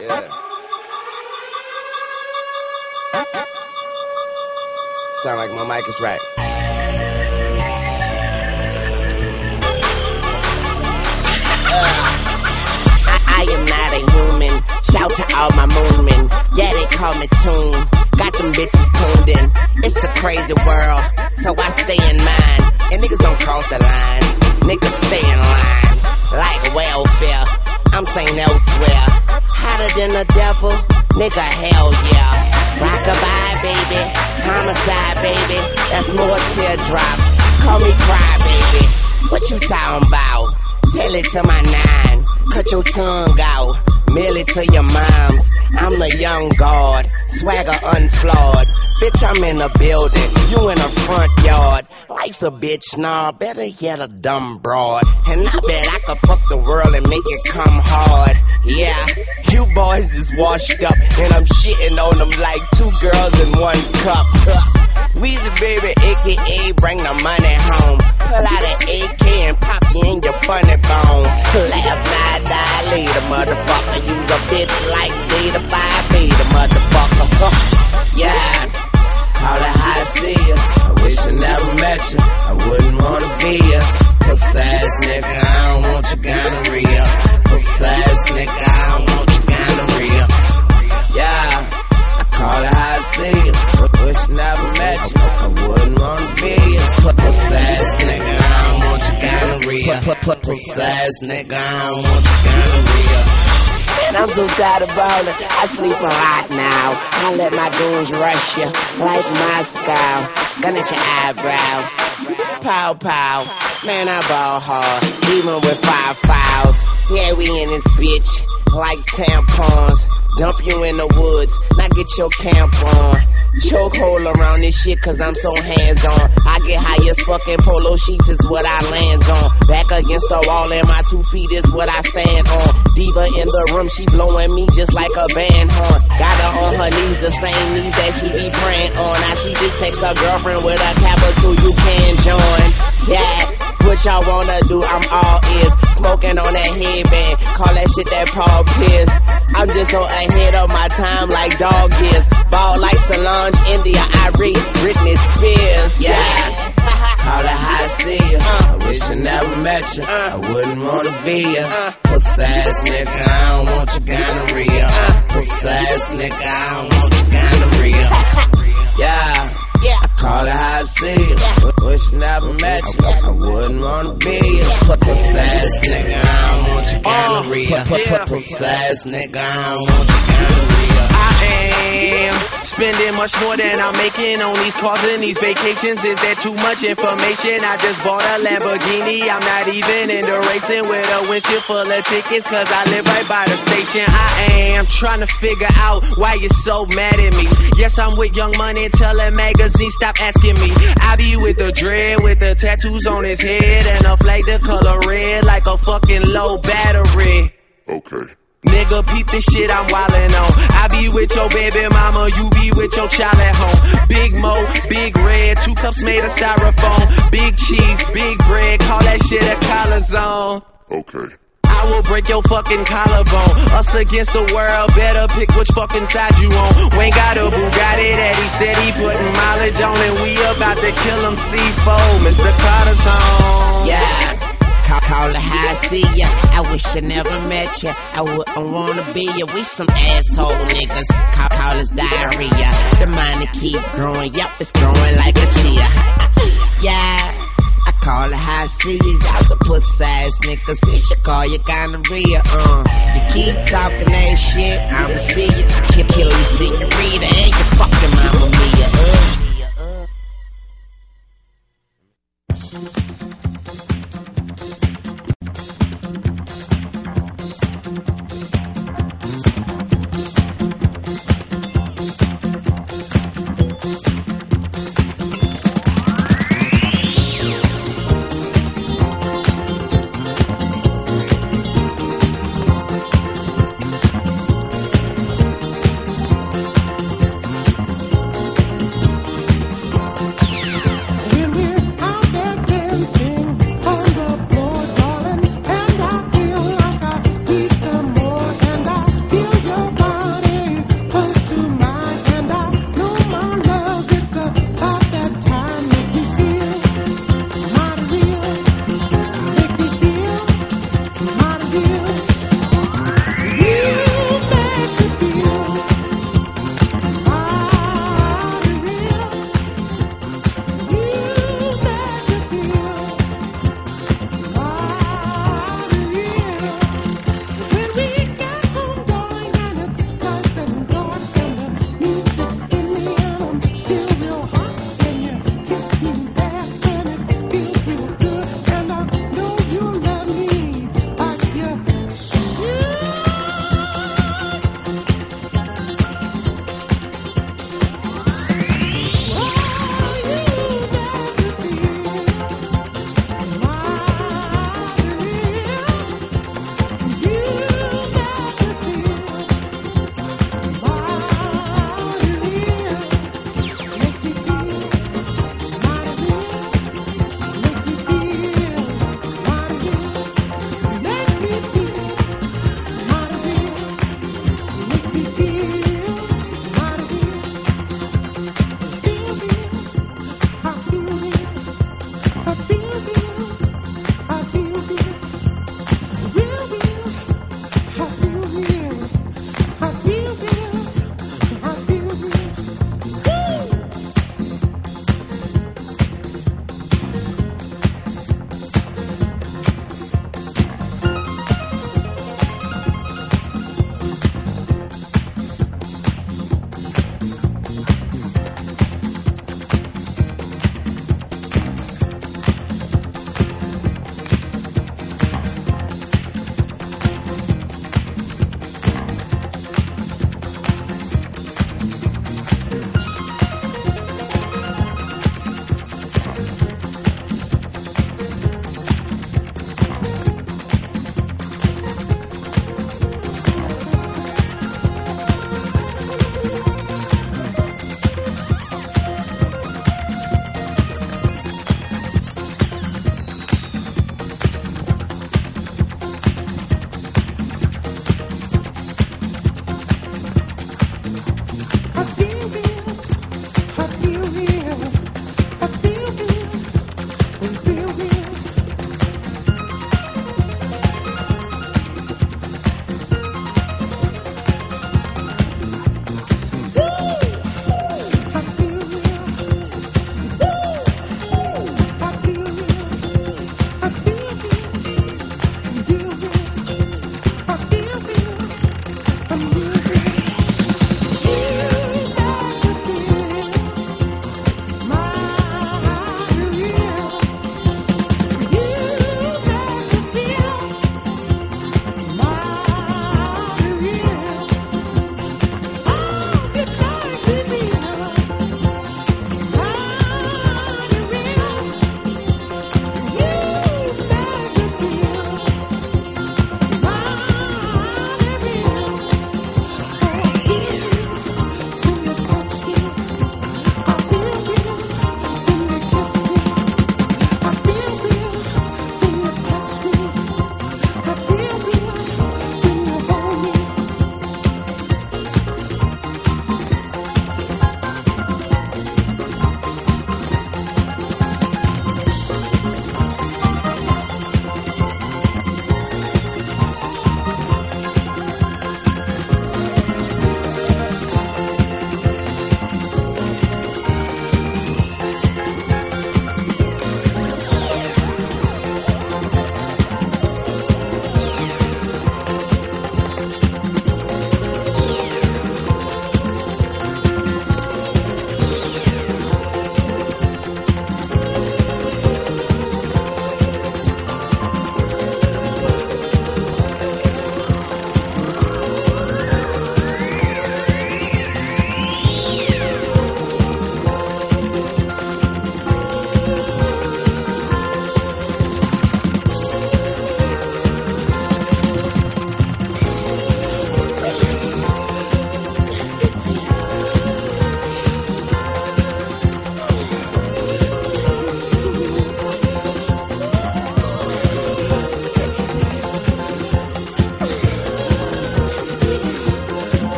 Yeah. Sound like my mic is right. I am not a human. Shout to all my moonmen. Yeah, they call me Tune. Got them bitches tuned in. It's a crazy world, so I stay in mine. And niggas don't cross the line. Niggas stay in line. Like welfare, I'm saying elsewhere. Hotter than the devil, nigga, hell yeah. Rockabye, baby. Homicide, baby. That's more teardrops. Call me cry, baby. What you talking about? Tell it to my nine. Cut your tongue out. Mail it to your moms. I'm the young guard. Swagger unflawed. Bitch, I'm in the building. You in the front yard. Life's a bitch, nah. Better yet a dumb broad. And I bet I could fuck the world and make it come hard. Yeah, you boys is washed up. And I'm shitting on them like two girls in one cup. Weezy baby, aka bring the money home. Pull out an AK and pop you in your funny bone. Laugh, die, die, later, motherfucker. Use a bitch like Beta 5 Beta, motherfucker. Yeah, call it how I see ya. I wish I never met you. I wouldn't wanna be ya. Puss ass nigga, I don't want your gonorrhea. Puss ass nigga, I don't want your gonorrhea. Yeah, I call it how I see ya. Wish I never met you. I wouldn't wanna be ya. Puss ass nigga, I don't want your gonorrhea. Puss ass nigga, I don't want your gonorrhea. Man, I'm so tired of ballin'. I sleep a lot now. I let my goons rush you like Moscow. Gun at your eyebrow. Pow, pow. Man, I ball hard, even with 5 fouls. Yeah, we in this bitch like tampons. Dump you in the woods, now get your camp on. Chokehold around this shit cause I'm so hands-on. I get high as fucking polo sheets is what I lands on. Back against the wall and my 2 feet is what I stand on. Diva in the room, she blowing me just like a band horn. Got her on her knees, the same knees that she be praying on. Now she just text her girlfriend with a capital, you can join. Yeah, what y'all wanna do, I'm all ears. Smoking on that headband, call that shit that Paul Pierce. I'm just so ahead of my time like dog is. Ball like Solange, India, Irie, Britney Spears. Yeah, call it how I see ya. I wish I never met you. I wouldn't wanna be ya. Puss ass nigga, I don't want your gonorrhea. Puss ass nigga, I don't want your gonorrhea. Yeah. I call it how I see ya. Wish I never met you. I wouldn't wanna be ya. Puss ass nigga, I don't want your gonorrhea. Puss ass nigga, I don't want your gonorrhea. I am spending much more than I'm making on these cars and these vacations. Is there too much information? I just bought a Lamborghini. I'm not even into racing with a windshield full of tickets cause I live right by the station. I am trying to figure out why you're so mad at me. Yes, I'm with Young Money, telling magazines stop asking me. I be with the dread, with the tattoos on his head and a flag the color red like a fucking low battery. Okay. Nigga, peep the shit I'm wildin' on. I be with your baby mama, you be with your child at home. Big Mo, Big Red, 2 cups made of styrofoam. Big cheese, big bread, call that shit a collar zone. Okay. I will break your fucking collarbone. Us against the world, better pick which fucking side you on. Wayne got a Bugatti that he steady putting mileage on, and we about to kill him C4, Mr. Carter zone. Yeah. Call it how I see ya. I wish I never met ya. I wouldn't wanna be ya. We some asshole niggas. Call us diarrhea. The money keep growing. Yup, it's growing like a chia. Yeah. I call it how I see ya. Y'all some puss ass niggas. We should call you gonorrhea. You keep talking that shit, I'ma see ya. Kill you, senorita, and you fucking mama mia.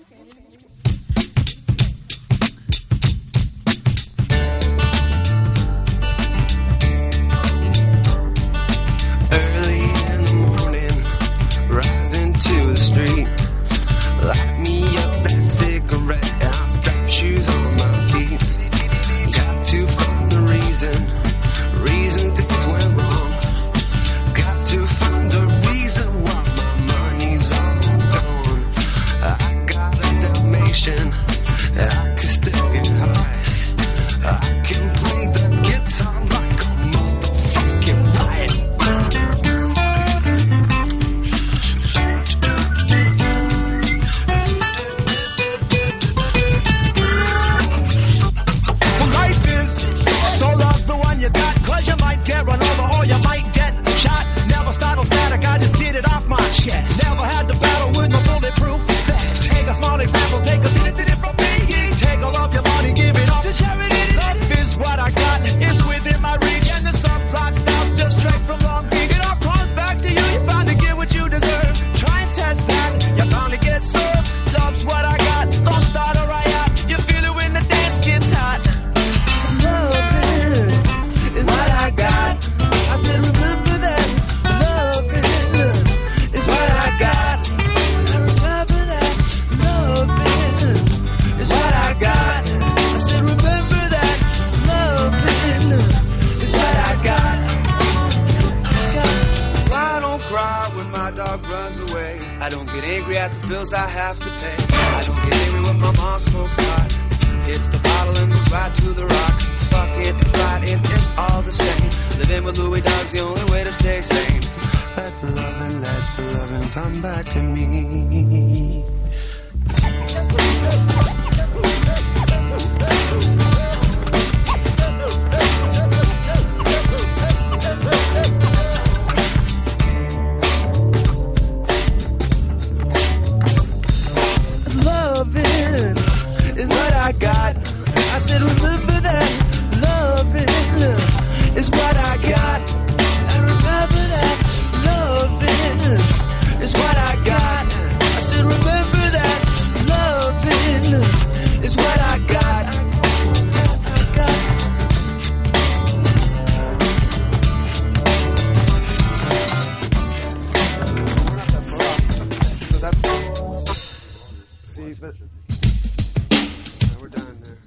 Early in the morning, rising to the street. Light me up that cigarette, and I'll strap shoes on my feet. Got to find the reason things went wrong. Got to find the reason why my money's all gone. I got a Dalmatian, I can still get high. I can play the guitar like a motherfucking riot. Well, life is so rough, the one you got, 'cause you might get run over or you might get shot. Never startle static, I just get it off my chest. Never had to battle with no bulletproof vest. Take a small example, take a minute from me. Take all of your money, give it all to charity. Love is what I got, it's within my reach. And the subplot style's just straight from Long Beach. It all comes back to you, you're bound to get what you deserve. Try and test that, you're bound to get served. Love's what I got, don't start a riot. You feel it when the dance gets hot. Love is what I got. I said remember that. Love is what I got. I remember that. Love is what I got. I said remember that. Love is what I got. I don't cry when my dog runs away. I don't get angry at the bills I have to pay. I don't get angry when my mom smokes pot. Hits the bottle and goes right to the rock. Fucking and riding, it's all the same. Living with Louis Dog's the only way to stay sane. Let the loving come back to me. Loving is what I got. I said remember that. Loving is what I got. I remember that. Loving is what I got. I said remember that. Loving is what I got. We're not that far off. So that's see, but yeah, we're done there.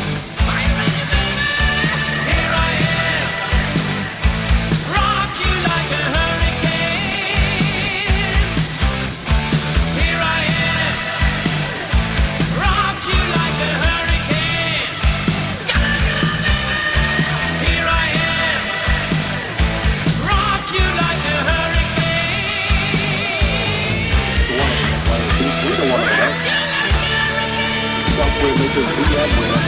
You like exclusive bootleg winner.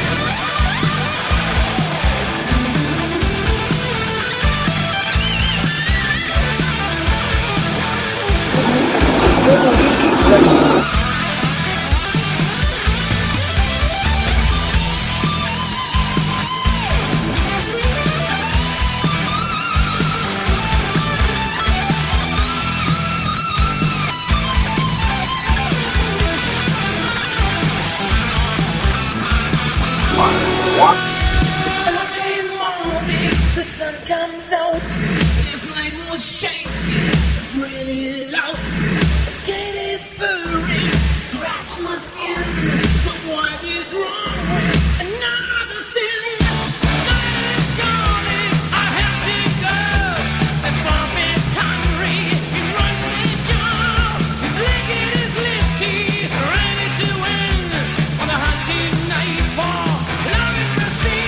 The sun comes out. This night was shaking, really loud. The gate is burning, scratch my skin. So what is wrong? Another sin. Night is calling, I have to go. The bomb is hungry, he runs the show. He's licking his lips, he's ready to win. On the hunting nightfall, love is the sea.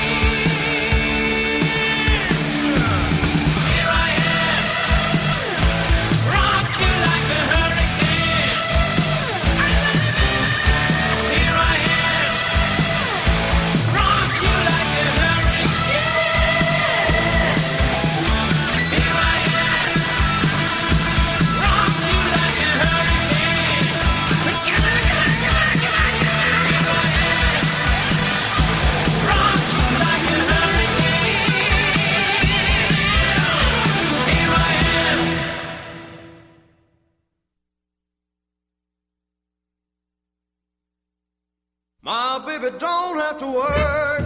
My baby don't have to work,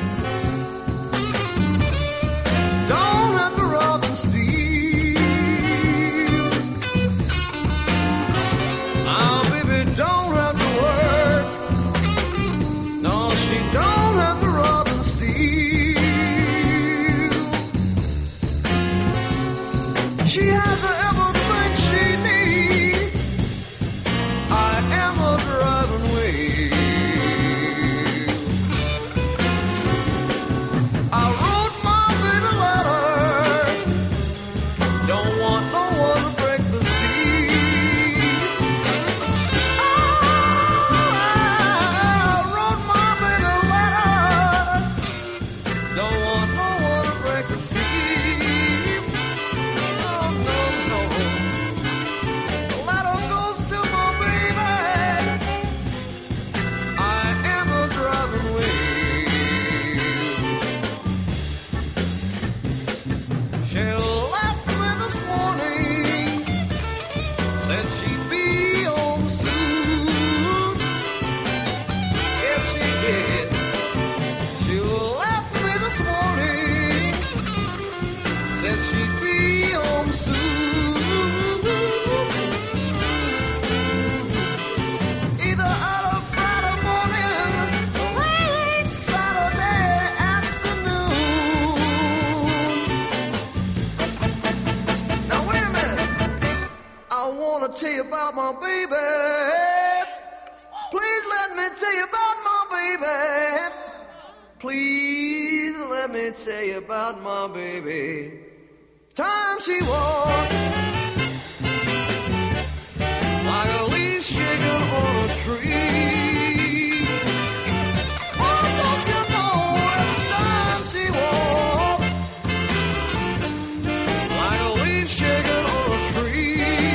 don't have to rob and steal. My baby don't have to work, no, she don't have to rob and steal. She has everything she needs. I am a driving wheel. Tell you about my baby. Please let me tell you about my baby. Please let me tell you about my baby. Time she walked like a leaf shaking on a tree. Oh, don't you know every time she walked like a leaf shaking on a tree.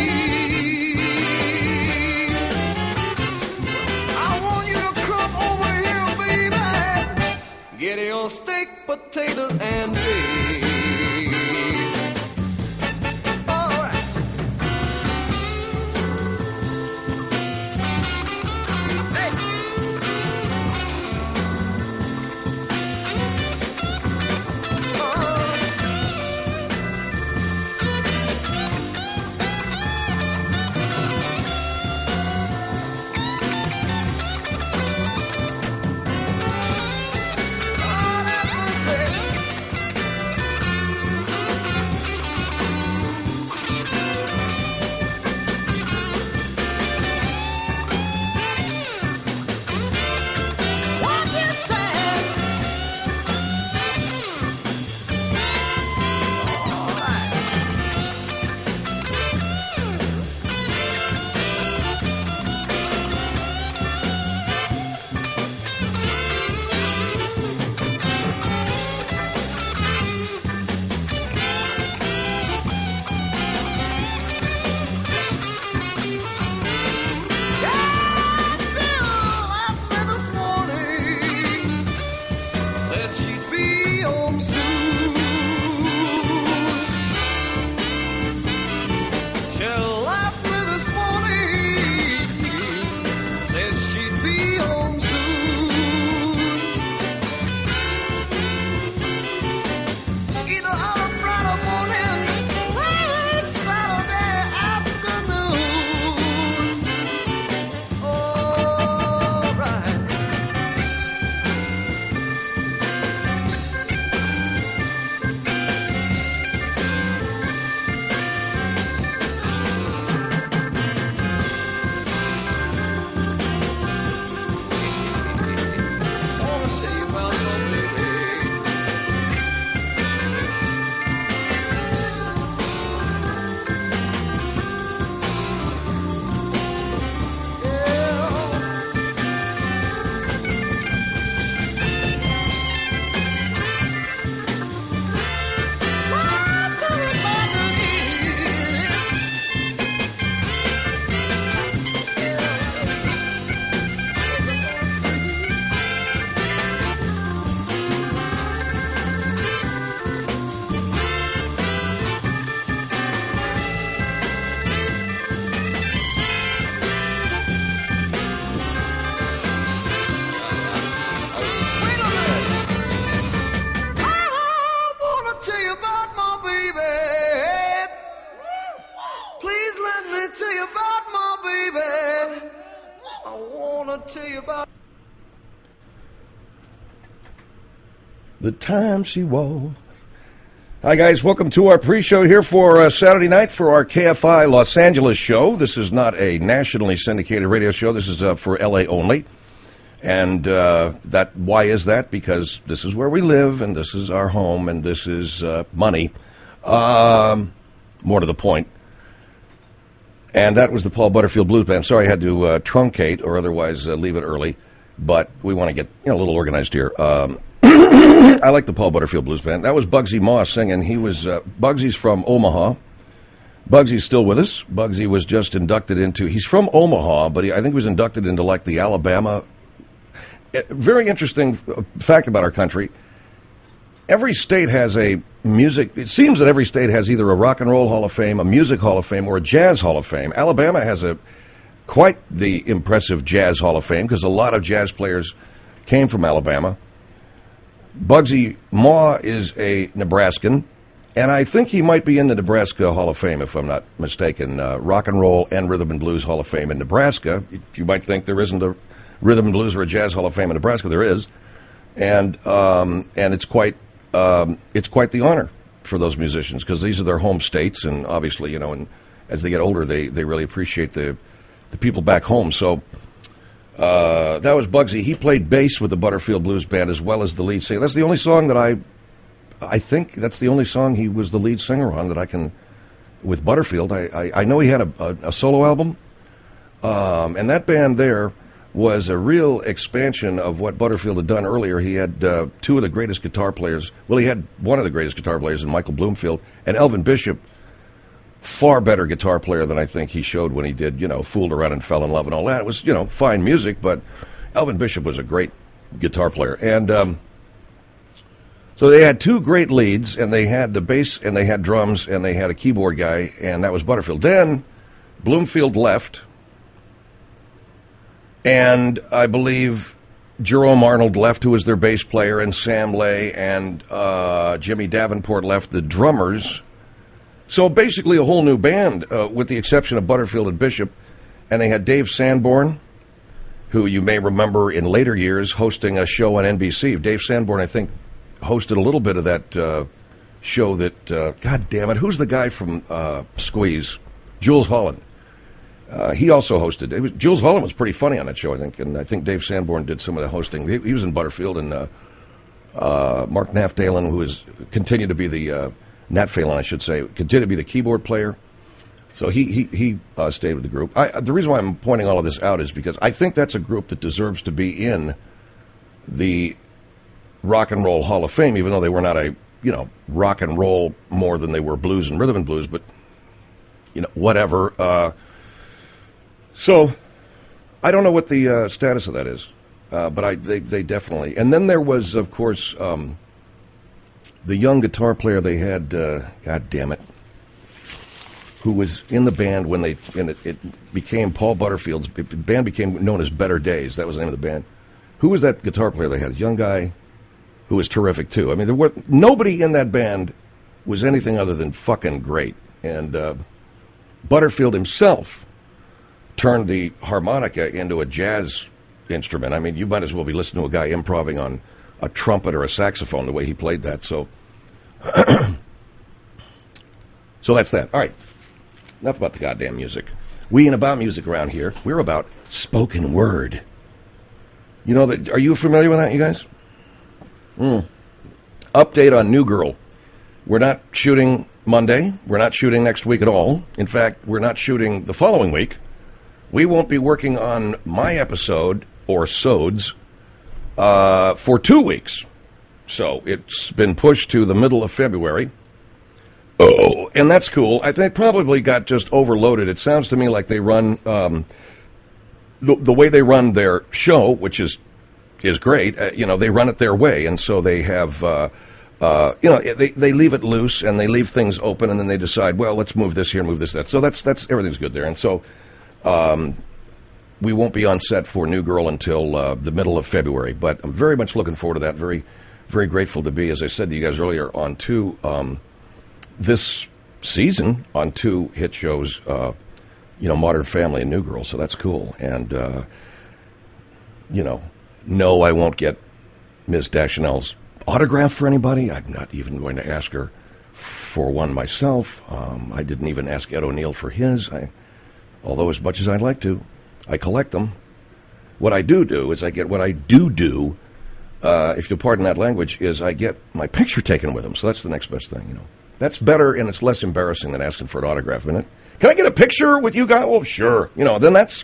Get your steak, potatoes, and beef. All right. Hey. wanna tell you about. The time she walks. Hi, guys. Welcome to our pre-show here for Saturday night for our KFI Los Angeles show. This is not a nationally syndicated radio show. This is for L.A. only. And why is that? Because this is where we live, and this is our home, and this is money. More to the point. And that was the Paul Butterfield Blues Band. Sorry I had to truncate or otherwise leave it early, but we want to get a little organized here. I like the Paul Butterfield Blues Band. That was Bugsy Moss singing. He was Bugsy's from Omaha. Bugsy's still with us. Bugsy was just inducted into. He's from Omaha, but I think he was inducted into like the Alabama. Very interesting fact about our country. Every state has a music. It seems that every state has either a rock and roll Hall of Fame, a music Hall of Fame, or a jazz Hall of Fame. Alabama has quite the impressive jazz Hall of Fame because a lot of jazz players came from Alabama. Bugsy Ma is a Nebraskan, and I think he might be in the Nebraska Hall of Fame, if I'm not mistaken. Rock and Roll and Rhythm and Blues Hall of Fame in Nebraska. You might think there isn't a Rhythm and Blues or a Jazz Hall of Fame in Nebraska. There is, and it's quite the honor for those musicians because these are their home states, and obviously, and as they get older, they really appreciate the people back home. So. That was Bugsy. He played bass with the Butterfield Blues Band as well as the lead singer. That's the only song that I think that's the only song he was the lead singer on that I can, with Butterfield. I know he had a solo album, and that band there was a real expansion of what Butterfield had done earlier. He had two of the greatest guitar players. Well, he had one of the greatest guitar players in Michael Bloomfield and Elvin Bishop. Far better guitar player than I think he showed when he did, Fooled Around and Fell in Love and all that. It was, fine music, but Elvin Bishop was a great guitar player. And so they had two great leads, and they had the bass, and they had drums, and they had a keyboard guy, and that was Butterfield. Then Bloomfield left, and I believe Jerome Arnold left, who was their bass player, and Sam Lay and Jimmy Davenport left, the drummers. So basically a whole new band, with the exception of Butterfield and Bishop. And they had Dave Sanborn, who you may remember in later years hosting a show on NBC. Dave Sanborn, I think, hosted a little bit of that show that, God damn it, who's the guy from Squeeze? Jules Holland. He also hosted. Jules Holland was pretty funny on that show, I think. And I think Dave Sanborn did some of the hosting. He was in Butterfield. And Mark Naftalin, who has continued to be the... Nat Phelan, I should say, continued to be the keyboard player. So he stayed with the group. The reason why I'm pointing all of this out is because I think that's a group that deserves to be in the Rock and Roll Hall of Fame, even though they were not a, rock and roll more than they were blues and rhythm and blues, but, whatever. So I don't know what the status of that is, but they definitely. And then there was, of course... the young guitar player they had, God damn it, who was in the band when it became Paul Butterfield's, the band became known as Better Days. That was the name of the band. Who was that guitar player they had? A young guy who was terrific, too. I mean, nobody in that band was anything other than fucking great. And Butterfield himself turned the harmonica into a jazz instrument. I mean, you might as well be listening to a guy improvising on a trumpet or a saxophone, the way he played that. So so that's that. All right. Enough about the goddamn music. We ain't about music around here. We're about spoken word. Are you familiar with that, you guys? Update on New Girl. We're not shooting Monday. We're not shooting next week at all. In fact, we're not shooting the following week. We won't be working on my episode, or Sods, for 2 weeks. So it's been pushed to the middle of February. Oh, and that's cool. I think probably got just overloaded. It sounds to me like they run the way they run their show, which is great. They run it their way, and so they have they leave it loose and they leave things open, and then they decide, well, let's move this here, move this that. So that's everything's good there, and so we won't be on set for New Girl until the middle of February. But I'm very much looking forward to that. Very, very grateful to be, as I said to you guys earlier, on two this season on two hit shows, Modern Family and New Girl. So that's cool. And no, I won't get Ms. Deschanel's autograph for anybody. I'm not even going to ask her for one myself. I didn't even ask Ed O'Neill for his. Although as much as I'd like to, I collect them. What I do is I get what I do, if you'll pardon that language, is I get my picture taken with them. So that's the next best thing, That's better, and it's less embarrassing than asking for an autograph, isn't it? Can I get a picture with you guys? Well, sure. Then there's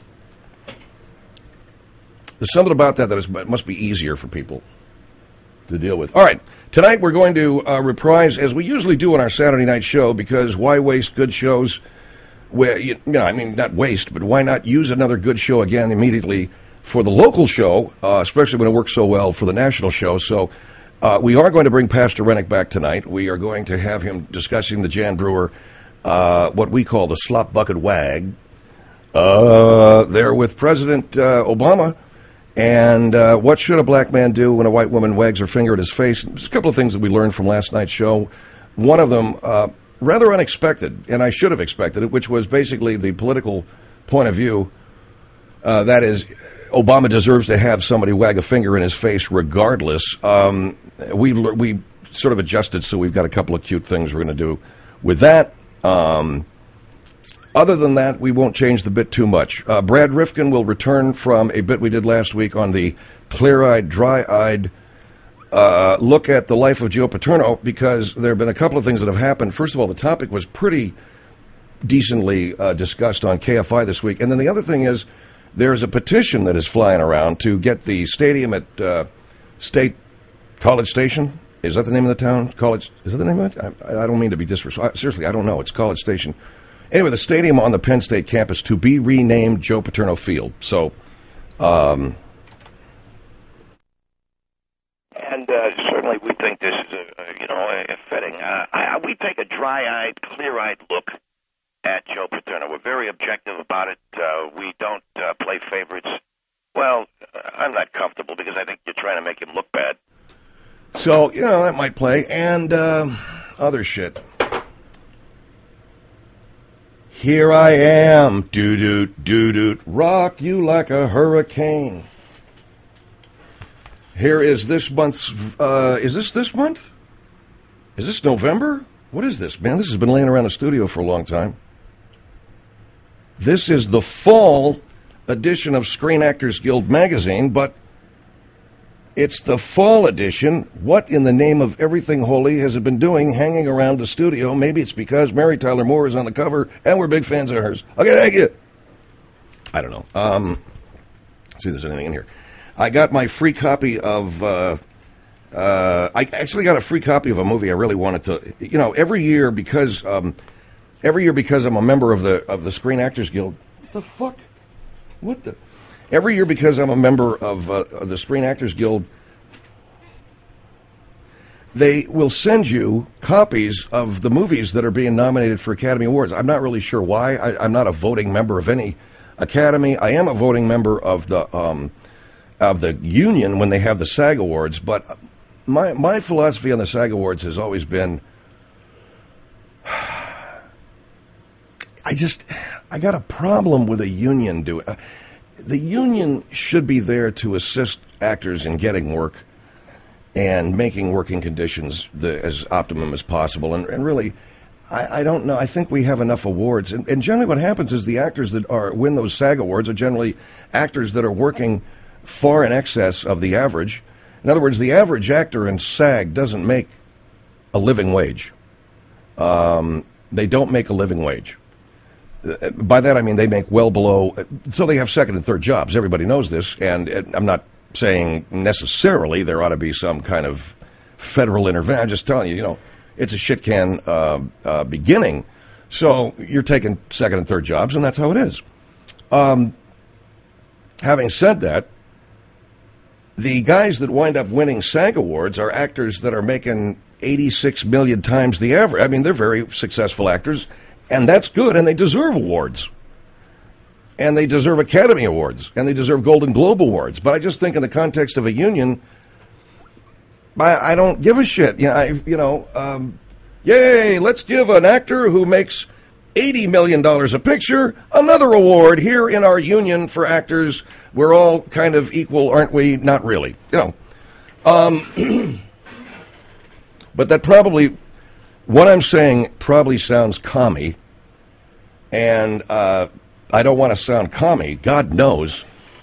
something about that must be easier for people to deal with. All right. Tonight we're going to reprise, as we usually do on our Saturday night show, because why waste good shows? Not waste, but why not use another good show again immediately for the local show, especially when it works so well for the national show. So we are going to bring Pastor Rennick back tonight. We are going to have him discussing the Jan Brewer, what we call the slop bucket wag, there with President Obama. And what should a black man do when a white woman wags her finger at his face? There's a couple of things that we learned from last night's show. One of them, rather unexpected, and I should have expected it, which was basically the political point of view. That is, Obama deserves to have somebody wag a finger in his face regardless. We sort of adjusted, so we've got a couple of cute things we're going to do with that. Other than that, we won't change the bit too much. Brad Rifkin will return from a bit we did last week on the clear-eyed, dry-eyed look at the life of Joe Paterno, because there have been a couple of things that have happened. First of all, the topic was pretty decently discussed on KFI this week. And then the other thing is there's a petition that is flying around to get the stadium at State College Station. Is that the name of the town? College? Is that the name of it? I don't mean to be disrespectful. Seriously, I don't know. It's College Station. Anyway, the stadium on the Penn State campus to be renamed Joe Paterno Field. So, and certainly we think this is a fitting. We take a dry-eyed, clear-eyed look at Joe Paterno. We're very objective about it. We don't play favorites. Well, I'm not comfortable because I think you're trying to make him look bad. So, that might play. And other shit. Here I am, doo-doot, doo-doot, rock you like a hurricane. Here is this month's, is this month? Is this November? What is this, man? This has been laying around the studio for a long time. This is the fall edition of Screen Actors Guild magazine, but it's the fall edition. What in the name of everything holy has it been doing hanging around the studio? Maybe it's because Mary Tyler Moore is on the cover, and we're big fans of hers. Okay, thank you. I don't know. Let's see if there's anything in here. I got my free copy of... I actually got a free copy of a movie I really wanted to... every year because I'm a member of the Screen Actors Guild... What the fuck? What the... Every year, because I'm a member of the Screen Actors Guild, they will send you copies of the movies that are being nominated for Academy Awards. I'm not really sure why. I'm not a voting member of any Academy. I am a voting member of the union when they have the SAG Awards. But my philosophy on the SAG Awards has always been, I got a problem with a union doing. The union should be there to assist actors in getting work and making working conditions as optimum as possible. And really, I don't know. I think we have enough awards. And generally what happens is the actors that win those SAG Awards are generally actors that are working far in excess of the average. In other words, the average actor in SAG doesn't make a living wage. They don't make a living wage. By that I mean they make well below, so they have second and third jobs. Everybody knows this, and I'm not saying necessarily there ought to be some kind of federal intervention. I'm just telling you, it's a shit can beginning. So you're taking second and third jobs, and that's how it is. Having said that, the guys that wind up winning SAG Awards are actors that are making 86 million times the average. I mean, they're very successful actors. And that's good, and they deserve awards. And they deserve Academy Awards, and they deserve Golden Globe Awards. But I just think in the context of a union, I don't give a shit. Yay, let's give an actor who makes $80 million a picture, another award here in our union for actors. We're all kind of equal, aren't we? Not really. You know. But that probably, what I'm saying probably sounds commie, and I don't want to sound commie. God knows.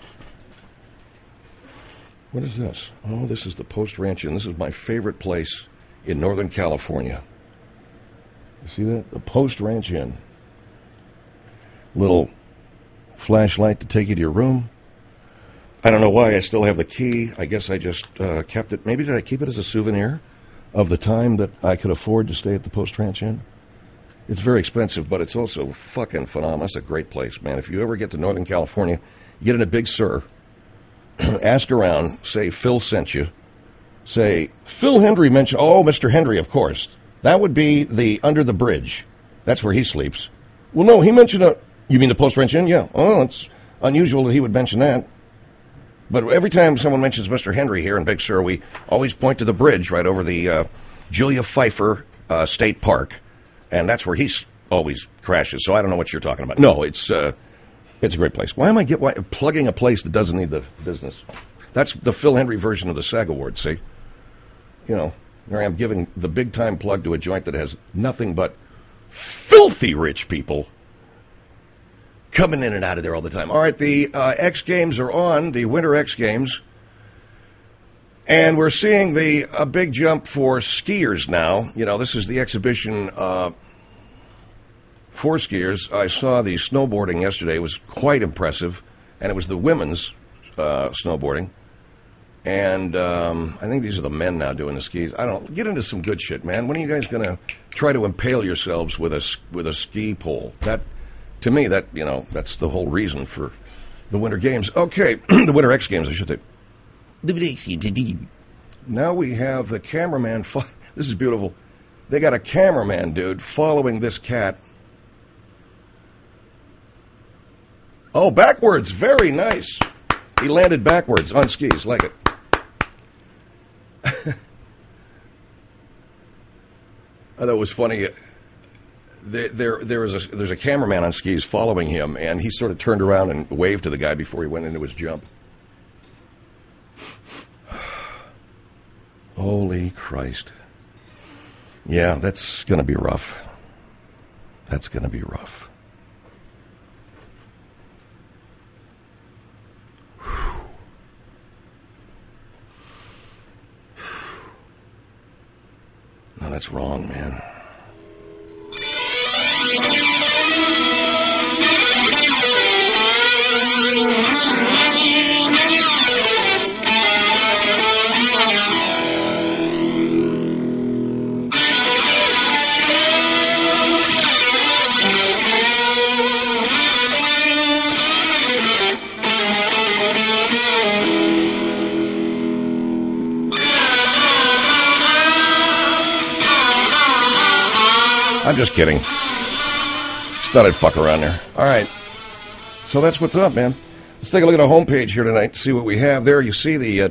What is this? Oh, this is the Post Ranch Inn. This is my favorite place in Northern California. You see that? The Post Ranch Inn. Little flashlight to take you to your room. I don't know why I still have the key. I guess I just kept it. Maybe did I keep it as a souvenir of the time that I could afford to stay at the Post Ranch Inn? It's very expensive, but it's also fucking phenomenal. It's a great place, man. If you ever get to Northern California, get in a Big Sur. Ask around. Say Phil sent you. Say, Phil Hendry mentioned... Oh, Mr. Hendry, of course. That would be the Under the Bridge. That's where he sleeps. Well, no, he mentioned a... You mean the Post Ranch Inn? Yeah. Oh, it's unusual that he would mention that. But every time someone mentions Mr. Hendry here in Big Sur, we always point to the bridge right over the Julia Pfeiffer State Park. And that's where he always crashes. So I don't know what you're talking about. No, it's a great place. Why am I plugging a place that doesn't need the business? That's the Phil Hendry version of the SAG Awards, see? You know, here I am giving the big-time plug to a joint that has nothing but filthy rich people coming in and out of there all the time. All right, the X Games are on, the Winter X Games. And we're seeing a big jump for skiers now. You know, this is the exhibition for skiers. I saw the snowboarding yesterday. It was quite impressive. And it was the women's snowboarding. And I think these are the men now doing the skis. I don't get into some good shit, man. When are you guys going to try to impale yourselves with a ski pole? That, to me, that's the whole reason for the Winter Games. Okay, the Winter X Games, I should say. Now we have the cameraman. This is beautiful. They got a cameraman, dude, following this cat. Oh, backwards. Very nice. He landed backwards on skis. Like it. I thought it was funny. There's a cameraman on skis following him, and he sort of turned around and waved to the guy before he went into his jump. Holy Christ. Yeah, that's going to be rough. That's going to be rough. No, that's wrong, man. I'm just kidding. Just thought I'd fuck around there. All right. So that's what's up, man. Let's take a look at our homepage here tonight. See what we have there. You see the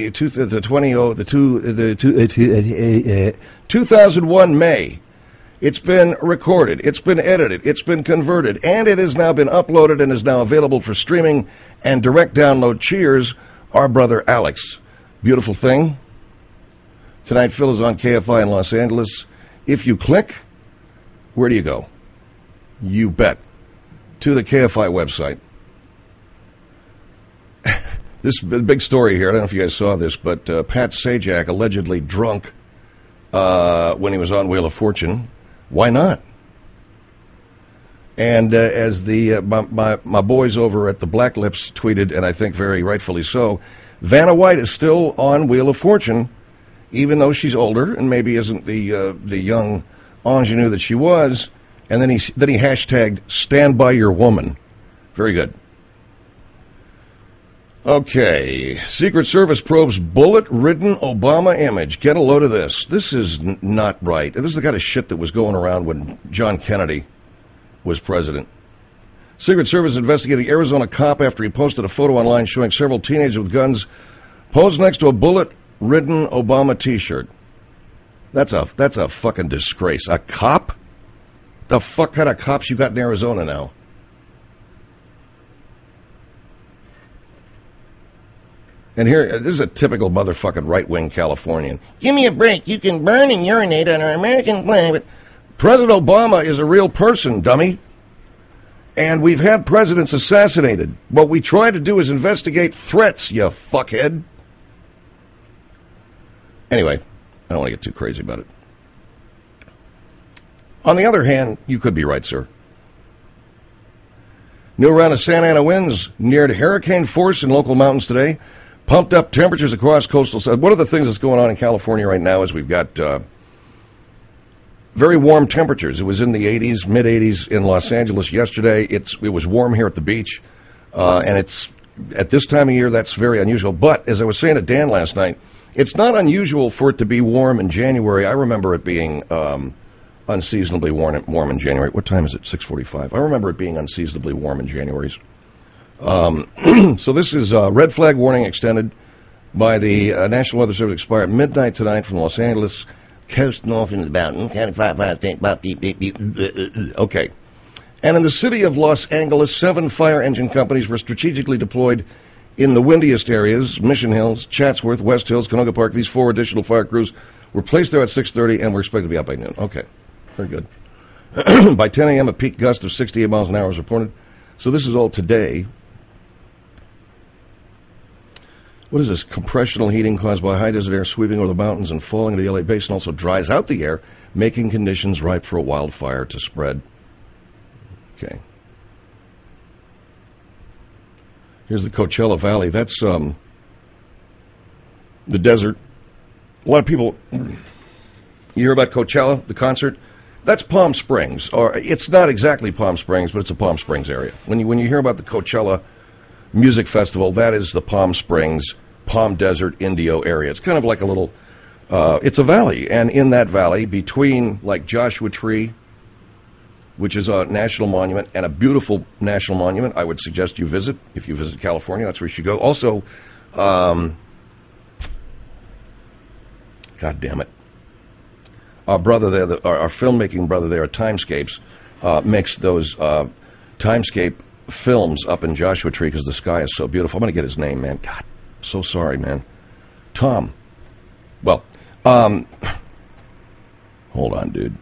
2001 May. It's been recorded. It's been edited. It's been converted, and it has now been uploaded and is now available for streaming and direct download. Cheers, our brother Alex. Beautiful thing. Tonight, Phil is on KFI in Los Angeles. If you click, where do you go? You bet. To the KFI website. This big story here. I don't know if you guys saw this, but Pat Sajak allegedly drunk when he was on Wheel of Fortune. Why not? And as my boys over at the Black Lips tweeted, and I think very rightfully so, Vanna White is still on Wheel of Fortune, even though she's older and maybe isn't the young ingenue that she was. And then he hashtagged "Stand by your woman." Very good. Okay. Secret Service probes bullet-ridden Obama image. Get a load of this. This is not right. This is the kind of shit that was going around when John Kennedy was president. Secret Service investigating Arizona cop after he posted a photo online showing several teenagers with guns posed next to a bullet-ridden Obama T-shirt. That's a fucking disgrace. A cop? What the fuck kind of cops you got in Arizona now? And here, this is a typical motherfucking right-wing Californian. Give me a break. You can burn and urinate on our American flag, but President Obama is a real person, dummy. And we've had presidents assassinated. What we try to do is investigate threats, you fuckhead. Anyway, I don't want to get too crazy about it. On the other hand, you could be right, sir. New round of Santa Ana winds neared hurricane force in local mountains today. Pumped up temperatures across coastal south. One of the things that's going on in California right now is we've got very warm temperatures. It was in the 80s, mid-80s in Los Angeles yesterday. It was warm here at the beach, and it's at this time of year that's very unusual. But as I was saying to Dan last night, it's not unusual for it to be warm in January. I remember it being unseasonably warm in January. What time is it? 6:45. I remember it being unseasonably warm in January's. So this is red flag warning extended by the National Weather Service expire at midnight tonight from Los Angeles coast north into the mountain. Okay. And in the city of Los Angeles, 7 fire engine companies were strategically deployed in the windiest areas: Mission Hills, Chatsworth, West Hills, Canoga Park. These 4 additional fire crews were placed there at 6:30 and were expected to be out by noon. Okay. Very good. By 10 a.m., a peak gust of 68 miles an hour was reported. So this is all today. What is this? Compressional heating caused by high desert air sweeping over the mountains and falling into the LA basin also dries out the air, making conditions ripe for a wildfire to spread. Okay. Here's the Coachella Valley. That's the desert. A lot of people, you hear about Coachella, the concert? That's Palm Springs. Or it's not exactly Palm Springs, but it's a Palm Springs area. When you hear about the Coachella Music Festival, that is the Palm Springs, Palm Desert, Indio area. It's kind of like a little, it's a valley. And in that valley, between like Joshua Tree, which is a national monument, and a beautiful national monument, I would suggest you visit. If you visit California, that's where you should go. Also, God damn it. Our brother there, our filmmaking brother there at Timescapes, makes those Timescape films up in Joshua Tree because the sky is so beautiful. I'm going to get his name, man. God, so sorry, man. Tom. Well, hold on, dude.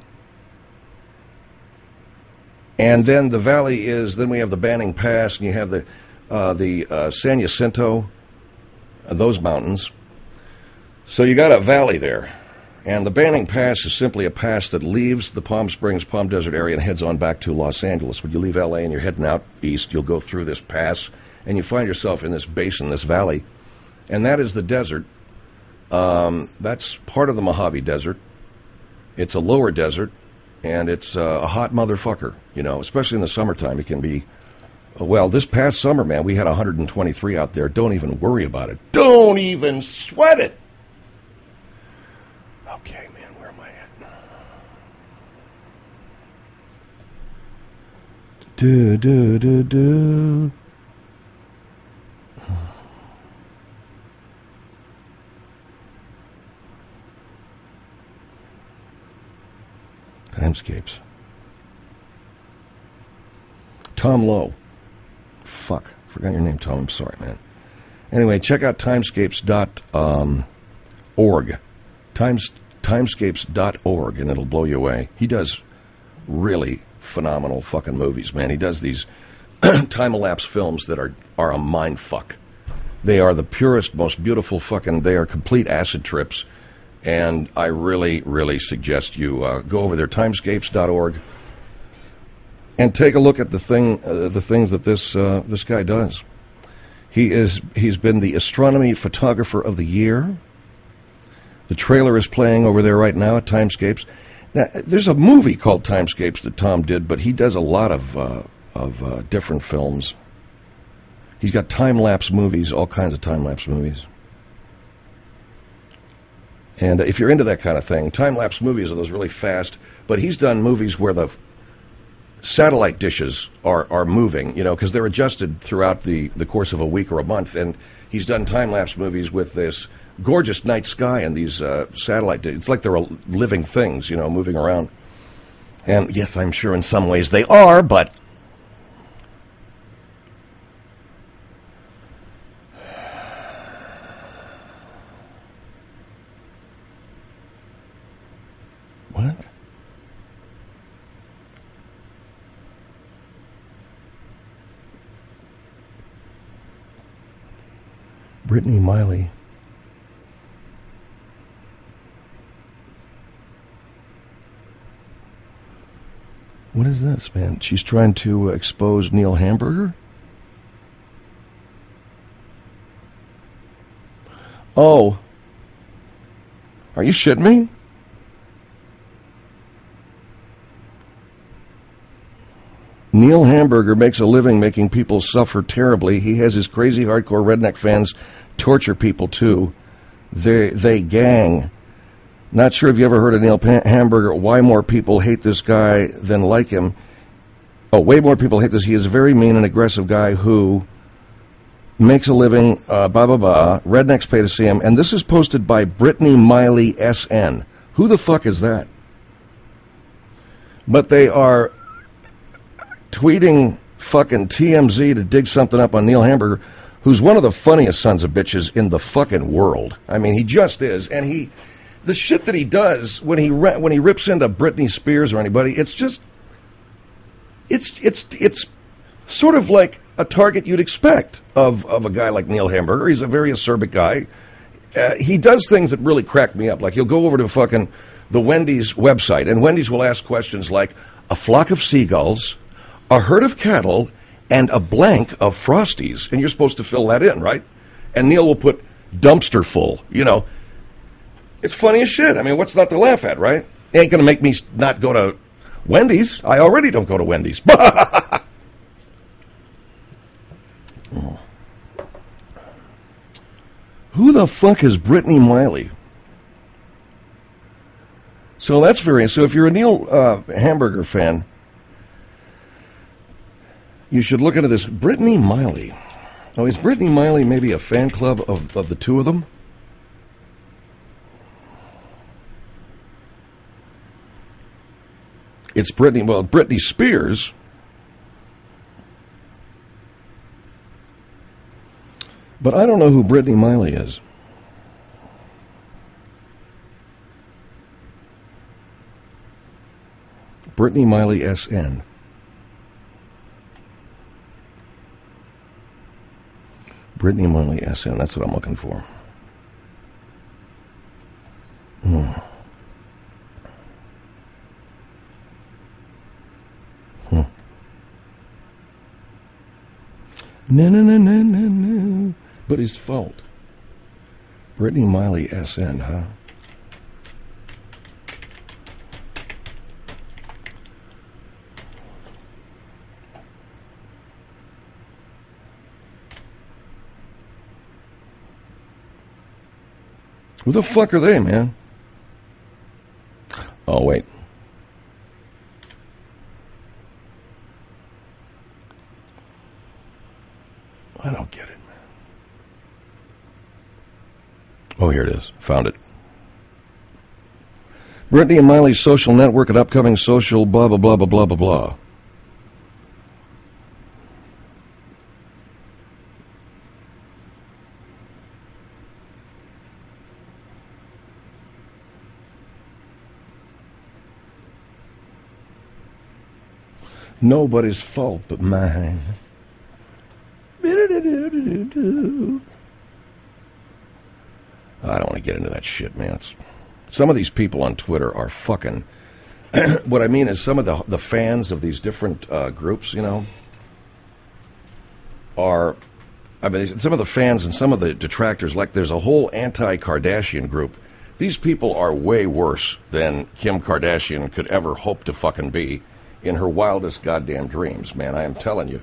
And then the valley is, then we have the Banning Pass, and you have the San Jacinto, those mountains. So you got a valley there. And the Banning Pass is simply a pass that leaves the Palm Springs, Palm Desert area and heads on back to Los Angeles. When you leave L.A. and you're heading out east, you'll go through this pass, and you find yourself in this basin, this valley. And that is the desert. That's part of the Mojave Desert. It's a lower desert, and it's a hot motherfucker, you know, especially in the summertime. It can be, well, this past summer, man, we had 123 out there. Don't even worry about it. Don't even sweat it. Okay, man, where am I at? Do. Timescapes. Tom Lowe. Fuck, forgot your name, Tom. I'm sorry, man. Anyway, check out timescapes.org. Timescapes.org, and it'll blow you away. He does really phenomenal fucking movies, man. He does these time-elapse films that are a mind fuck. They are the purest, most beautiful fucking, they are complete acid trips. And I really, really suggest you go over there, timescapes.org, and take a look at the things that this guy does. He's been the astronomy photographer of the year. The trailer is playing over there right now at Timescapes. Now, there's a movie called Timescapes that Tom did, but he does a lot of different films. He's got time-lapse movies, all kinds of time-lapse movies. And if you're into that kind of thing, time-lapse movies are those really fast, but he's done movies where the satellite dishes are moving, you know, because they're adjusted throughout the course of a week or a month, and he's done time-lapse movies with this gorgeous night sky and these satellite dishes. It's like they're living things, you know, moving around. And yes, I'm sure in some ways they are, but what? Brittany Miley. What is this, man? She's trying to expose Neil Hamburger? Oh. Are you shitting me? Neil Hamburger makes a living making people suffer terribly. He has his crazy hardcore redneck fans torture people too. They gang. Not sure if you ever heard of Neil Hamburger. Why more people hate this guy than like him? Oh, way more people hate this. He is a very mean and aggressive guy who makes a living, blah, blah, blah. Rednecks pay to see him. And this is posted by Brittany Miley SN. Who the fuck is that? But they are tweeting fucking TMZ to dig something up on Neil Hamburger, who's one of the funniest sons of bitches in the fucking world. I mean, he just is. And the shit that he does when he rips into Britney Spears or anybody, it's just, it's sort of like a target you'd expect of a guy like Neil Hamburger. He's a very acerbic guy. He does things that really crack me up. Like he'll go over to fucking the Wendy's website, and Wendy's will ask questions like a flock of seagulls, a herd of cattle, and a blank of Frosties. And you're supposed to fill that in, right? And Neil will put dumpster full, you know. It's funny as shit. I mean, what's not to laugh at, right? It ain't going to make me not go to Wendy's. I already don't go to Wendy's. Oh. Who the fuck is Brittany Miley? So that's so if you're a Neil Hamburger fan, you should look into this. Brittany Miley. Oh, is Brittany Miley maybe a fan club of the two of them? It's Britney Spears. But I don't know who Brittany Miley is. Brittany Miley SN. Brittany Miley SN, that's what I'm looking for. No. But his fault. Brittany Miley SN, huh? Who the fuck are they, man? Oh, wait. I don't get it, man. Oh, here it is. Found it. Brittany and Miley's social network and upcoming social blah, blah, blah, blah, blah, blah, blah. Nobody's fault but mine. I don't want to get into that shit, man. Some of these people on Twitter are fucking... What I mean is some of the fans of these different groups, you know, are... I mean, some of the fans and some of the detractors, like there's a whole anti-Kardashian group. These people are way worse than Kim Kardashian could ever hope to fucking be in her wildest goddamn dreams, man. I am telling you.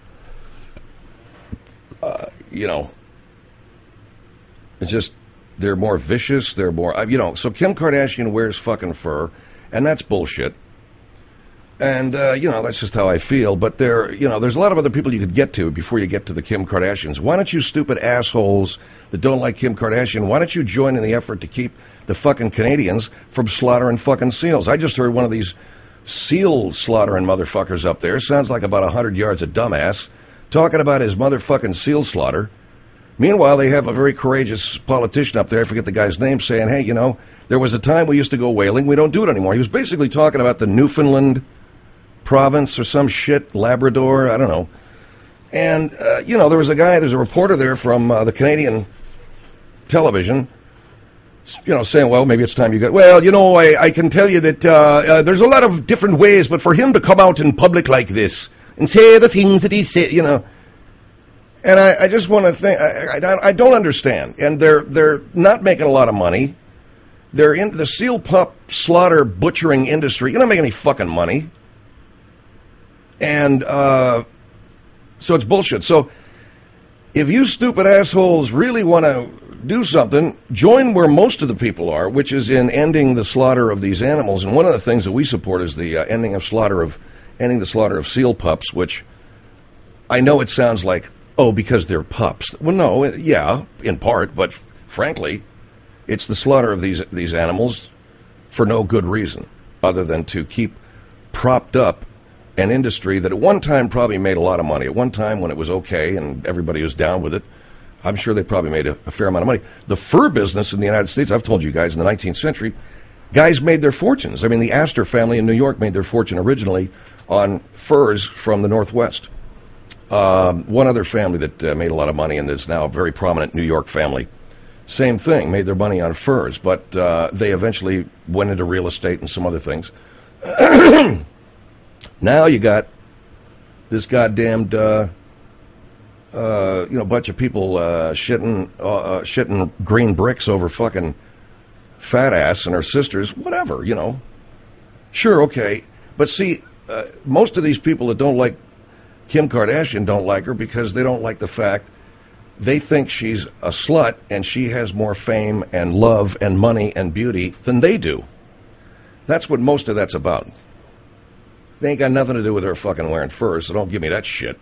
You know, it's just, they're more vicious, they're more, you know, so Kim Kardashian wears fucking fur, and that's bullshit. And, you know, that's just how I feel, but you know, there's a lot of other people you could get to before you get to the Kim Kardashians. Why don't you stupid assholes that don't like Kim Kardashian, why don't you join in the effort to keep the fucking Canadians from slaughtering fucking seals? I just heard one of these seal slaughtering motherfuckers up there. Sounds like about 100 yards of dumbass talking about his motherfucking seal slaughter. Meanwhile, they have a very courageous politician up there, I forget the guy's name, saying, hey, you know, there was a time we used to go whaling. We don't do it anymore. He was basically talking about the Newfoundland province or some shit, Labrador, I don't know. And, you know, there's a reporter there from the Canadian television, you know, saying, well, maybe it's time you go. Well, you know, I can tell you that there's a lot of different ways, but for him to come out in public like this and say the things that he said, you know. And I just want to think, I don't understand. And they're not making a lot of money. They're in the seal pup slaughter butchering industry. You're not making any fucking money. And so it's bullshit. So if you stupid assholes really want to do something, join where most of the people are, which is in ending the slaughter of these animals. And one of the things that we support is the ending the slaughter of seal pups, which I know it sounds like, oh, because they're pups. Well, no, yeah, in part, but frankly, it's the slaughter of these animals for no good reason other than to keep propped up an industry that at one time probably made a lot of money. At one time when it was okay and everybody was down with it, I'm sure they probably made a fair amount of money. The fur business in the United States, I've told you guys, in the 19th century, guys made their fortunes. I mean, the Astor family in New York made their fortune originally on furs from the Northwest. One other family that made a lot of money and is now a very prominent New York family, same thing, made their money on furs, but they eventually went into real estate and some other things. Now you got this goddamned, bunch of people shitting green bricks over fucking fat ass and her sisters, whatever, you know. Sure, okay. But see, most of these people that don't like Kim Kardashian don't like her because they don't like the fact they think she's a slut and she has more fame and love and money and beauty than they do. That's what most of that's about. They ain't got nothing to do with her fucking wearing furs, so don't give me that shit.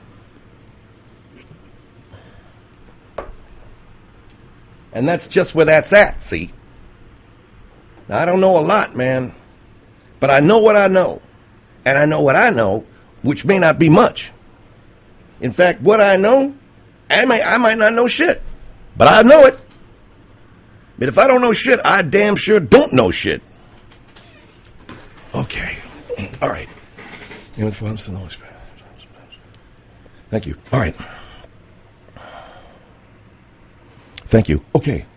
And that's just where that's at, see? Now, I don't know a lot, man, but I know what I know. And I know what I know, which may not be much. In fact, what I know, I might not know shit, but I know it. But if I don't know shit, I damn sure don't know shit. Okay. All right. Thank you. All right. Thank you. Okay.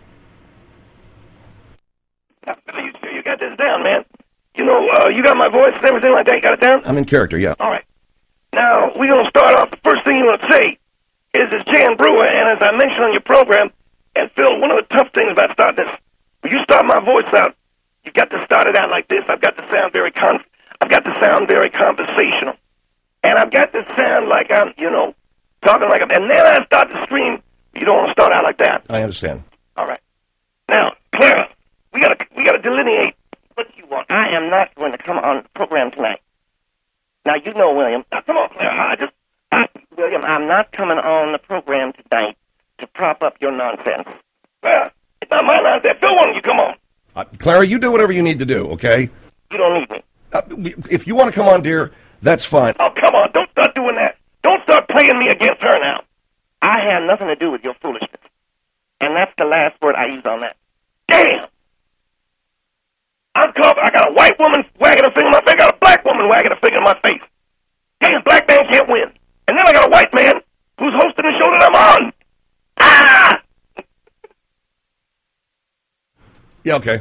You got this down, man. You know, you got my voice and everything like that. You got it down? I'm in character, yeah. All right. Now, we're going to start off. The first thing you want to say is it's Jan Brewer, and as I mentioned on your program, and Phil, one of the tough things about starting this, when you start my voice out, you got to start it out like this. I've got to sound very conversational. And I've got to sound like I'm, you know, talking like I'm, and then I start to scream. You don't want to start out like that. I understand. All right. Now, Clara, we gotta delineate what you want. I am not going to come on the program tonight. Now, you know, William. Now, come on, Clara. William, I'm not coming on the program tonight to prop up your nonsense. Well, it's not my nonsense. Phil wanted you come on. Clara, you do whatever you need to do, okay? You don't need me. If you want to come on, dear, that's fine. Oh, come on. Don't start doing that. Don't start playing me against her now. I have nothing to do with your foolishness. And that's the last word I use on that. Damn! I got a white woman wagging a finger in my face. I got a black woman wagging a finger in my face. Damn, black man can't win. And then I got a white man who's hosting the show that I'm on. Ah! Yeah, okay.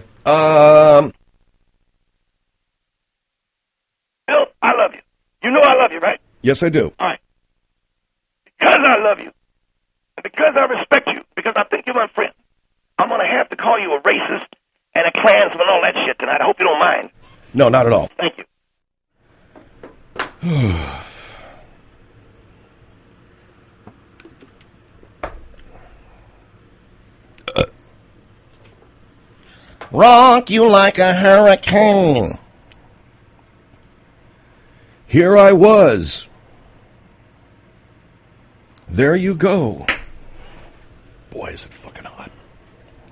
Bill, I love you. You know I love you, right? Yes, I do. All right. Because I love you, and because I respect you, because I think you're my friend, I'm going to have to call you a racist and a Klansman and all that shit tonight. I hope you don't mind. No, not at all. Thank you. Rock you like a hurricane. Here I was. There you go. Boy, is it fucking hot.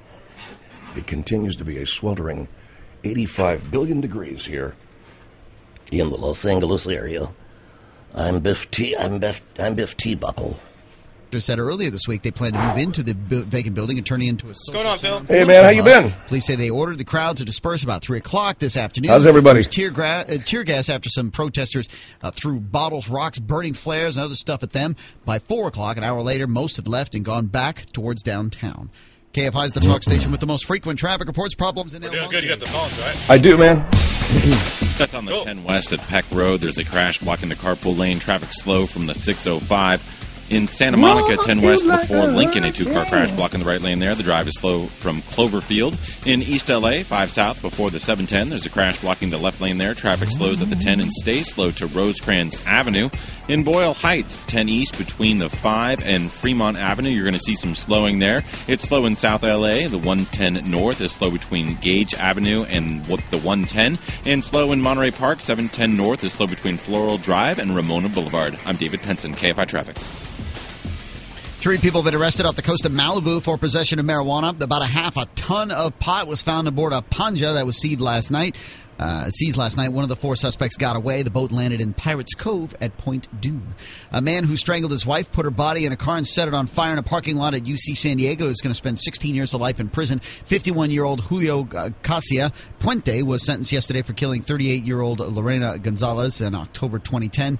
It continues to be a sweltering 85 billion degrees here in the Los Angeles area. I'm Biff T-Buckle. Said earlier this week they plan to move into the vacant building and turn it into a social What's going on, Phil? Hey, man, how you been? Police say they ordered the crowd to disperse about 3 o'clock this afternoon. How's everybody? Tear gas after some protesters threw bottles, rocks, burning flares, and other stuff at them. By 4 o'clock, an hour later, most had left and gone back towards downtown. KFI is the talk station with the most frequent traffic reports, problems in We're doing good. You got the phones, right? I do, man. That's on the 10 West at Peck Road. There's a crash blocking the carpool lane. Traffic slow from the 605. In Santa Monica, 10 West before Lincoln, a 2-car crash blocking the right lane there. The drive is slow from Cloverfield. In East L.A., 5 South before the 710. There's a crash blocking the left lane there. Traffic slows at the 10 and stays slow to Rosecrans Avenue. In Boyle Heights, 10 East between the 5 and Fremont Avenue. You're going to see some slowing there. It's slow in South L.A. The 110 North is slow between Gage Avenue and the 110. And slow in Monterey Park, 710 North is slow between Floral Drive and Ramona Boulevard. I'm David Penson, KFI Traffic. 3 people have been arrested off the coast of Malibu for possession of marijuana. About a half a ton of pot was found aboard a Panja that was seized last night. One of the 4 suspects got away. The boat landed in Pirates Cove at Point Dume. A man who strangled his wife, put her body in a car, and set it on fire in a parking lot at UC San Diego is going to spend 16 years of life in prison. 51-year-old Julio Casia Puente was sentenced yesterday for killing 38-year-old Lorena Gonzalez in October 2010.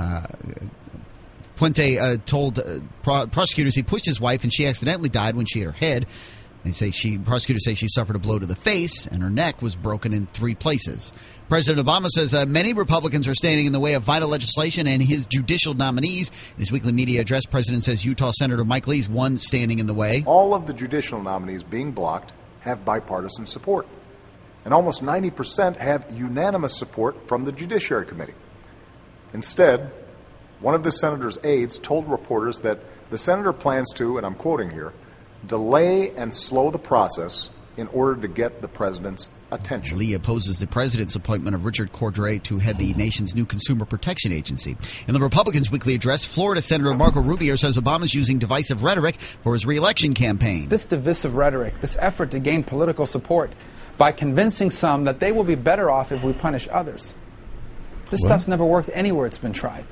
Puente told prosecutors he pushed his wife and she accidentally died when she hit her head. Prosecutors say she suffered a blow to the face and her neck was broken in 3 places. President Obama says many Republicans are standing in the way of vital legislation and his judicial nominees. In his weekly media address, the president says Utah Senator Mike Lee's one standing in the way. All of the judicial nominees being blocked have bipartisan support. And almost 90% have unanimous support from the Judiciary Committee. Instead, one of the senator's aides told reporters that the senator plans to, and I'm quoting here, delay and slow the process in order to get the president's attention. Lee opposes the president's appointment of Richard Cordray to head the nation's new Consumer Protection Agency. In the Republicans' weekly address, Florida Senator Marco Rubio says Obama's using divisive rhetoric for his re-election campaign. This divisive rhetoric, this effort to gain political support by convincing some that they will be better off if we punish others. This stuff's never worked anywhere it's been tried.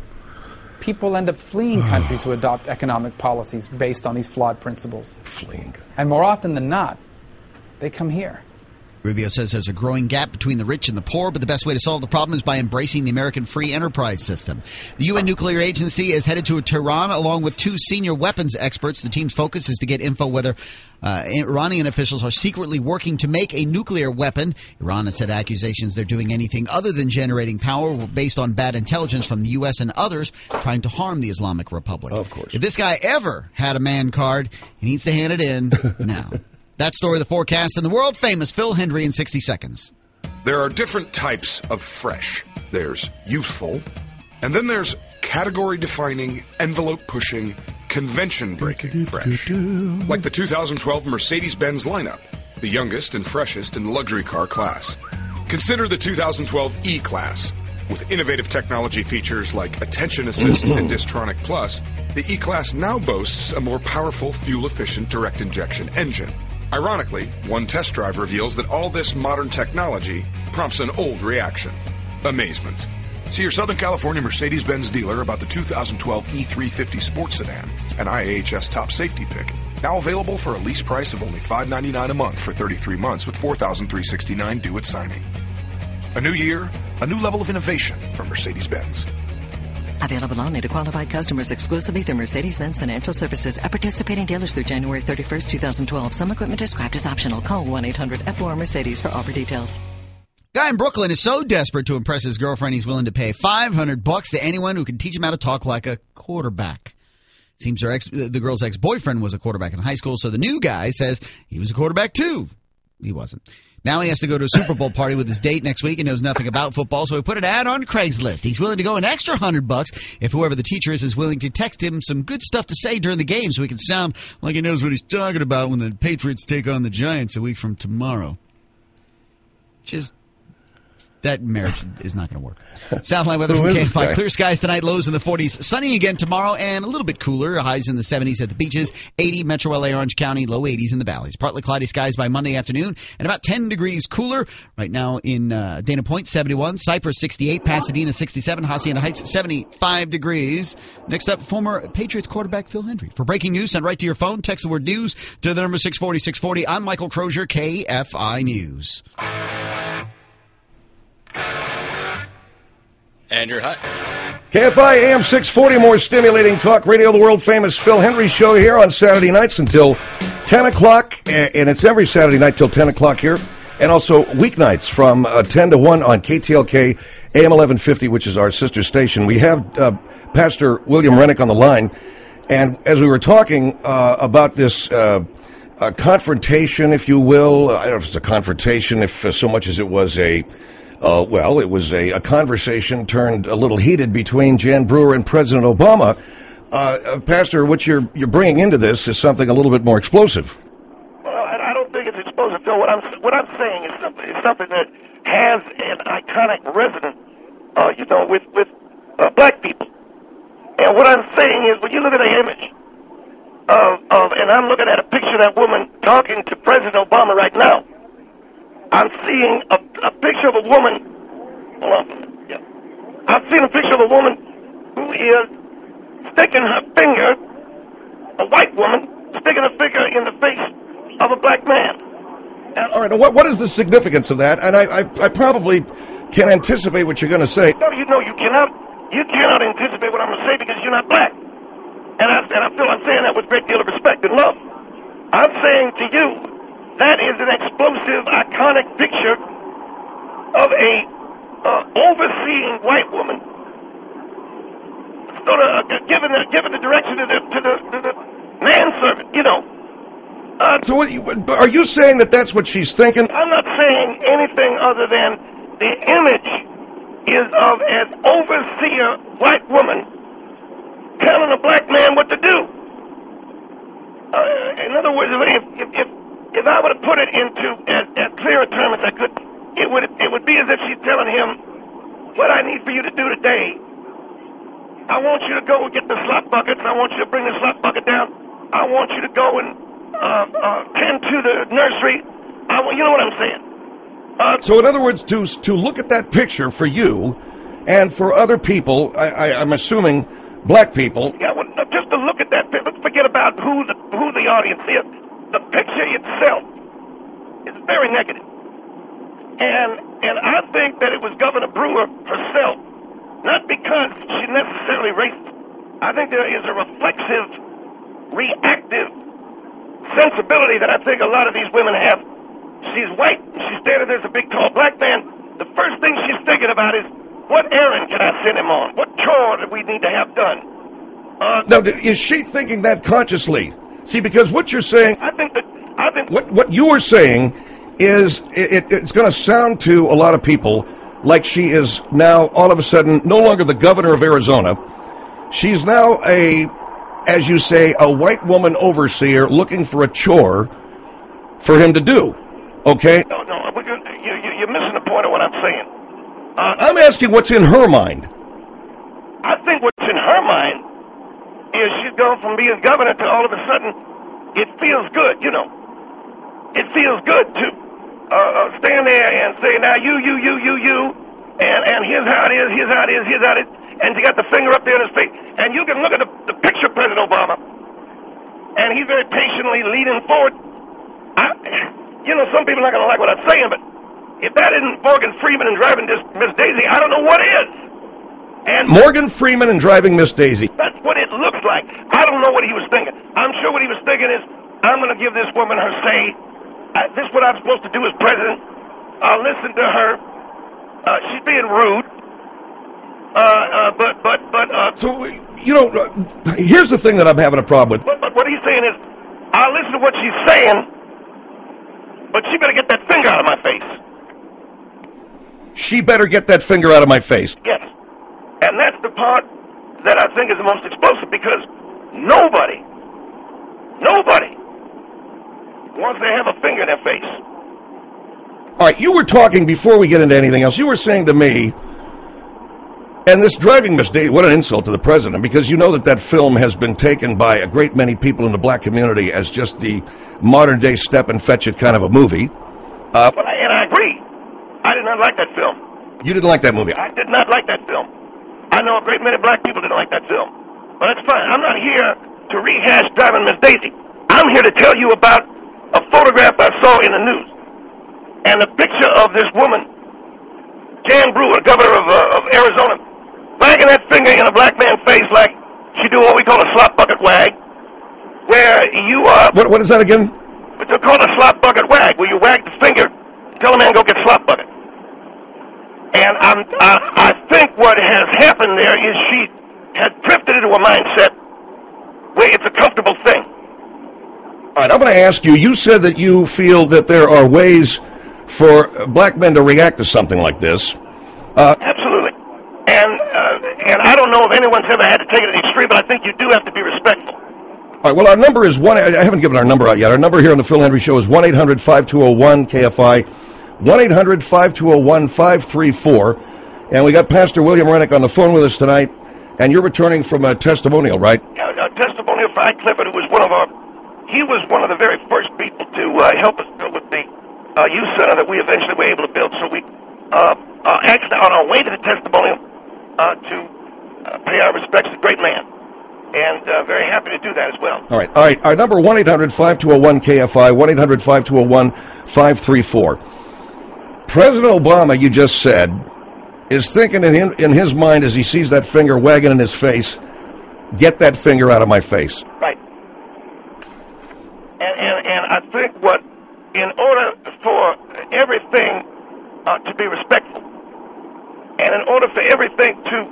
People end up fleeing countries who adopt economic policies based on these flawed principles. Fleeing. And more often than not, they come here. Rubio says there's a growing gap between the rich and the poor, but the best way to solve the problem is by embracing the American free enterprise system. The UN Nuclear Agency is headed to Tehran along with 2 senior weapons experts. The team's focus is to get info whether Iranian officials are secretly working to make a nuclear weapon. Iran has said accusations they're doing anything other than generating power were based on bad intelligence from the U.S. and others trying to harm the Islamic Republic. Of course. If this guy ever had a man card, he needs to hand it in now. That story, the forecast, and the world-famous Phil Hendry in 60 seconds. There are different types of fresh. There's youthful, and then there's category-defining, envelope-pushing, convention-breaking fresh. Like the 2012 Mercedes-Benz lineup, the youngest and freshest in the luxury car class. Consider the 2012 E-Class. With innovative technology features like Attention Assist and Distronic Plus, the E-Class now boasts a more powerful, fuel-efficient direct-injection engine. Ironically, one test drive reveals that all this modern technology prompts an old reaction: amazement. See your Southern California Mercedes-Benz dealer about the 2012 E350 Sports Sedan, an IAHS top safety pick. Now available for a lease price of only $599 a month for 33 months with $4,369 due at signing. A new year, a new level of innovation from Mercedes-Benz. Available only to qualified customers exclusively through Mercedes-Benz Financial Services at participating dealers through January 31st, 2012. Some equipment described as optional. Call 1-800-F4-MERCEDES for offer details. Guy in Brooklyn is so desperate to impress his girlfriend he's willing to pay $500 to anyone who can teach him how to talk like a quarterback. Seems the girl's ex-boyfriend was a quarterback in high school, so the new guy says he was a quarterback too. He wasn't. Now he has to go to a Super Bowl party with his date next week and knows nothing about football, so he put an ad on Craigslist. He's willing to go an extra $100 if whoever the teacher is willing to text him some good stuff to say during the game so he can sound like he knows what he's talking about when the Patriots take on the Giants a week from tomorrow. Just that marriage is not going to work. Southline weather from Who is this KFI. guy? Clear skies tonight, lows in the 40s. Sunny again tomorrow, and a little bit cooler. Highs in the 70s at the beaches. 80 Metro LA, Orange County, low 80s in the valleys. Partly cloudy skies by Monday afternoon, and about 10 degrees cooler. Right now in Dana Point, 71. Cypress, 68. Pasadena, 67. Hacienda Heights, 75 degrees. Next up, former Patriots quarterback Phil Hendry. For breaking news, send right to your phone. Text the word news to the number 640 640. I'm Michael Crozier, KFI News. Andrew Hutt. KFI AM 640, more stimulating talk radio, the world-famous Phil Hendry Show here on Saturday nights until 10 o'clock, and it's every Saturday night till 10 o'clock here, and also weeknights from 10 to 1 on KTLK AM 1150, which is our sister station. We have Pastor William Rennick on the line, and as we were talking about this confrontation, if you will, I don't know if it's a confrontation, if so much as it was a conversation turned a little heated between Jan Brewer and President Obama. Pastor, what you're bringing into this is something a little bit more explosive. Well, I don't think it's explosive, Phil. What I'm saying is something that has an iconic resonance, with black people. And what I'm saying is, when you look at the image and I'm looking at a picture of that woman talking to President Obama right now, I'm seeing a picture of a woman. Hold on. Yeah. I'm seeing a picture of a woman who is sticking her finger, a white woman, sticking her finger in the face of a black man. All right. What is the significance of that? And I probably can anticipate what you're going to say. No, you cannot anticipate what I'm going to say because you're not black. And I feel I'm saying that with a great deal of respect and love. I'm saying to you, that is an explosive, iconic picture of a overseeing white woman, sort of giving the direction to the manservant, So are you saying that that's what she's thinking? I'm not saying anything other than the image is of an overseer white woman telling a black man what to do. In other words, if I were to put it into as clear a term as I could, it would be as if she's telling him, what I need for you to do today, I want you to go and get the slop buckets, I want you to bring the slop bucket down, I want you to go and tend to the nursery, you know what I'm saying? So in other words, to look at that picture for you and for other people, I'm assuming black people. Yeah, well, just to look at that picture, let's forget about who the audience is. The picture itself is very negative. And I think that it was Governor Brewer herself, not because she's necessarily racist. I think there is a reflexive, reactive sensibility that I think a lot of these women have. She's white, she's standing there's a big, tall black man. The first thing she's thinking about is, what errand can I send him on? What chore do we need to have done? Now, is she thinking that consciously? See, because what you're saying, I think what you are saying is it's going to sound to a lot of people like she is now all of a sudden no longer the governor of Arizona. She's now as you say, a white woman overseer looking for a chore for him to do. Okay? No, you're missing the point of what I'm saying. I'm asking what's in her mind. I think what's in her mind is she's gone from being governor to all of a sudden it feels good, It feels good to stand there and say, now you, and here's how it is, here's how it is, here's how it is, and you got the finger up there in his face. And you can look at the picture of President Obama, and he's very patiently leaning forward. Some people are not going to like what I'm saying, but if that isn't Morgan Freeman and driving this Miss Daisy, I don't know what is. And Morgan Freeman and driving Miss Daisy. That's what it looks like. I don't know what he was thinking. I'm sure what he was thinking is, I'm going to give this woman her say. This is what I'm supposed to do as president. I'll listen to her. She's being rude. So, here's the thing that I'm having a problem with. But what he's saying is, I'll listen to what she's saying, but she better get that finger out of my face. She better get that finger out of my face. Yes. And that's the part that I think is the most explosive, because nobody wants to have a finger in their face. All right, you were talking before we get into anything else. You were saying to me, and this driving Miss Daisy, what an insult to the president, because you know that film has been taken by a great many people in the black community as just the modern-day step and fetch it kind of a movie. And I agree. I did not like that film. You didn't like that movie? I did not like that film. I know a great many black people didn't like that film. But that's fine. I'm not here to rehash Driving Miss Daisy. I'm here to tell you about a photograph I saw in the news. And the picture of this woman, Jan Brewer, governor of Arizona, wagging that finger in a black man's face like she do what we call a slop bucket wag, where you are... What is that again? It's called a slop bucket wag, where you wag the finger, tell a man go get slop bucket. And I think what has happened there is she has drifted into a mindset where it's a comfortable thing. All right, I'm going to ask you, you said that you feel that there are ways for black men to react to something like this. Absolutely. And I don't know if anyone's ever had to take it to the extreme, but I think you do have to be respectful. All right, well, our number is I haven't given our number out yet. Our number here on the Phil Hendrie Show is 1-800-5201-KFI, 1-800-5201-534. And we got Pastor William Rennick on the phone with us tonight, and you're returning from a testimonial, right? A testimonial for Ike Clifford, who was he was one of the very first people to help us build with the youth center that we eventually were able to build. So we actually on our way to the testimonial to pay our respects to the great man. And very happy to do that as well. All right. Our number, 1-800-5201-KFI, 1-800-521-534. President Obama, you just said, is thinking in his mind as he sees that finger wagging in his face, get that finger out of my face. Right. And I think in order for everything to be respectful, and in order for everything to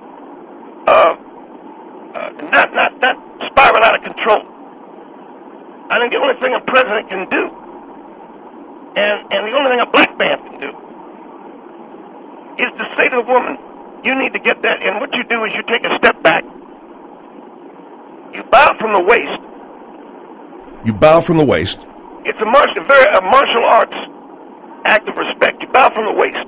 not spiral out of control, I think the only thing a president can do, and the only thing a black man can do, is to say to the woman, you need to get that, and what you do is you take a step back, you bow from the waist. You bow from the waist. It's a martial arts act of respect. You bow from the waist.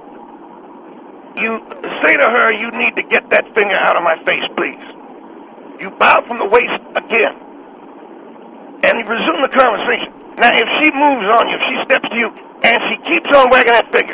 You say to her, you need to get that finger out of my face, please. You bow from the waist again. And you resume the conversation. Now, if she moves on you, if she steps to you, and she keeps on wagging that finger,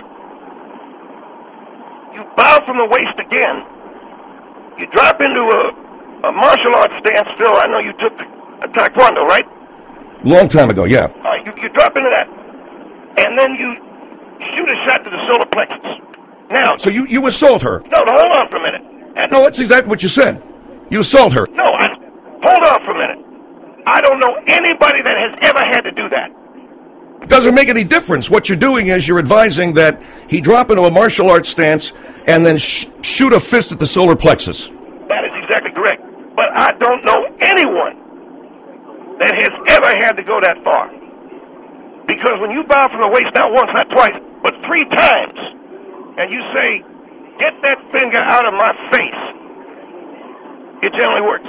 you bow from the waist again. You drop into a martial arts stance. Phil, I know you took a taekwondo, right? Long time ago, yeah. You drop into that. And then you shoot a shot to the solar plexus. Now, so you assault her? No, hold on for a minute. No, that's exactly what you said. You assault her. No, hold on for a minute. I don't know anybody that has ever had to do that. It doesn't make any difference. What you're doing is you're advising that he drop into a martial arts stance and then shoot a fist at the solar plexus. That is exactly correct. But I don't know anyone that has ever had to go that far. Because when you bow from the waist, not once, not twice, but 3 times, and you say, get that finger out of my face, it generally works.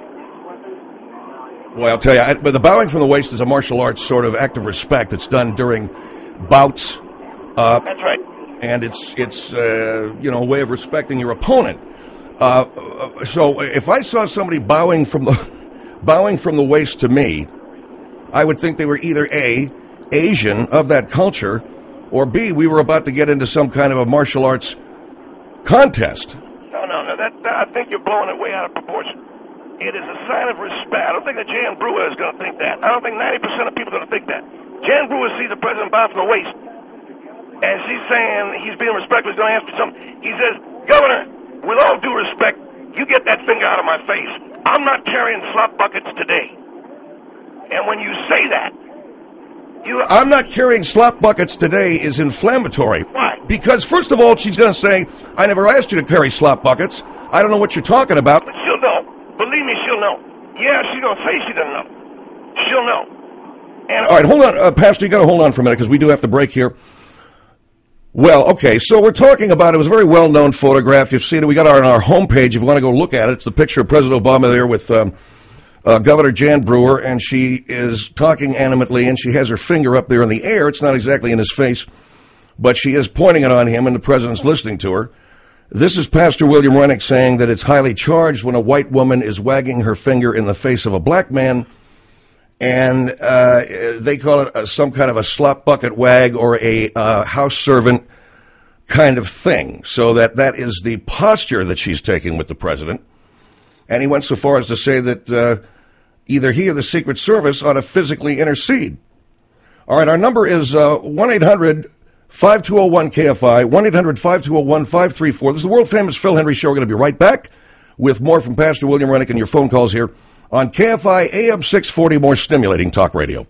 Well, I'll tell you, but the bowing from the waist is a martial arts sort of act of respect. It's done during bouts. That's right. And it's a way of respecting your opponent. So if I saw somebody bowing from the waist to me, I would think they were either A, Asian of that culture, or B, we were about to get into some kind of a martial arts contest. No. I think you're blowing it way out of proportion. It is a sign of respect. I don't think that Jan Brewer is going to think that. I don't think 90% of people are going to think that. Jan Brewer sees the president bow from the waist, and she's saying he's being respectful. He's going to ask for something. He says, Governor, with all due respect, you get that finger out of my face. I'm not carrying slop buckets today. And when you say that, I'm not carrying slop buckets today is inflammatory. Why? Because, first of all, she's going to say, I never asked you to carry slop buckets. I don't know what you're talking about. But she'll know. Believe me, she'll know. Yeah, she's going to say she doesn't know. She'll know. And all right, hold on. Pastor, you got to hold on for a minute because we do have to break here. Well, okay, so we're talking about, it was a very well-known photograph. You've seen it. We got it on our homepage. If you want to go look at it, it's the picture of President Obama there with Governor Jan Brewer, and she is talking animately, and she has her finger up there in the air. It's not exactly in his face. but she is pointing it on him, and the president's listening to her. This is Pastor William Rennick saying that it's highly charged when a white woman is wagging her finger in the face of a black man, and they call it some kind of a slop bucket wag or a house servant kind of thing. So that is the posture that she's taking with the president. And he went so far as to say that either he or the Secret Service ought to physically intercede. All right, our number is 1-800-5201-KFI, 1-800-5201-534. This is the world-famous Phil Henry Show. We're going to be right back with more from Pastor William Rennick and your phone calls here on KFI AM 640, more stimulating talk radio.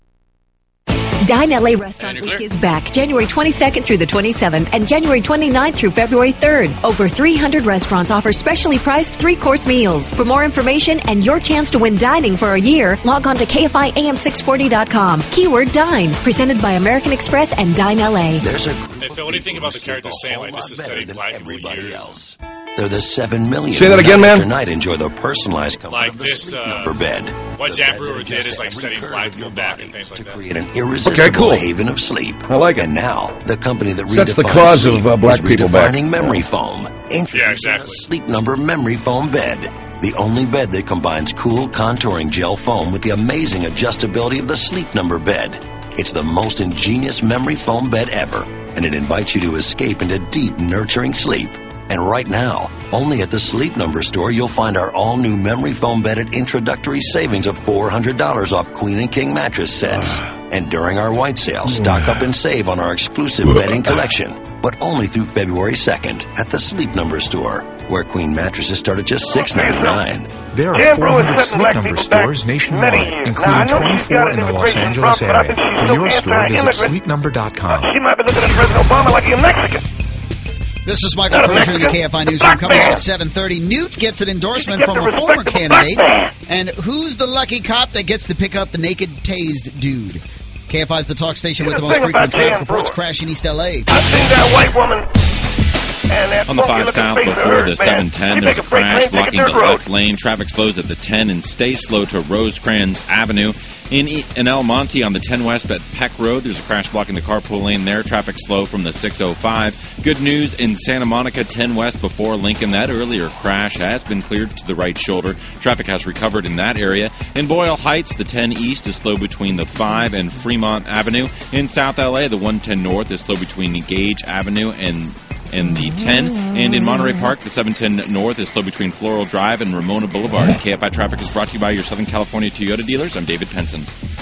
Dine LA Restaurant Week is back January 22nd through the 27th and January 29th through February 3rd. Over 300 restaurants offer specially priced 3-course meals. For more information and your chance to win dining for a year, log on to KFIAM640.com. Keyword Dine. Presented by American Express and Dine LA. Hey Phil, what do you think about the character Sam? Like, this is setting black everybody else. They're the 7 million. Say that again, man. Tonight, enjoy the personalized comfort like of this, Sleep Number bed. What Jack Brewer did is like setting black people back and things like that. Create an irresistible haven of sleep. I like it. And now, the company that That's redefines the cause sleep of black is people back. redefining memory foam. Yeah, exactly. Sleep Number Memory Foam Bed. The only bed that combines cool contouring gel foam with the amazing adjustability of the Sleep Number bed. It's the most ingenious memory foam bed ever, and it invites you to escape into deep, nurturing sleep. And right now, only at the Sleep Number store, you'll find our all-new memory foam bed at introductory savings of $400 off Queen and King mattress sets. And during our white sale, stock up and save on our exclusive bedding collection. But only through February 2nd at the Sleep Number store, where Queen mattresses start at just $6.99. There are 400 Sleep Number stores nationwide, including 24 in the Los Angeles area. For your store, visit sleepnumber.com. She might be looking at President Obama like he's Mexican. This is Michael Crozier in the KFI Newsroom. Coming up at 7:30, Newt gets an endorsement from a former candidate. And who's the lucky cop that gets to pick up the naked, tased dude? KFI is the talk station with the most frequent traffic reports. Crash in East L.A. I've seen that white woman. On the 5 South before the 710, there's a crash blocking the left lane. Traffic slows at the 10 and stays slow to Rosecrans Avenue. In El Monte on the 10 West at Peck Road, there's a crash blocking the carpool lane there. Traffic slow from the 605. Good news in Santa Monica 10 West before Lincoln. That earlier crash has been cleared to the right shoulder. Traffic has recovered in that area. In Boyle Heights, the 10 East is slow between the 5 and Fremont Avenue. In South LA, the 110 North is slow between Gage Avenue and the 10. And in Monterey Park, the 710 North is slow between Floral Drive and Ramona Boulevard. KFI Traffic is brought to you by your Southern California Toyota dealers. I'm David Penson.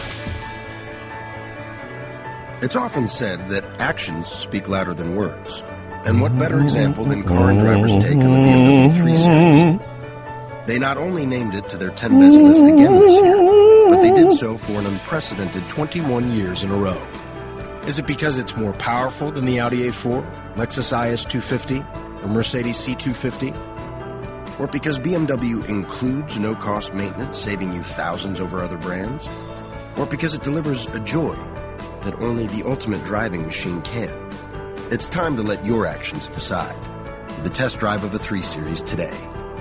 It's often said that actions speak louder than words. And what better example than car and driver's take on the BMW 3 Series? They not only named it to their 10 best list again this year, but they did so for an unprecedented 21 years in a row. Is it because it's more powerful than the Audi A4, Lexus IS 250, or Mercedes C250? Or because BMW includes no-cost maintenance, saving you thousands over other brands? Or because it delivers a joy that only the ultimate driving machine can? It's time to let your actions decide. The test drive of a 3 Series today.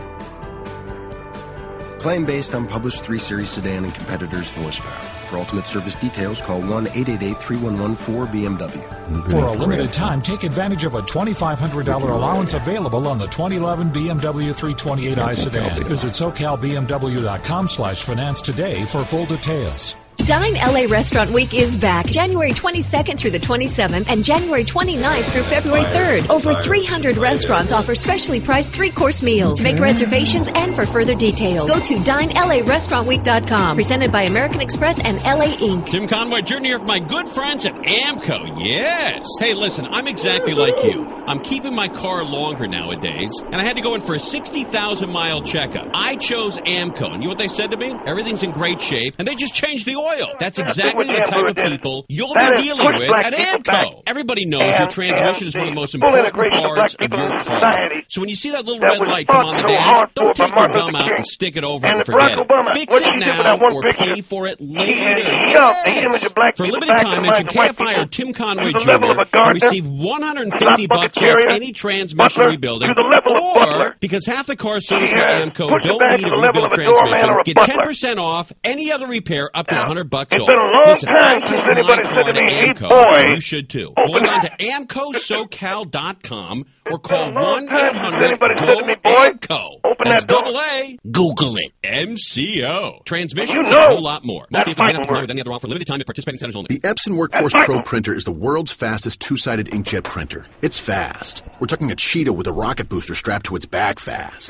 Claim based on published 3 Series sedan and competitors' horsepower. For ultimate service details, call 1-888-3114-BMW. For a limited time, take advantage of a $2,500 allowance available on the 2011 BMW 328i sedan. Visit SoCalBMW.com/finance today for full details. Dine LA Restaurant Week is back January 22nd through the 27th and January 29th through February 3rd. Over 300 restaurants offer specially priced 3-course meals. To make reservations and for further details, go to DineLARestaurantWeek.com. Presented by American Express and LA Inc. Tim Conway Jr. here for my good friends at AAMCO. Yes. Hey, listen, I'm exactly like you. I'm keeping my car longer nowadays, and I had to go in for a 60,000-mile checkup. I chose AAMCO, and you know what they said to me? Everything's in great shape, and they just changed the oil. That's exactly the type of people you'll be dealing with at AAMCO. Everybody knows your transmission is one of the most important parts of your car. So when you see that little red light come on the dash, don't take your gum out and stick it over and forget it. Fix it now or pay for it later. Yes. For a limited time, mention KFI or Tim Conway Jr. and receive $150 off any transmission rebuilding. Or, because half the cars serviced by AAMCO don't need a rebuilt transmission, get 10% off any other repair up to $100 off. It's been a long Listen, I time take since my anybody car said to to me, "Hey, AMCO. boy, You should too. Log on to AMCOSocal.com or call It's been a long time since anybody said to me, boy, AMCO. open That's that door." double A. Google it. MCO. Transmissions You and know a whole lot more. Most that's vehicles may not fighting comply word. with any other offer. Limited time at participating centers only. The Epson Workforce That's Pro right. printer is the world's fastest two-sided inkjet printer. It's fast. We're talking a Cheetah with a rocket booster strapped to its back fast.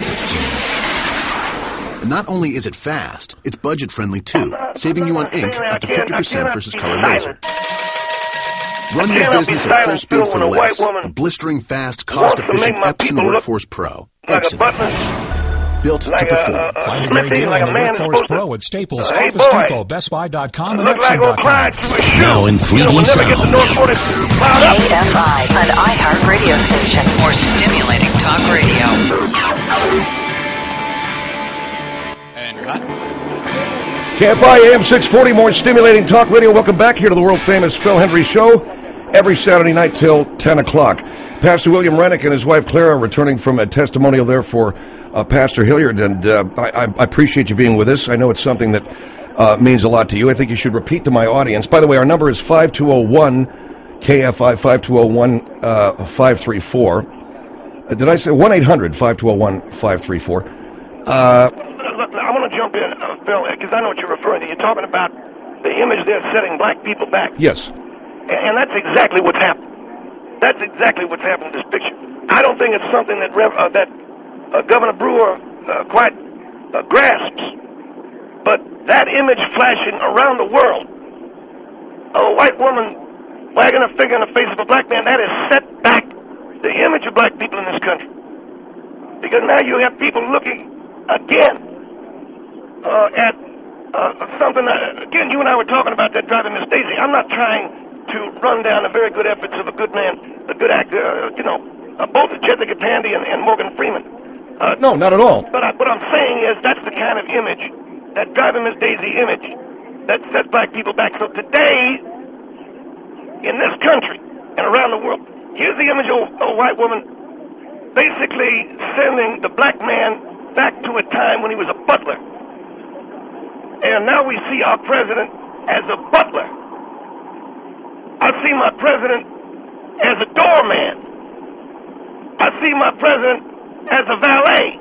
And not only is it fast, it's budget-friendly too, saving you on ink up to 50% versus color laser. Run your business at full speed for less. The blistering fast, cost-efficient Epson Workforce Pro. Epson. Built to perform. Find a great deal on the Workforce Pro at Staples, Hey, Office boy. Depot, Bestbuy.com, and Look like old Clyde Epson.com. through a shoe. Now in 3D We'll never get the sound. North 40 plowed up. KFI, an iHeart radio station. More stimulating talk radio. KFI AM 640, more stimulating talk radio. Welcome back here to the world-famous Phil Hendry Show every Saturday night till 10 o'clock. Pastor William Rennick and his wife Clara returning from a testimonial there for Pastor Hilliard, and I appreciate you being with us. I know it's something that means a lot to you. I think you should repeat to my audience. By the way, our number is 5201 KFI 5201-534. Did I say 1-800-5201-534? Look, I want to jump in, Phil, because I know what you're referring to. You're talking about the image there setting black people back. Yes. And that's exactly what's happened. That's exactly what's happened in this picture. I don't think it's something that Governor Brewer quite grasps. But that image flashing around the world of a white woman wagging a finger in the face of a black man, that has set back the image of black people in this country. Because now you have people looking again at something that, again, you and I were talking about that driving Miss Daisy. I'm not trying to run down the very good efforts of a good man, a good actor, both Jessica Tandy and Morgan Freeman. No, not at all. But what I'm saying is that's the kind of image, that driving Miss Daisy image, that sets black people back. So today, in this country and around the world, here's the image of a white woman basically sending the black man back to a time when he was a butler. And now we see our president as a butler. I see my president as a doorman. I see my president as a valet.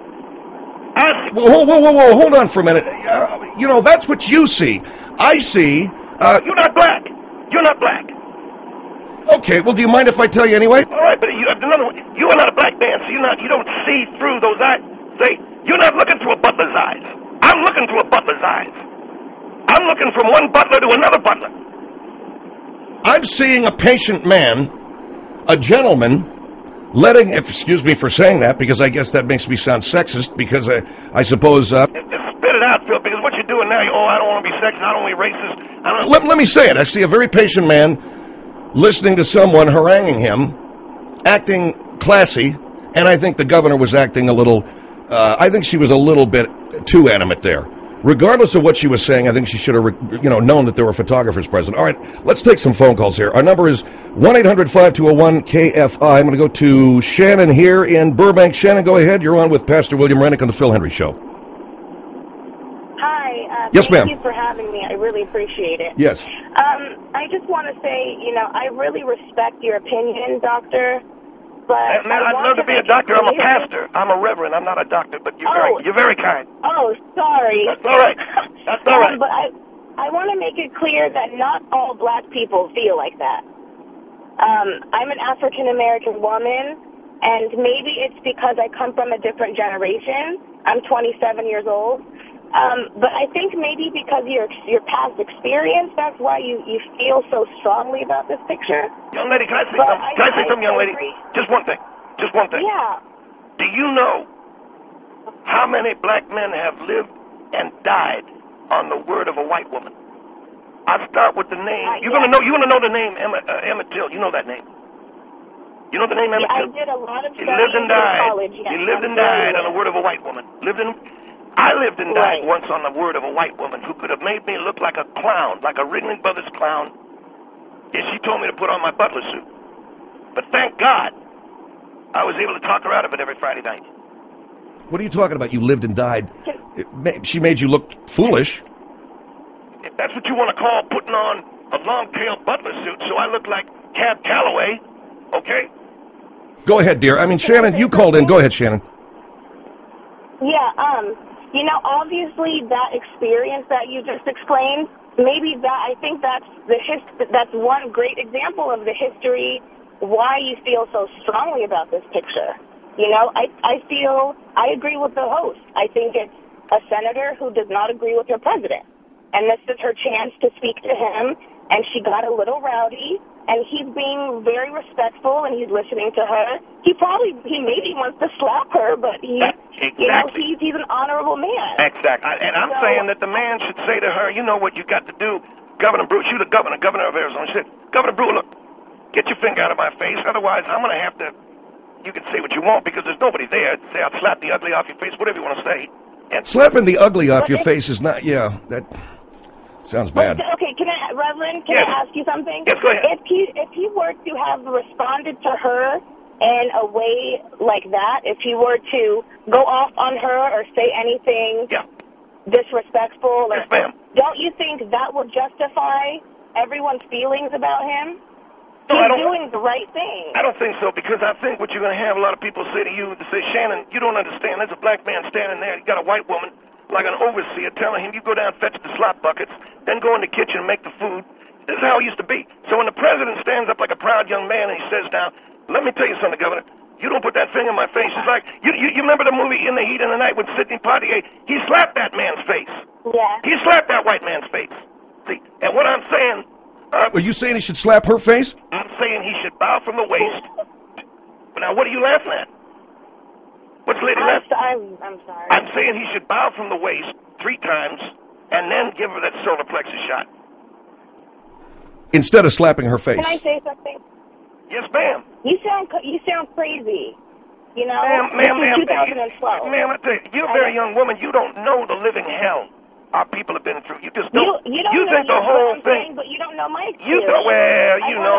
Whoa, hold on for a minute. That's what you see. I see... You're not black. You're not black. Okay, well, do you mind if I tell you anyway? All right, but you are not a black man, so you don't see through those eyes. You're not looking through a butler's eyes. I'm looking through a butler's eyes. I'm looking from one butler to another butler. I'm seeing a patient man, a gentleman, excuse me for saying that, because I guess that makes me sound sexist, because I suppose... Just spit it out, Phil, because what you're doing now, I don't want to be sexist, I don't want to be racist. Let me say it. I see a very patient man listening to someone haranguing him, acting classy, and I think the governor was acting a little... I think she was a little bit too animate there. Regardless of what she was saying, I think she should have, known that there were photographers present. All right, let's take some phone calls here. Our number is 1-800-5201-KFI. I'm going to go to Shannon here in Burbank. Shannon, go ahead. You're on with Pastor William Rennick on the Phil Hendry Show. Hi. Yes, ma'am. Thank you for having me. I really appreciate it. Yes. I just want to say, I really respect your opinion, Doctor. But man, I'd love to be a doctor. I'm a pastor. I'm a reverend. I'm not a doctor, but you're very kind. Oh, sorry. That's all right. That's all right. But I want to make it clear that not all black people feel like that. I'm an African-American woman, and maybe it's because I come from a different generation. I'm 27 years old. But I think maybe because of your past experience, that's why you feel so strongly about this picture. Young lady, can I say something? Can I say something, young lady? Just one thing. Yeah. Do you know how many black men have lived and died on the word of a white woman? I'll start with the name. You want to know the name Emmett Till? You know that name? You know the name Emmett Till? I did a lot of studying in college. He lived and died on the word of a white woman. I lived and died once on the word of a white woman who could have made me look like a clown, like a Ringling Brothers clown, if she told me to put on my butler suit. But thank God, I was able to talk her out of it every Friday night. What are you talking about? You lived and died. She made you look foolish. That's what you want to call putting on a long-tailed butler suit so I look like Cab Calloway, okay? Go ahead, dear. I mean, Shannon, you called in. Go ahead, Shannon. Yeah, you know, obviously that experience that you just explained, maybe that, I think that's that's one great example of the history, why you feel so strongly about this picture. You know, I agree with the host. I think it's a senator who does not agree with her president. And this is her chance to speak to him, and she got a little rowdy, and he's being very respectful, and he's listening to her. He maybe wants to slap her, but he's an honorable man. Exactly. And I'm saying that the man should say to her, you know what you got to do, Governor Brewer, you the governor of Arizona. She said, Governor Brewer, look, get your finger out of my face, otherwise I'm going to have to, you can say what you want because there's nobody there. Say I'll slap the ugly off your face, whatever you want to say. And slapping the ugly off your face is not, that sounds bad. Okay, Reverend, can I ask you something? Yes, go ahead. If he were to have responded to her in a way like that, if he were to go off on her or say anything disrespectful, yes, ma'am. Don't you think that would justify everyone's feelings about him? No, He's doing the right thing. I don't think so, because I think what you're going to have a lot of people say to you, they say, Shannon, you don't understand. There's a black man standing there. You got a white woman, like an overseer, telling him, you go down and fetch the slop buckets, then go in the kitchen and make the food. This is how it used to be. So when the president stands up like a proud young man and he says, now, let me tell you something, Governor. You don't put that finger in my face. It's like, you remember the movie In the Heat of the Night with Sidney Poitier? He slapped that man's face. Yeah. He slapped that white man's face. See, and what I'm saying... Are you saying he should slap her face? I'm saying he should bow from the waist. Now, what are you laughing at? What's the lady laughing? I'm sorry. I'm saying he should bow from the waist 3 times and then give her that solar plexus shot. Instead of slapping her face. Can I say something? Yes, ma'am. You sound crazy. You know, ma'am, 2012. Ma'am, I tell you, you're a very young woman. You don't know the living hell our people have been through. You just don't. You don't you know think the whole thing. But you don't know my experience. You don't. Well, you know,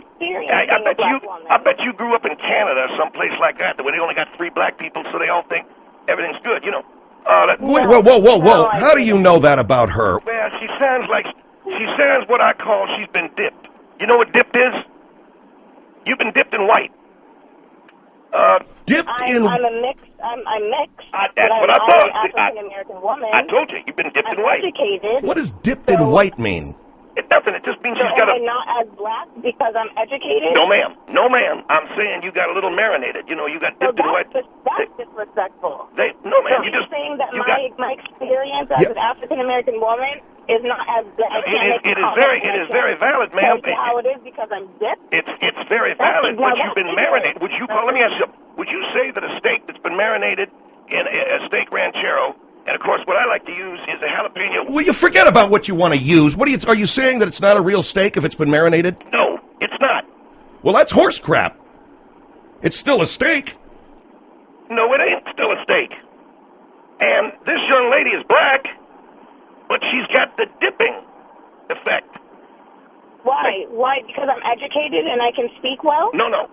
I bet you grew up in Canada or someplace like that, where they only got 3 black people, so they all think everything's good. You know. Whoa! How do you know that about her? Well, she sounds what I call she's been dipped. You know what dipped is? You've been dipped in white. I'm mixed. That's what I thought. African American woman. I told you, you've been dipped in white. Educated. What does dipped in white mean? It doesn't. It just means she's got Am I not as black because I'm educated? No, ma'am. No, ma'am. I'm saying you got a little marinated. You know, you got dipped in white. That's disrespectful. No, ma'am. So you're saying that my experience as an African American woman is not as black. It is very valid, ma'am. How it is because I'm dipped. It's very valid, but you've been marinated. Let me ask you something. Would you say that a steak that's been marinated in a steak ranchero, and of course what I like to use is a jalapeno. Well, you forget about what you want to use. Are you saying that it's not a real steak if it's been marinated? No, it's not. Well, that's horse crap. It's still a steak. No, it ain't still a steak. And this young lady is black, but she's got the dipping effect. Why? Why? Because I'm educated and I can speak well? No, not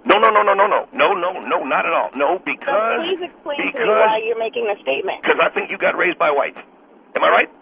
at all. No, because... So please explain to me why you're making a statement. Because I think you got raised by whites. Am I right?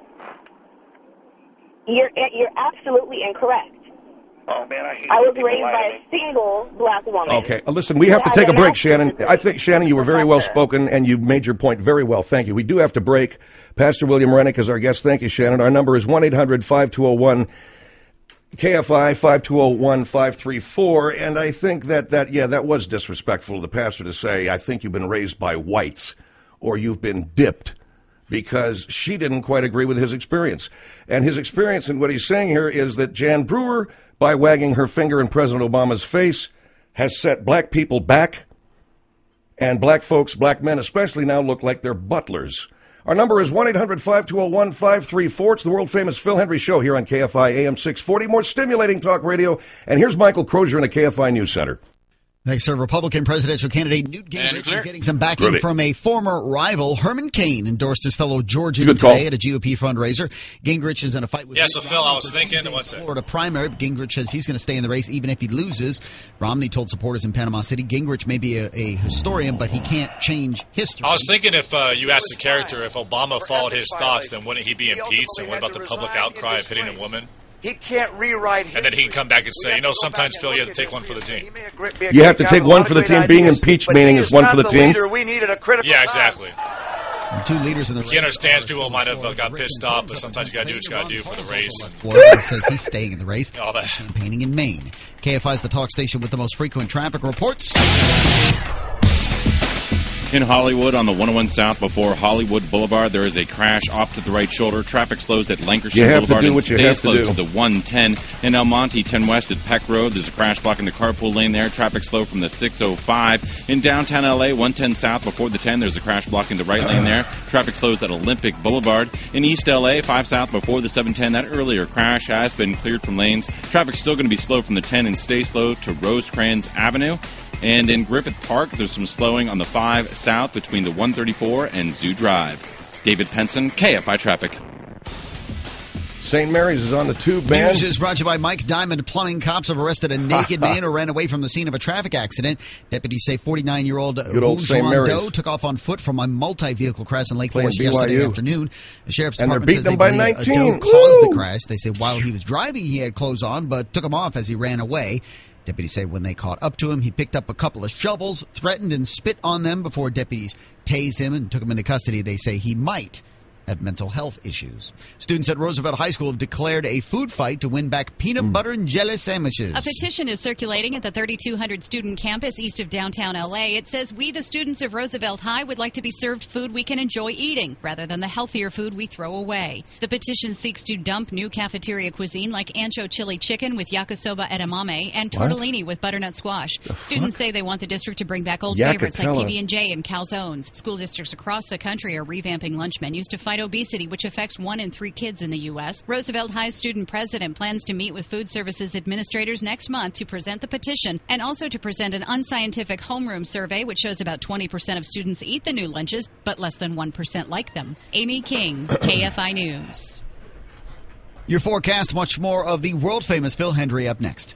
You're absolutely incorrect. Oh, man, I hate it. I was raised by a single black woman. Okay, listen, we have to take a break, Shannon. I think, Shannon, you were very well spoken, and you made your point very well. Thank you. We do have to break. Pastor William Rennick is our guest. Thank you, Shannon. Our number is 1-800-5201. KFI 5201534, and I think that was disrespectful of the pastor to say, I think you've been raised by whites, or you've been dipped, because she didn't quite agree with his experience. And his experience, and what he's saying here, is that Jan Brewer, by wagging her finger in President Obama's face, has set black people back, and black folks, black men especially, now look like they're butlers. Our number is 1-800-520-1534. It's the world-famous Phil Hendry Show here on KFI AM 640. More stimulating talk radio. And here's Michael Crozier in the KFI News Center. Next, Republican presidential candidate Newt Gingrich is getting some backing from a former rival. Herman Cain endorsed his fellow Georgian today at a GOP fundraiser. Gingrich is in a fight with so Phil, I was thinking, what's that? Florida primary. But Gingrich says he's going to stay in the race even if he loses. Romney told supporters in Panama City Gingrich may be a historian, but he can't change history. I was thinking if you asked the character if Obama followed his thoughts, then wouldn't he be impeached? And what about the public outcry of hitting a woman? He can't rewrite history. And then he can come back and say, sometimes, Phil, you have to take one for the team. You have to take one for the team. Being impeached meaning is one for the team. We needed a critical exactly. Two leaders in the race. He understands people might have got pissed off, but sometimes you got to do what you got to do for the race. Florida says he's staying in the race. All that. Campaigning in Maine. KFI is the talk station with the most frequent traffic reports. In Hollywood, on the 101 South before Hollywood Boulevard, there is a crash off to the right shoulder. Traffic slows at Lancashire Boulevard and stays slow to the 110. In El Monte, 10 West at Peck Road, there's a crash blocking the carpool lane there. Traffic slow from the 605. In downtown L.A., 110 South before the 10, there's a crash blocking the right lane there. Traffic slows at Olympic Boulevard. In East L.A., 5 South before the 710, that earlier crash has been cleared from lanes. Traffic's still going to be slow from the 10 and stay slow to Rosecrans Avenue. And in Griffith Park, there's some slowing on the 5 South between the 134 and Zoo Drive. David Penson, KFI Traffic. St. Mary's is on the tube, man. News is brought to you by Mike's Diamond Plumbing. Cops have arrested a naked man who ran away from the scene of a traffic accident. Deputies say 49-year-old Wu Do took off on foot from a multi-vehicle crash in Lake Forest yesterday afternoon. The Sheriff's Department says they believe Do caused the crash. They say while he was driving, he had clothes on, but took them off as he ran away. Deputies say when they caught up to him, he picked up a couple of shovels, threatened and spit on them before deputies tased him and took him into custody. They say he might have mental health issues. Students at Roosevelt High School have declared a food fight to win back peanut butter and jelly sandwiches. A petition is circulating at the 3,200 student campus east of downtown L.A. It says we, the students of Roosevelt High, would like to be served food we can enjoy eating rather than the healthier food we throw away. The petition seeks to dump new cafeteria cuisine like ancho chili chicken with yakisoba edamame and tortellini with butternut squash. Students say they want the district to bring back old favorites like PB&J and calzones. School districts across the country are revamping lunch menus to fight obesity, which affects 1 in 3 kids in the U.S. Roosevelt High student president plans to meet with food services administrators next month to present the petition and also to present an unscientific homeroom survey, which shows about 20% of students eat the new lunches, but less than 1% like them. Amy King, KFI News. Your forecast, much more of the world-famous Phil Hendry up next.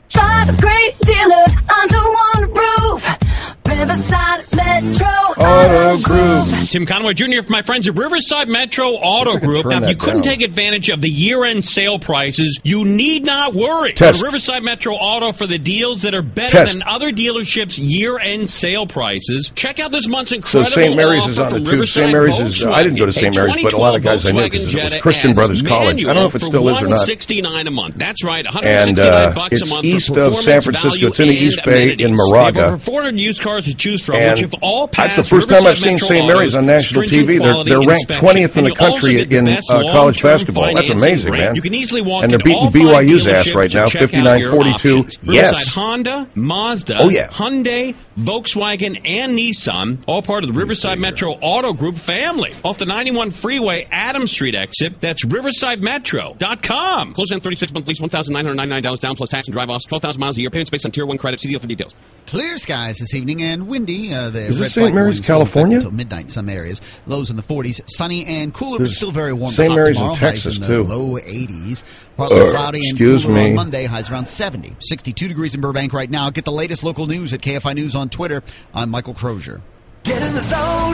5 great dealers under one roof. Riverside Metro Auto Group. Tim Conway Jr. for my friends at Riverside Metro Auto Group. Now, if you couldn't take advantage of the year-end sale prices, you need not worry. Go to Riverside Metro Auto for the deals that are better than other dealerships' year-end sale prices. Check out this month's incredible offer. So St. Mary's is on the tube. St. Mary's is, I didn't go to St. Mary's, but a lot of guys I knew because it was Christian Brothers College. I don't know if it still is or not. $169 a month. That's right, $169 a month. It's east of San Francisco. It's in the East Bay in Moraga. Over 400 used cars to choose from, and which have all passed. That's the first time I've seen St. Mary's on national TV. They're ranked 20th in the country in college basketball. That's amazing, man. You can easily walk and they're beating BYU's ass right now, 59-42. Yes. Honda, Mazda, Hyundai, Volkswagen, and Nissan, all part of the Riverside Metro Auto Group family. Off the 91 freeway, Adams Street exit. That's riversidemetro.com. Close down 36-month lease, $1,999 down plus tax and drive-offs, 12,000 miles a year. Payments based on Tier 1 credit. See deal for details. Clear skies this evening and windy. Is this St. Mary's, California? Until midnight in some areas. Lows in the 40s. Sunny and cooler, but still very warm. St. Mary's in Highs Texas, in the too. Low 80s. Partly cloudy and cooler on Monday. Highs around 70. 62 degrees in Burbank right now. Get the latest local news at KFI News on Twitter. I'm Michael Crozier. Get in the zone.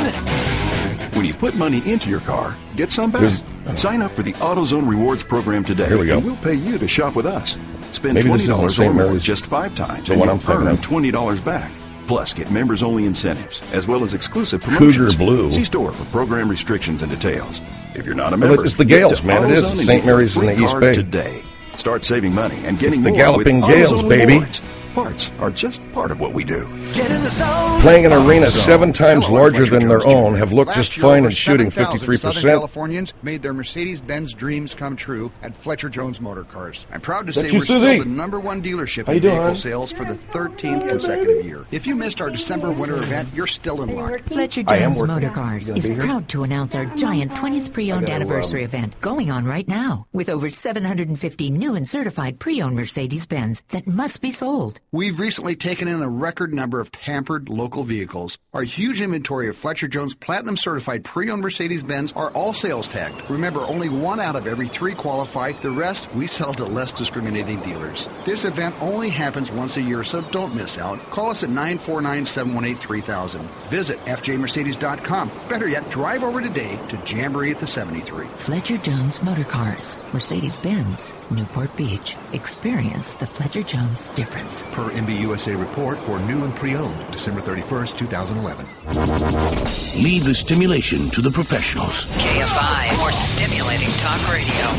When you put money into your car, get some back. Sign up for the AutoZone Rewards program today. Here we go. And we'll pay you to shop with us. Spend $20 or more just 5 times, and you'll earn $20 back. Plus, get members-only incentives, as well as exclusive promotions. Cougar Blue. See store for program restrictions and details. If you're not a member, it's the Gales, man. It is. St. Mary's in the East Bay. Today. Start saving money and getting the more Galloping with Gales, baby. Rewards. Parts are just part of what we do. Get in the zone. Playing an arena 7 times larger than their own, have looked just fine and shooting 53%. Southern Californians made their Mercedes-Benz dreams come true at Fletcher Jones Motor Cars. I'm proud to say we're still the #1 dealership in vehicle sales for the 13th consecutive year. If you missed our December winter event, you're still in luck. Fletcher Jones Motor Cars is proud to announce our giant 20th pre-owned anniversary event going on right now with over 750 new and certified pre-owned Mercedes-Benz that must be sold. We've recently taken in a record number of tampered local vehicles. Our huge inventory of Fletcher Jones Platinum Certified pre-owned Mercedes-Benz are all sales tagged. Remember, only 1 out of every 3 qualify. The rest we sell to less discriminating dealers. This event only happens once a year, so don't miss out. Call us at 949-718-3000. Visit fjmercedes.com. Better yet, drive over today to Jamboree at the 73. Fletcher Jones Motor Cars, Mercedes-Benz, Newport Beach. Experience the Fletcher Jones difference. Per MBUSA report for new and pre-owned, December 31st, 2011. Leave the stimulation to the professionals. KFI, more stimulating talk radio.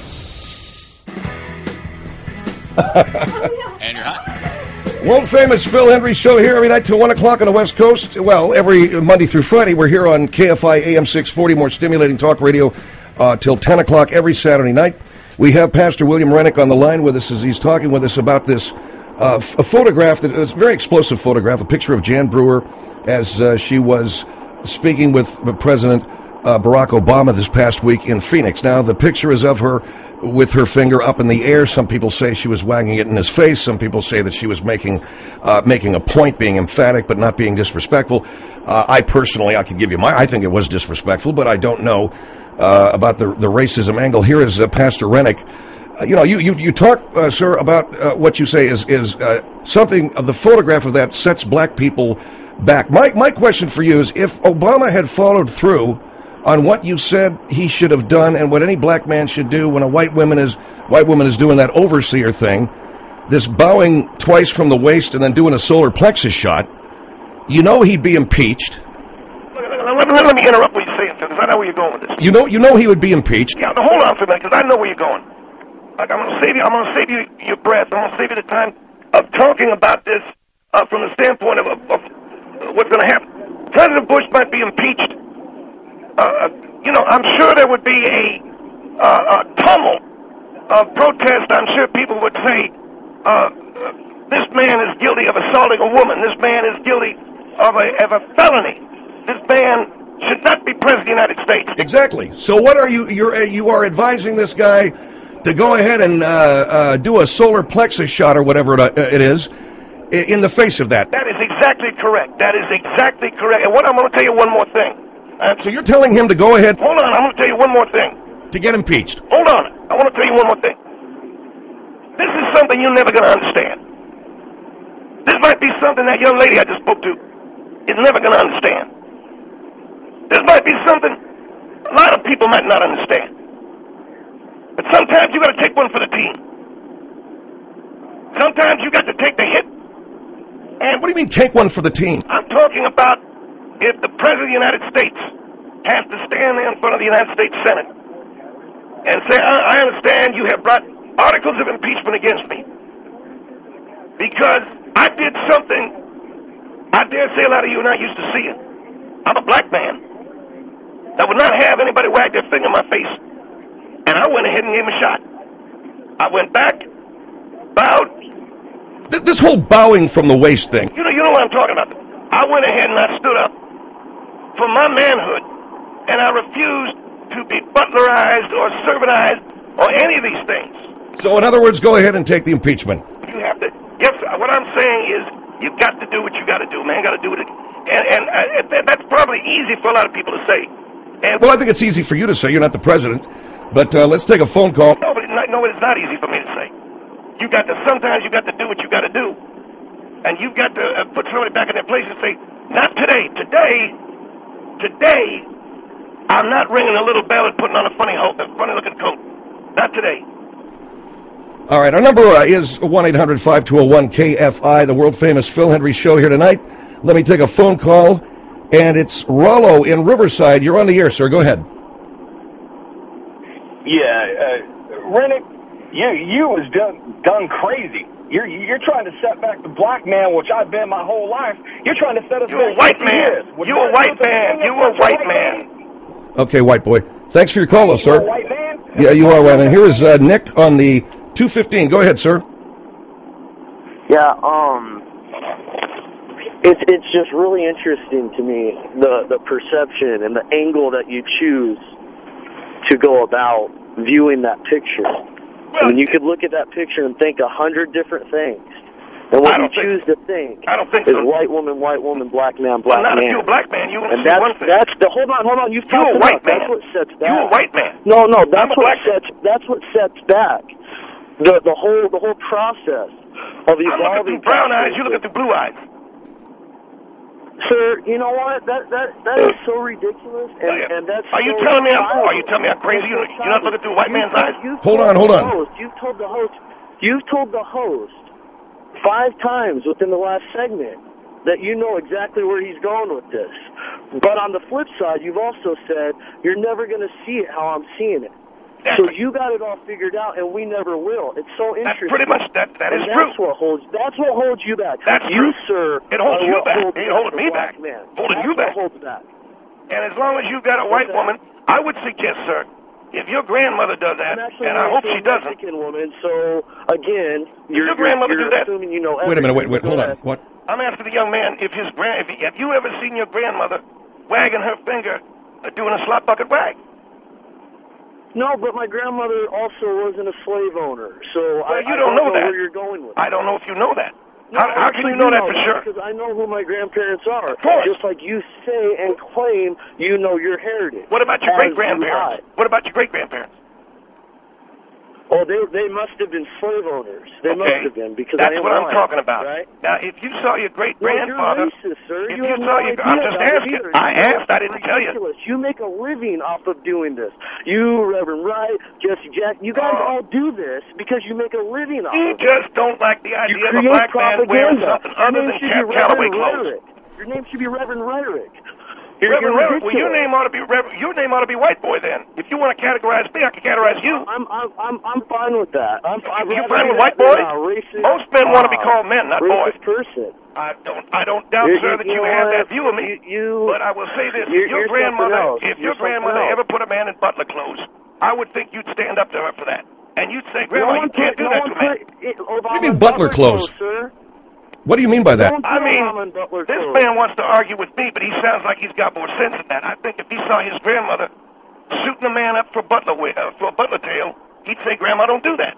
And you're hot. World famous Phil Hendry show here every night till 1 o'clock on the West Coast. Well, every Monday through Friday. We're here on KFI AM 640, more stimulating talk radio, till 10 o'clock every Saturday night. We have Pastor William Rennick on the line with us as he's talking with us about this a photograph that is a very explosive photograph, a picture of Jan Brewer as she was speaking with President Barack Obama this past week in Phoenix. Now, the picture is of her with her finger up in the air. Some people say she was wagging it in his face. Some people say that she was making a point, being emphatic, but not being disrespectful. I could give you I think it was disrespectful, but I don't know about the racism angle. Here is Pastor Rennick. You talk, sir, about what you say is something of the photograph of that sets black people back. My question for you is, if Obama had followed through on what you said he should have done and what any black man should do when a white woman is doing that overseer thing, this bowing twice from the waist and then doing a solar plexus shot, he'd be impeached. Let me interrupt what you're saying, because I know where you're going with this. You know he would be impeached. Yeah, hold on for a minute, because I know where you're going. Like, I'm going to save you your breath. I'm going to save you the time of talking about this from the standpoint of what's going to happen. President Bush might be impeached. I'm sure there would be a tumult of protest. I'm sure people would say, this man is guilty of assaulting a woman. This man is guilty of a felony. This man should not be president of the United States. Exactly. So what are you are advising this guy to go ahead and do a solar plexus shot or whatever it is in the face of that? That is exactly correct. That is exactly correct. And what I'm going to tell you one more thing. So you're telling him to go ahead... Hold on, I'm going to tell you one more thing. To get impeached. Hold on. I want to tell you one more thing. This is something you're never going to understand. This might be something that young lady I just spoke to is never going to understand. This might be something a lot of people might not understand. But sometimes you got to take one for the team. Sometimes you got to take the hit. And what do you mean take one for the team? I'm talking about if the President of the United States has to stand there in front of the United States Senate and say, I understand you have brought articles of impeachment against me because I did something I dare say a lot of you are not used to seeing. I'm a black man that would not have anybody wag their finger in my face. And I went ahead and gave him a shot. I went back, bowed. This whole bowing from the waist thing. You know what I'm talking about. I went ahead and I stood up for my manhood, and I refused to be butlerized or servantized or any of these things. So in other words, go ahead and take the impeachment. You have to. Yes, what I'm saying is you've got to do what you got to do, man. Got to do it. And that's probably easy for a lot of people to say. Well, I think it's easy for you to say. You're not the president. But let's take a phone call. No, but it's not easy for me to say. Sometimes you got to do what you got to do. And you've got to put somebody back in their place and say, not today. Today, I'm not ringing a little bell and putting on a funny-looking coat. Not today. All right, our number is 1-800-5201-KFI, the world-famous Phil Hendry show here tonight. Let me take a phone call, and it's Rollo in Riverside. You're on the air, sir. Go ahead. Yeah, Rennick, you was done crazy. You're trying to set back the black man, which I've been my whole life. You're trying to set us back. You a white man. You a white man. Okay, white boy. Thanks for your call, though, sir. White man? Yeah, you are white man. Here is Nick on the 215. Go ahead, sir. Yeah, it's just really interesting to me, the perception and the angle that you choose to go about viewing that picture. I mean, you could look at that picture and think 100 different things, And what you choose to think is so. white woman, black man, black well, not man. If you're a black man, you and see one thing. That's the hold on. You've You're a white man. That's what sets back. You're a white man. No, that's what sets back the whole process of evolving. I'm looking through brown eyes. You look at the blue eyes. Sir, you know what? That is so ridiculous, and that's. Are you so telling me? childish. Are you telling me I'm crazy? You're not looking through a white man's eyes. Hold on. You've told the host 5 times within the last segment that you know exactly where he's going with this. But on the flip side, you've also said you're never going to see it how I'm seeing it. So you got it all figured out, and we never will. It's so interesting. That's pretty much that is true. That's what holds you back. That's you, true. sir. It holds you back. It ain't holding me back. Holding you back. Holds back. And as long as you got a white woman, I would suggest, sir, if your grandmother does that, and I hope she doesn't. Mexican woman. So again, your grandmother do that? Assuming you know wait a minute. Wait. Hold on. What? I'm asking the young man if have you ever seen your grandmother wagging her finger, doing a slop bucket wag? No, but my grandmother also wasn't a slave owner, so well, I don't know where you're going with. I don't know if you know that. No, how can you know that for sure? Because I know who my grandparents are. Of course. Just like you say and claim you know your heritage. What about your great-grandparents? What about your great-grandparents? Oh, they must have been slave owners. They must have been because that's what I'm talking about. Right? Now, if you saw your great-grandfather, you're racist, sir. If you saw your, I'm just asking. I asked. I didn't tell you. You make a living off of doing this. You, Reverend Wright, Jesse Jack, you guys all do this because you make a living off of it. You just don't like the idea of a black man wearing something other than Cap Calloway clothes. Your name should be Reverend Rhetoric. Reverend Rhetoric. Well, your name ought to be White Boy then. If you want to categorize me, I can categorize you. I'm fine with that. You fine with white boy? Most men want to be called men, not boys. Person. I don't doubt, sir, that you have that view of me. But I will say this: if your grandmother ever put a man in butler clothes, I would think you'd stand up to her for that, and you'd say, "Grandma, you can't do that to me." What do you mean butler clothes? What do you mean by that? I mean, this man wants to argue with me, but he sounds like he's got more sense than that. I think if he saw his grandmother suiting a man up for a butler tale, he'd say, "Grandma, don't do that."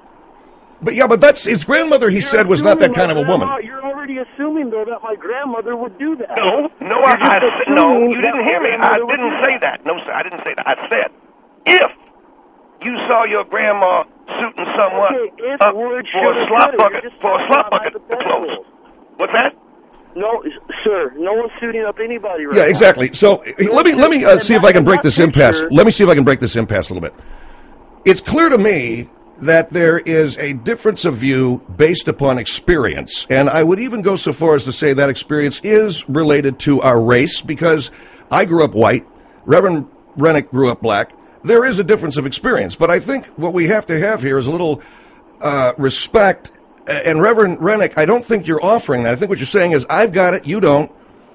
But that's his grandmother. He said was not that kind of a woman. You're already assuming though that my grandmother would do that. No, you didn't hear me. I didn't say that. No, sir, I didn't say that. I said if you saw your grandma suiting someone up for a slop bucket to close. What's that? No, sir. No one's suiting up anybody right now. Yeah, exactly. So let me see if I can break this impasse. Let me see if I can break this impasse a little bit. It's clear to me that there is a difference of view based upon experience, and I would even go so far as to say that experience is related to our race, because I grew up white, Reverend Rennick grew up black. There is a difference of experience, but I think what we have to have here is a little respect. And Reverend Rennick, I don't think you're offering that. I think what you're saying is, I've got it, you don't.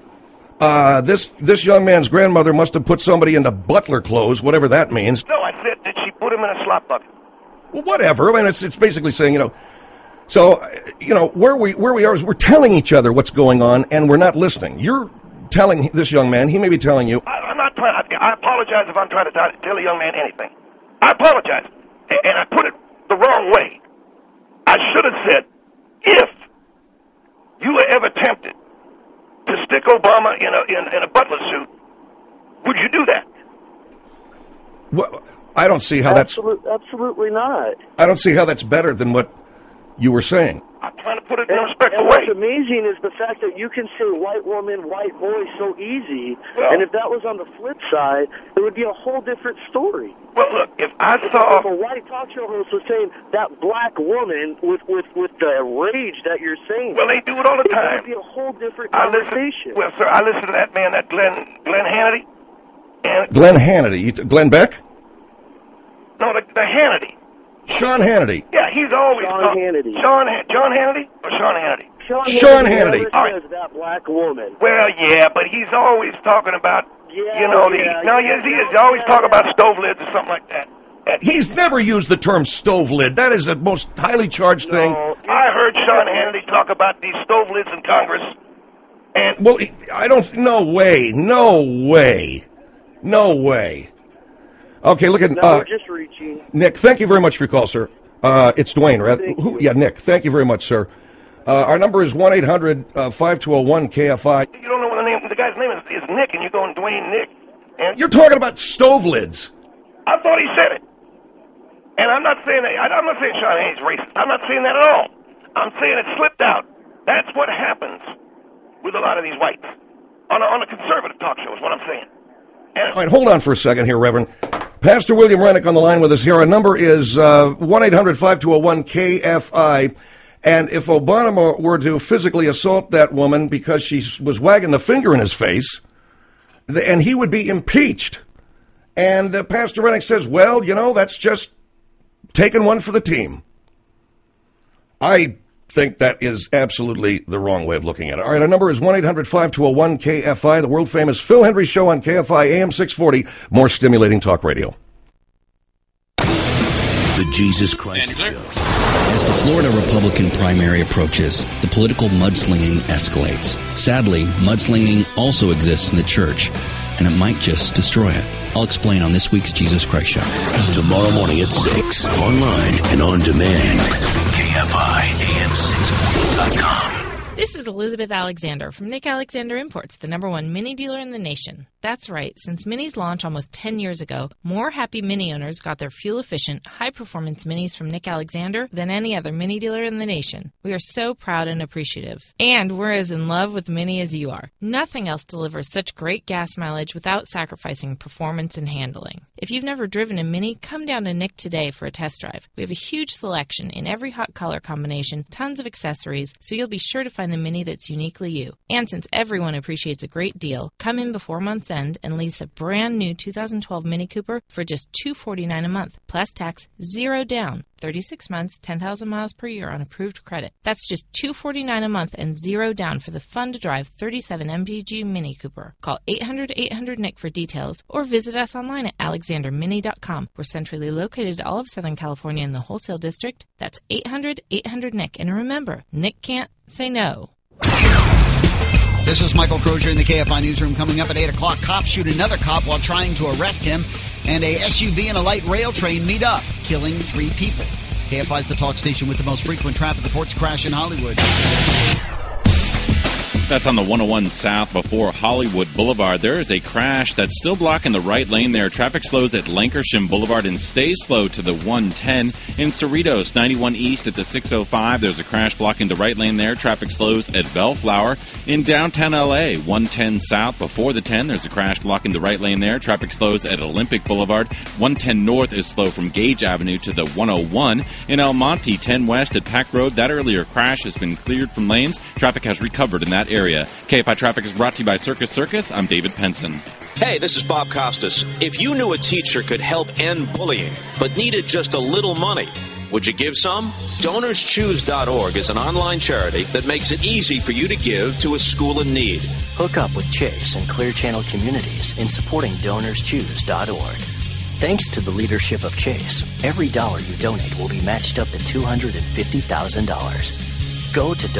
This young man's grandmother must have put somebody into butler clothes, whatever that means. No, I said, did she put him in a slop bucket? Well, whatever. I mean, it's basically saying, where we are is we're telling each other what's going on, and we're not listening. You're telling this young man, he may be telling you. I'm not trying. I apologize if I'm trying to tell a young man anything. I apologize, and I put it the wrong way. I should have said, if you were ever tempted to stick Obama in a butler suit, would you do that? Well, I don't see how that's... Absolutely not. I don't see how that's better than what you were saying. I'm trying to put it in a respectful What's way. amazing is the fact that you can say white woman, white boy so easy, and if that was on the flip side, it would be a whole different story. Well, look, if I If saw... a white talk show host was saying that black woman with the rage that you're saying... Well, they do it all the time. It would be a whole different conversation. Sir, I listened to that man, that Glenn Hannity. Glenn Hannity? Glenn Beck? No, the Hannity. Sean Hannity. Yeah, he's always John Hannity. John Hannity or Sean Hannity? Sean Hannity. Says that black woman. Well, yeah, but he's always talking about, he's always talking about stove lids or something like that. He's never used the term stove lid. That is the most highly charged thing. I heard Sean Hannity talk about these stove lids in Congress. And well, I don't. No way. Okay, look at... we're just reaching. Nick, thank you very much for your call, sir. It's Dwayne, right? Nick, thank you very much, sir. Our number is 1-800-5201-KFI. You don't know what the guy's name is Nick, and you're going Dwayne Nick. And You're talking about stove lids. I thought he said it. And I'm not saying Sean Hannity is racist. I'm not saying that at all. I'm saying it slipped out. That's what happens with a lot of these whites on a conservative talk show is what I'm saying. All right, hold on for a second here, Reverend. Pastor William Rennick on the line with us here. Our number is 1-800-5201-KFI. And if Obama were to physically assault that woman because she was wagging the finger in his face, and he would be impeached. And Pastor Rennick says, well, you know, that's just taking one for the team. I think that is absolutely the wrong way of looking at it. All right, our number is 1-800-5201-KFI, the world-famous Phil Hendry Show on KFI AM 640, more stimulating talk radio. The Jesus Christ Show. As the Florida Republican primary approaches, the political mudslinging escalates. Sadly, mudslinging also exists in the church, and it might just destroy it. I'll explain on this week's Jesus Christ Show. Tomorrow morning at 6, online and on demand. KFIAM640.com. This is Elizabeth Alexander from Nick Alexander Imports, the #1 Mini dealer in the nation. That's right, since Minis launch almost 10 years ago, more happy Mini owners got their fuel-efficient, high-performance Minis from Nick Alexander than any other Mini dealer in the nation. We are so proud and appreciative. And we're as in love with Mini as you are. Nothing else delivers such great gas mileage without sacrificing performance and handling. If you've never driven a Mini, come down to Nick today for a test drive. We have a huge selection in every hot color combination, tons of accessories, so you'll be sure to find the Mini that's uniquely you. And since everyone appreciates a great deal, come in before month's end and lease a brand new 2012 Mini Cooper for just $249 a month, plus tax, 0 down, 36 months, 10,000 miles per year on approved credit. That's just $249 a month and 0 down for the fun-to-drive 37 MPG Mini Cooper. Call 800-800-NICK for details or visit us online at alexandermini.com. We're centrally located all of Southern California in the wholesale district. That's 800-800-NICK. And remember, Nick can't say no. This is Michael Crozier in the KFI Newsroom. Coming up at 8 o'clock, cops shoot another cop while trying to arrest him, and a SUV and a light rail train meet up, killing 3 people. KFI is the talk station with the most frequent traffic reports. Crash in Hollywood. That's on the 101 South before Hollywood Boulevard. There is a crash that's still blocking the right lane there. Traffic slows at Lankershim Boulevard and stays slow to the 110. In Cerritos, 91 East at the 605, there's a crash blocking the right lane there. Traffic slows at Bellflower. In downtown L.A., 110 South before the 10, there's a crash blocking the right lane there. Traffic slows at Olympic Boulevard. 110 North is slow from Gage Avenue to the 101. In El Monte, 10 West at Pack Road, that earlier crash has been cleared from lanes. Traffic has recovered in that area. KFI Traffic is brought to you by Circus Circus. I'm David Penson. Hey, this is Bob Costas. If you knew a teacher could help end bullying, but needed just a little money, would you give some? DonorsChoose.org is an online charity that makes it easy for you to give to a school in need. Hook up with Chase and Clear Channel Communities in supporting DonorsChoose.org. Thanks to the leadership of Chase, every dollar you donate will be matched up to $250,000. Go to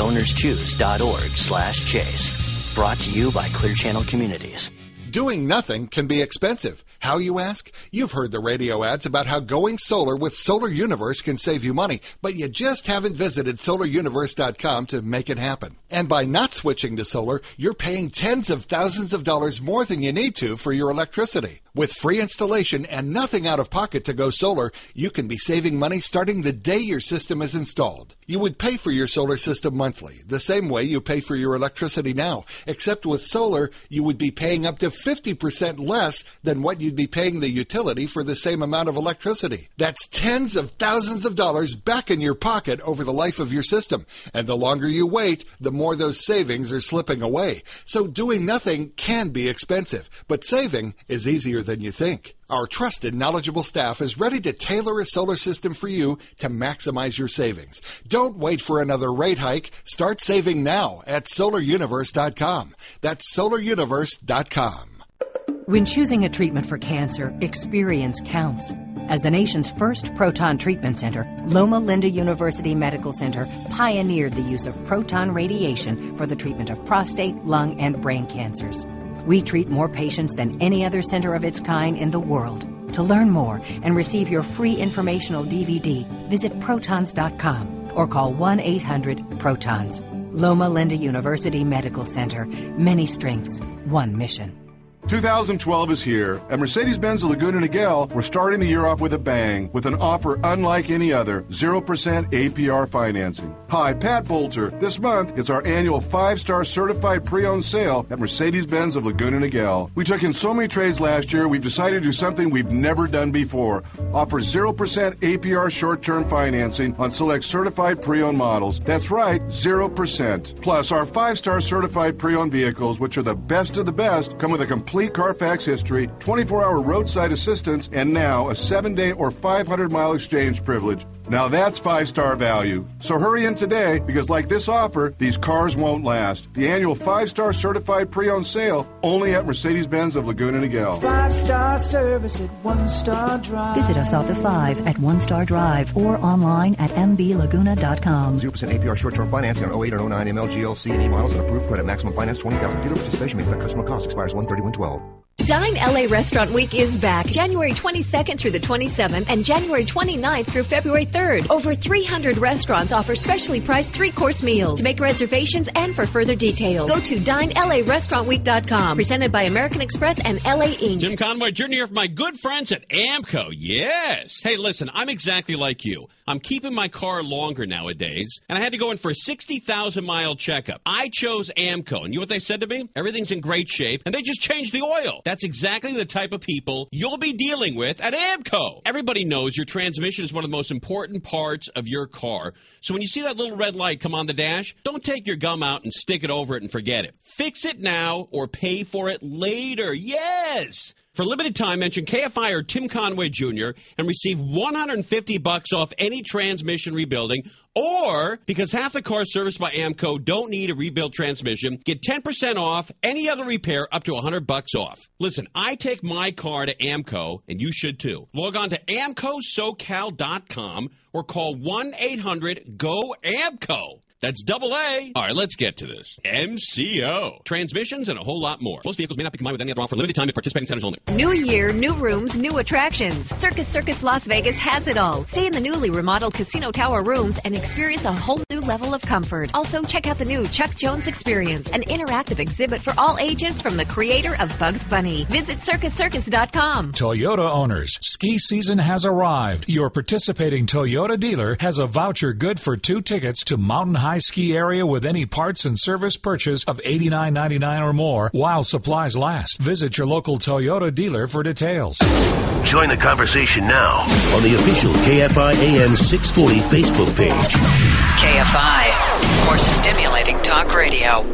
DonorsChoose.org/Chase. Brought to you by Clear Channel Communities. Doing nothing can be expensive. How, you ask? You've heard the radio ads about how going solar with Solar Universe can save you money, but you just haven't visited SolarUniverse.com to make it happen. And by not switching to solar, you're paying tens of thousands of dollars more than you need to for your electricity. With free installation and nothing out of pocket to go solar, you can be saving money starting the day your system is installed. You would pay for your solar system monthly, the same way you pay for your electricity now, except with solar, you would be paying up to 50% less than what you'd be paying the utility for the same amount of electricity. That's tens of thousands of dollars back in your pocket over the life of your system. And the longer you wait, the more those savings are slipping away. So doing nothing can be expensive, but saving is easier than you think. Our trusted, knowledgeable staff is ready to tailor a solar system for you to maximize your savings. Don't wait for another rate hike. Start saving now at SolarUniverse.com. That's SolarUniverse.com. When choosing a treatment for cancer, experience counts. As the nation's first proton treatment center, Loma Linda University Medical Center pioneered the use of proton radiation for the treatment of prostate, lung, and brain cancers. We treat more patients than any other center of its kind in the world. To learn more and receive your free informational DVD, visit protons.com. or call 1-800-PROTONS. Loma Linda University Medical Center. Many strengths, one mission. 2012 is here. At Mercedes-Benz Laguna Niguel, we're starting the year off with a bang with an offer unlike any other, 0% APR financing. Hi, Pat Bolter. This month, it's our annual 5-star certified pre-owned sale at Mercedes-Benz of Laguna Niguel. We took in so many trades last year, we've decided to do something we've never done before. Offer 0% APR short-term financing on select certified pre-owned models. That's right, 0%. Plus, our 5-star certified pre-owned vehicles, which are the best of the best, come with a complete Carfax history, 24-hour roadside assistance, and now a 7-day or 500-mile exchange privilege. Now that's 5-star value. So hurry in today, because like this offer, these cars won't last. The annual 5-star certified pre-owned sale only at Mercedes-Benz of Laguna Niguel. 5-star service at One Star Drive. Visit us off the 5 at One Star Drive or online at mblaguna.com. 0% APR short-term financing on 08 or 09 MLGLC and E models and approved credit. Maximum finance $20,000. Dealer participation may affect customer cost. Expires 1/31/12. Dine LA Restaurant Week is back January 22nd through the 27th and January 29th through February 3rd. Over 300 restaurants offer specially priced 3-course meals. To make reservations and for further details, go to DineLARestaurantWeek.com. Presented by American Express and LA Inc. Jim Conway Jr. here from my good friends at AMCO. Yes. Hey, listen, I'm exactly like you. I'm keeping my car longer nowadays, and I had to go in for a 60,000-mile checkup. I chose AMCO, and you know what they said to me? Everything's in great shape, and they just changed the oil. That's exactly the type of people you'll be dealing with at AMCO. Everybody knows your transmission is one of the most important parts of your car. So when you see that little red light come on the dash, don't take your gum out and stick it over it and forget it. Fix it now or pay for it later. Yes! For limited time, mention KFI or Tim Conway Jr. and receive $150 off any transmission rebuilding. Or, because half the cars serviced by AMCO don't need a rebuilt transmission, get 10% off any other repair up to $100 off. Listen, I take my car to AMCO, and you should too. Log on to AMCOSoCal.com or call 1-800-GO-AMCO. That's double A. All right, let's get to this. MCO. Transmissions and a whole lot more. Most vehicles may not be combined with any other offer. Limited time at participating centers only. New year, new rooms, new attractions. Circus Las Vegas has it all. Stay in the newly remodeled Casino Tower rooms and experience a whole new level of comfort. Also, check out the new Chuck Jones Experience, an interactive exhibit for all ages from the creator of Bugs Bunny. Visit CircusCircus.com. Toyota owners, ski season has arrived. Your participating Toyota dealer has a voucher good for 2 tickets to Mountain High Ski Area with any parts and service purchase of $89.99 or more while supplies last. Visit your local Toyota dealer for details. Join the conversation now on the official KFI AM 640 Facebook page. KFI, more stimulating talk radio.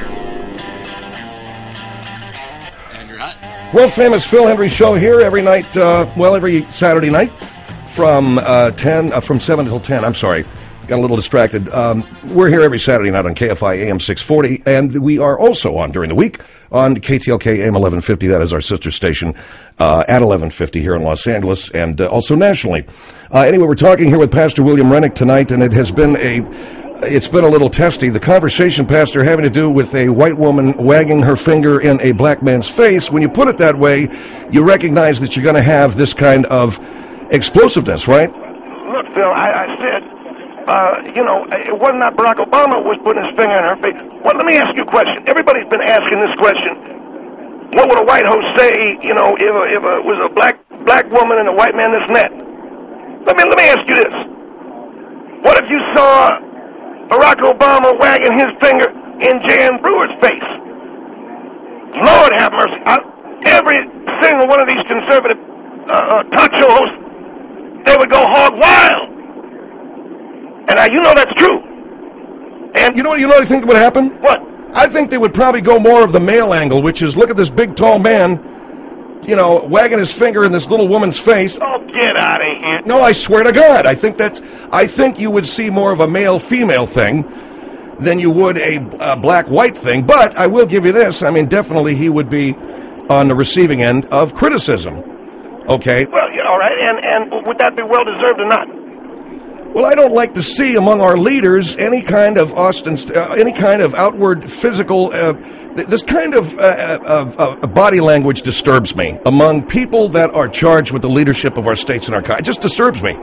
Andrew Hutt. World famous Phil Hendry show here every night, every Saturday night from 7 until 10. I'm sorry. Got a little distracted. We're here every Saturday night on KFI AM 640, and we are also on during the week on KTLK AM 1150. That is our sister station at 1150 here in Los Angeles, and also nationally. Anyway, we're talking here with Pastor William Rennick tonight, and it's been a little testy. The conversation, Pastor, having to do with a white woman wagging her finger in a black man's face. When you put it that way, you recognize that you're going to have this kind of explosiveness, right? Look, Phil, I said, it wasn't that Barack Obama was putting his finger in her face. Well, let me ask you a question. Everybody's been asking this question. What would a white host say, if it was a black woman and a white man that's met? Let me ask you this. What if you saw Barack Obama wagging his finger in Jan Brewer's face? Lord have mercy. Every single one of these conservative talk show hosts, they would go hog wild. And you know that's true. And you know what I think would happen? What? I think they would probably go more of the male angle, which is look at this big tall man, wagging his finger in this little woman's face. Oh, get out of here. No, I swear to God. I think you would see more of a male-female thing than you would a black-white thing. But I will give you this. I mean, definitely he would be on the receiving end of criticism. Okay? Well, all right. And would that be well-deserved or not? Well, I don't like to see among our leaders any kind of outward physical. This kind of body language disturbs me among people that are charged with the leadership of our states and our country. It just disturbs me.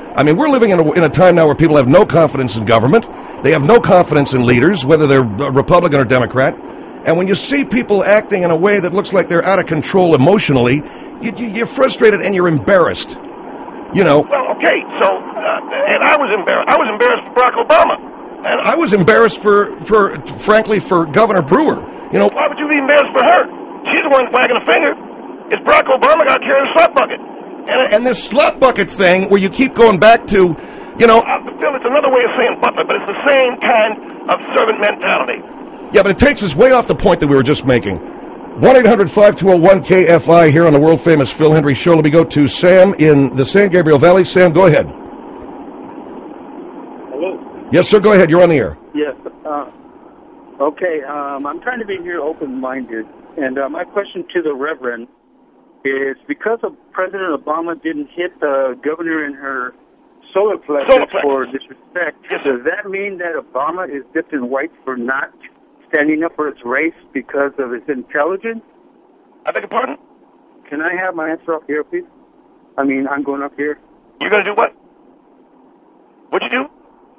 I mean, we're living in a time now where people have no confidence in government. They have no confidence in leaders, whether they're Republican or Democrat. And when you see people acting in a way that looks like they're out of control emotionally, you're frustrated and you're embarrassed. You know. Well, okay, so, and I was embarrassed. I was embarrassed for Barack Obama. And I was embarrassed frankly, for Governor Brewer. You know. Why would you be embarrassed for her? She's the one wagging a finger. It's Barack Obama got carried a slap bucket. And this slap bucket thing, where you keep going back to, you know. Phil, it's another way of saying butler, but it's the same kind of servant mentality. Yeah, but it takes us way off the point that we were just making. 1-800-5201-KFI here on the world-famous Phil Hendry Show. Let me go to Sam in the San Gabriel Valley. Sam, go ahead. Hello? Yes, sir, go ahead. You're on the air. Yes. Okay, I'm trying to be here open-minded. And my question to the Reverend is, because of President Obama didn't hit the governor in her solar plexus for disrespect, does that mean that Obama is dipped in white for not standing up for his race because of his intelligence? I beg your pardon? Can I have my answer up here, please? I mean, I'm going up here. You're going to do what? What'd you do?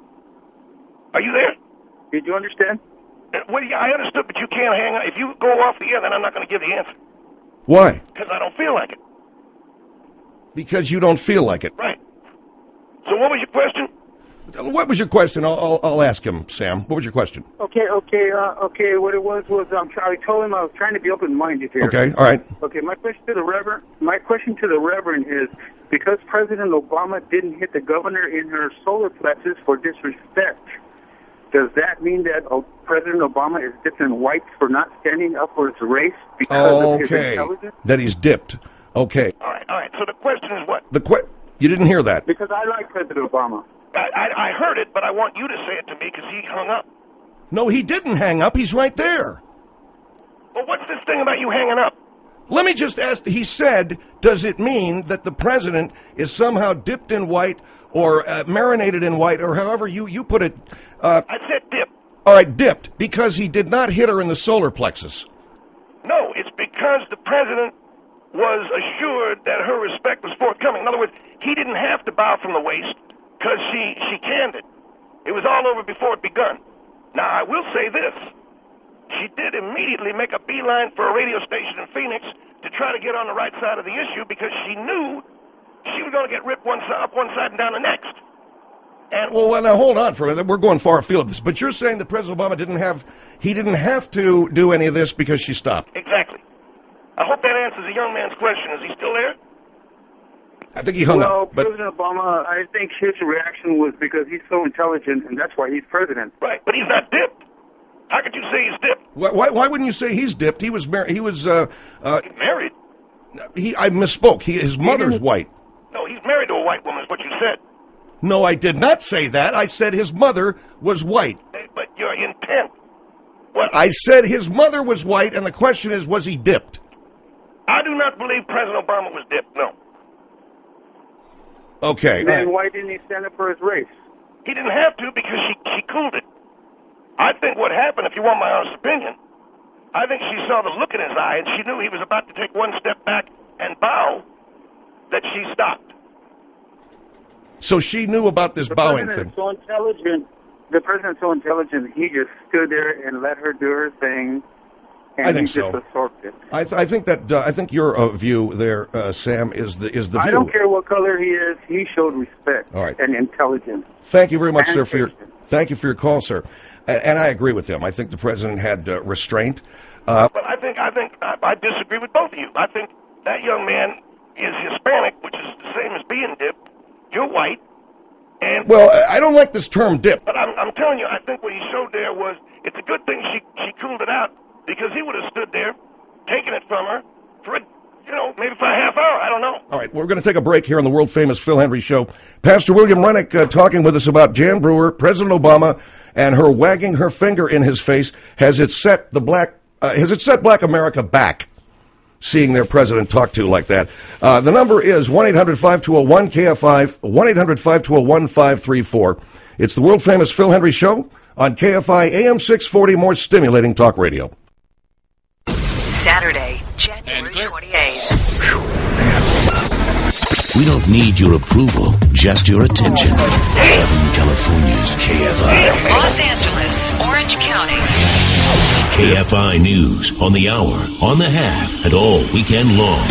Are you there? Did you understand? Well, yeah, I understood, but you can't hang up. If you go off the air, then I'm not going to give the answer. Why? Because I don't feel like it. Because you don't feel like it. Right. So what was your question? What was your question? I'll ask him, Sam. What was your question? Okay. What it was I told him I was trying to be open-minded here. Okay, all right. Okay, my question to the Reverend is, because President Obama didn't hit the governor in her solar plexus for disrespect, does that mean that President Obama is dipped in white for not standing up for his race because of his intelligence? That he's dipped. Okay. All right. So the question is what? You didn't hear that. Because I like President Obama. I heard it, but I want you to say it to me because he hung up. No, he didn't hang up. He's right there. Well, what's this thing about you hanging up? Let me just ask, he said, does it mean that the president is somehow dipped in white or marinated in white, or however you put it? I said dipped. All right, dipped, because he did not hit her in the solar plexus. No, it's because the president was assured that her respect was forthcoming. In other words, he didn't have to bow from the waist because she canned it. It was all over before it begun. Now, I will say this. She did immediately make a beeline for a radio station in Phoenix to try to get on the right side of the issue because she knew she was going to get ripped up one side and down the next. And well, now hold on for a minute. We're going far afield of this, but you're saying that President Obama didn't have to do any of this because she stopped. Exactly. I hope that answers a young man's question. Is he still there? I think he hung up. Well, President Obama, I think his reaction was because he's so intelligent, and that's why he's president. Right, but he's not dipped. How could you say he's dipped? Why wouldn't you say he's dipped? He was married. He was married. I misspoke. His mother's white. No, he's married to a white woman. Is what you said. No, I did not say that. I said his mother was white. But your intent. What? I said his mother was white, and the question is, was he dipped? I do not believe President Obama was dipped. No. Okay. Then why didn't he stand up for his race? He didn't have to because she cooled it. I think what happened, if you want my honest opinion, I think she saw the look in his eye and she knew he was about to take one step back and bow, that she stopped. So she knew about this bowing thing. The president's so intelligent, he just stood there and let her do her thing. And I think he so. Just absorbed it. I think your view there, Sam, is the view. I don't care what color he is. He showed respect and intelligence. Thank you very much, sir, thank you for your call, sir. And I agree with him. I think the president had restraint. But I think I disagree with both of you. I think that young man is Hispanic, which is the same as being dipped. You're white. And well, I don't like this term dip. But I'm telling you, I think what he showed there was it's a good thing she cooled it out. Because he would have stood there, taken it from her for, maybe for a half hour. I don't know. All right, we're going to take a break here on the world-famous Phil Hendry Show. Pastor William Rennick talking with us about Jan Brewer, President Obama, and her wagging her finger in his face. Has it set Black America back, seeing their president talk to like that? The number is 1-800-5201-KFI, 1-800-5201-534. It's the world-famous Phil Hendry Show on KFI AM 640, more stimulating talk radio. Saturday, January 28th. We don't need your approval, just your attention. Southern California's KFI. Los Angeles, Orange County. KFI News on the hour, on the half, and all weekend long.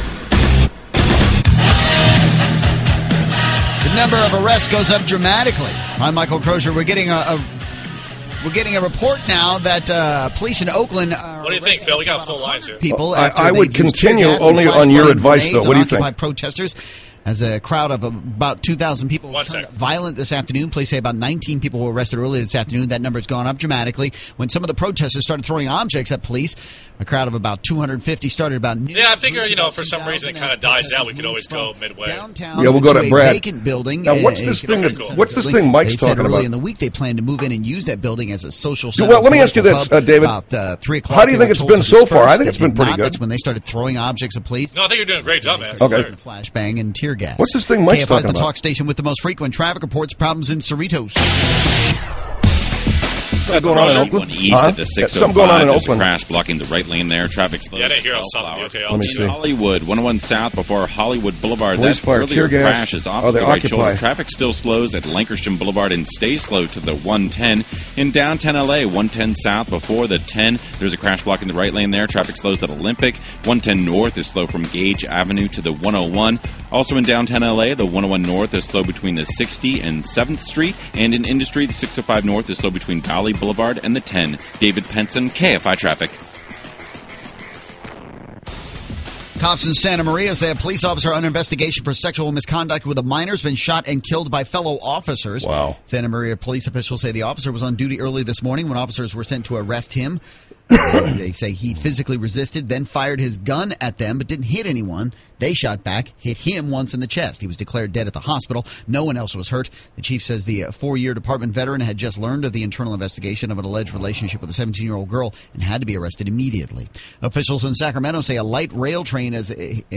The number of arrests goes up dramatically. I'm Michael Crozier. We're getting a report now that police in Oakland are what do you think, Phil? We got full lines here. People, I would continue only on your advice, though. What do you think? Protesters. As a crowd of about 2,000 people turned violent this afternoon. Police say about 19 people were arrested earlier this afternoon. That number has gone up dramatically. When some of the protesters started throwing objects at police, a crowd of about 250 started about noon. Yeah, I figure, for some reason it kind of dies out. We could always go midway. Downtown we'll go to Brad. Vacant building. Now, what's this thing Mike's talking about? Early in the week, they plan to move in and use that building as a social center. Well, let me ask you this, David. About 3 o'clock. How do you think it's been so far? I think it's been pretty good. That's when they started throwing objects at police. No, I think you're doing a great job, man. Okay. Flashbang and tear gas. What's this thing Mike's KFI's talking the about? talk station with the most frequent traffic reports, problems in Cerritos. Something going on in Oakland? East at the 605. Something going on in There's Oakland. a crash blocking the right lane there. Traffic slow. Yeah, I didn't hear something. Okay, let me see. Hollywood, 101 South before Hollywood Boulevard. Police That fire, earlier tear gas. crash is off to the they right occupy. shoulder. Traffic still slows at Lankershim Boulevard and stays slow to the 110. In downtown LA, 110 South before the 10. There's a crash blocking the right lane there. Traffic slows at Olympic. 110 North is slow from Gage Avenue to the 101. Also in downtown LA, the 101 North is slow between the 60 and 7th Street. And in Industry, the 605 North is slow between Valley Boulevard and the 10. David Penson, KFI Traffic. Cops in Santa Maria say a police officer under investigation for sexual misconduct with a minor has been shot and killed by fellow officers. Wow. Santa Maria police officials say the officer was on duty early this morning when officers were sent to arrest him. They say he physically resisted, then fired his gun at them, but didn't hit anyone. They shot back, hit him once in the chest. He was declared dead at the hospital. No one else was hurt. The chief says the 4-year department veteran had just learned of the internal investigation of an alleged relationship with a 17-year-old girl and had to be arrested immediately. Officials in Sacramento say a light rail train has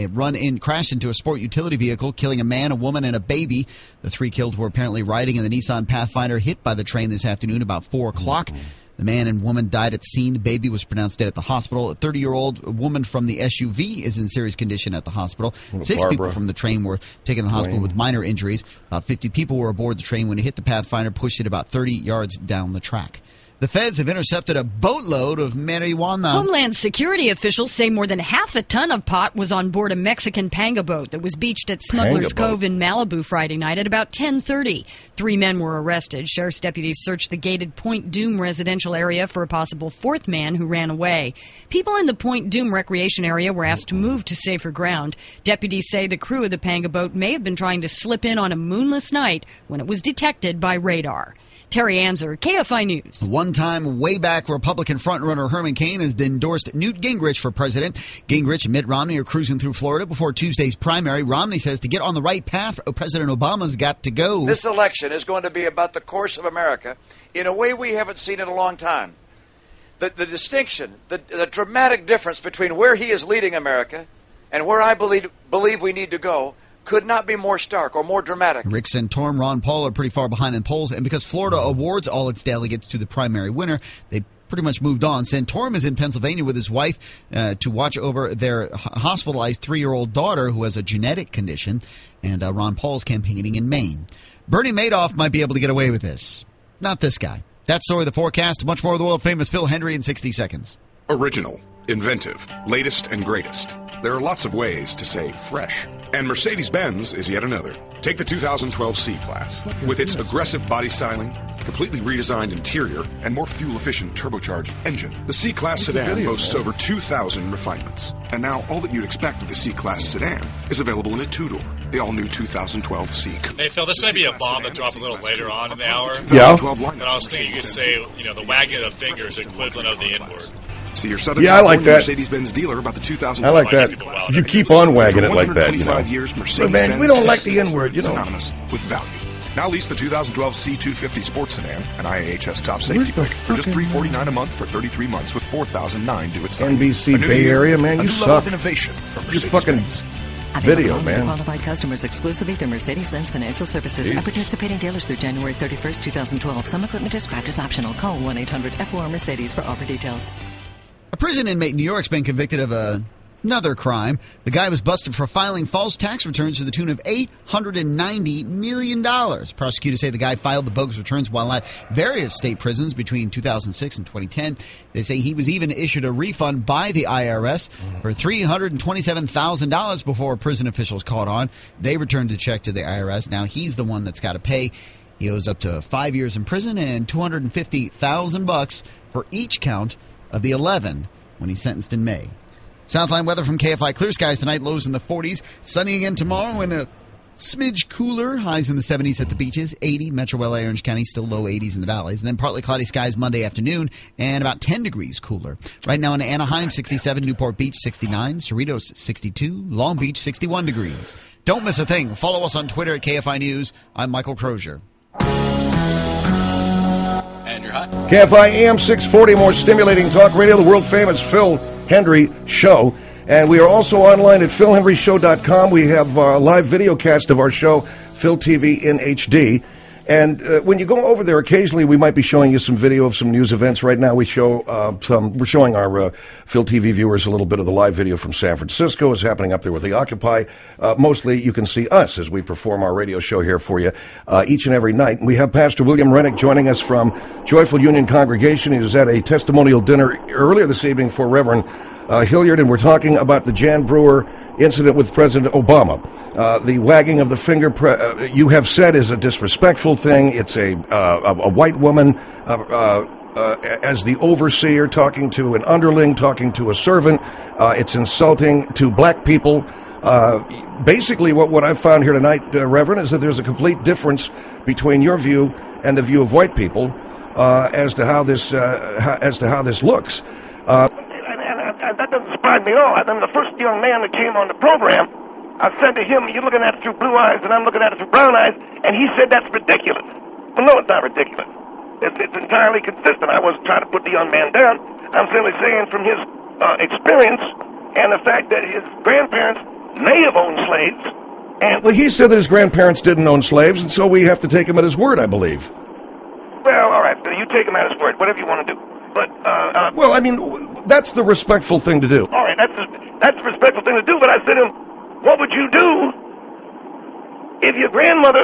crashed into a sport utility vehicle, killing a man, a woman, and a baby. The 3 killed were apparently riding in the Nissan Pathfinder, hit by the train this afternoon about 4 o'clock. The man and woman died at the scene. The baby was pronounced dead at the hospital. A 30-year-old woman from the SUV is in serious condition at the hospital. 6 people from the train were taken to the hospital with minor injuries. About 50 people were aboard the train when it hit the Pathfinder, pushed it about 30 yards down the track. The feds have intercepted a boatload of marijuana. Homeland Security officials say more than half a ton of pot was on board a Mexican panga boat that was beached at Smuggler's Cove in Malibu Friday night at about 10:30. 3 men were arrested. Sheriff's deputies searched the gated Point Doom residential area for a possible 4th man who ran away. People in the Point Doom recreation area were asked to move to safer ground. Deputies say the crew of the panga boat may have been trying to slip in on a moonless night when it was detected by radar. Terry Anzer, KFI News. One-time way-back Republican frontrunner Herman Cain has endorsed Newt Gingrich for president. Gingrich and Mitt Romney are cruising through Florida before Tuesday's primary. Romney says to get on the right path, President Obama's got to go. This election is going to be about the course of America in a way we haven't seen in a long time. The distinction, the dramatic difference between where he is leading America and where I believe we need to go could not be more stark or more dramatic. Rick Santorum, Ron Paul are pretty far behind in polls, and because Florida awards all its delegates to the primary winner, they pretty much moved on. Santorum is in Pennsylvania with his wife to watch over their hospitalized 3-year-old daughter who has a genetic condition, and Ron Paul's campaigning in Maine. Bernie Madoff might be able to get away with this. Not this guy. That story, the forecast, much more of the world-famous Phil Hendry in 60 seconds. Original, inventive, latest and greatest. There are lots of ways to say fresh. And Mercedes-Benz is yet another. Take the 2012 C-Class. With its aggressive body styling, completely redesigned interior, and more fuel-efficient turbocharged engine, the C-Class sedan boasts over 2,000 refinements. And now all that you'd expect of the C-Class sedan is available in a 2-door, the all-new 2012 C-Coupe. Hey, Phil, this may be a bomb that dropped a little later on in the hour. Yeah. But I was thinking you could say, the wagging of the finger is equivalent of the N-word. See your Southern I like that. Mercedes-Benz dealer about the 2012. I like that. You keep on wagging it like that, years, But man, we don't like the N-word, synonymous with value. Now lease the 2012 C250 Sports Sedan, an IAHS top safety pick, for just $349 a month for 33 months with $4,009 due at sign. NBC Bay Area, man, you suck. Innovation from You fucking video, man. Qualified customers exclusively through Mercedes-Benz Financial Services and participating dealers through January 31st, 2012. Some equipment described as optional. Call 1-800-F4-Mercedes for offer details. A prison inmate in New York's been convicted of Another crime. The guy was busted for filing false tax returns to the tune of $890 million. Prosecutors say the guy filed the bogus returns while at various state prisons between 2006 and 2010. They say he was even issued a refund by the IRS for $327,000 before prison officials caught on. They returned the check to the IRS. Now he's the one that's got to pay. He owes up to 5 years in prison and $250,000 for each count of the 11 when he's sentenced in May. Southline weather from KFI. Clear skies tonight, lows in the 40s. Sunny again tomorrow and a smidge cooler. Highs in the 70s at the beaches. 80 Metro LA, Orange County, still low 80s in the valleys. And then partly cloudy skies Monday afternoon and about 10 degrees cooler. Right now in Anaheim, 67. Newport Beach, 69. Cerritos, 62. Long Beach, 61 degrees. Don't miss a thing. Follow us on Twitter at KFI News. I'm Michael Crozier. And you're hot. KFI AM 640, more stimulating talk radio, the world-famous Phil Hendry Show. And we are also online at philhenryshow.com. We have a live video cast of our show, Phil TV in HD. And when you go over there, occasionally we might be showing you some video of some news events. Right now we're showing our Phil TV viewers a little bit of the live video from San Francisco. It's happening up there with the Occupy. Mostly you can see us as we perform our radio show here for you each and every night. We have Pastor William Rennick joining us from Joyful Union Congregation. He was at a testimonial dinner earlier this evening for Reverend Hilliard, and we're talking about the Jan Brewer incident with President Obama. The wagging of the finger, you have said, is a disrespectful thing. It's a white woman as the overseer talking to an underling, talking to a servant. It's insulting to black people. Basically, what I've found here tonight, Reverend, is that there's a complete difference between your view and the view of white people as to how this looks. That doesn't surprise me at all. I mean, the first young man that came on the program, I said to him, "You're looking at it through blue eyes, and I'm looking at it through brown eyes," and he said, "That's ridiculous." Well, no, it's not ridiculous. It's entirely consistent. I wasn't trying to put the young man down. I'm simply saying from his experience and the fact that his grandparents may have owned slaves. And well, he said that his grandparents didn't own slaves, and so we have to take him at his word, I believe. Well, all right, you take him at his word, whatever you want to do. But well, I mean, that's the respectful thing to do. All right, that's the respectful thing to do. But I said to him, "What would you do if your grandmother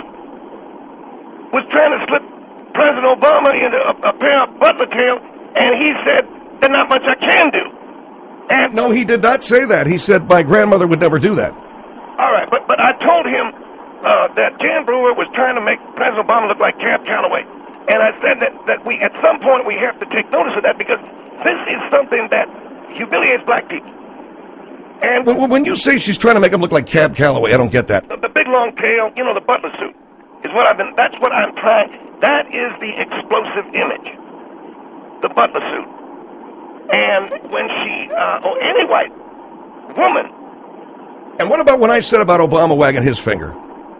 was trying to slip President Obama into a pair of butler tail?" And he said, "There's not much I can do." And no, he did not say that. He said my grandmother would never do that. All right, but I told him that Jan Brewer was trying to make President Obama look like Cab Calloway. And I said that we, at some point, we have to take notice of that because this is something that humiliates black people. And when you say she's trying to make him look like Cab Calloway, I don't get that. The big long tail, the butler suit, is what that's what I'm trying. That is the explosive image, the butler suit. And when she, or any white woman. And what about when I said about Obama wagging his finger?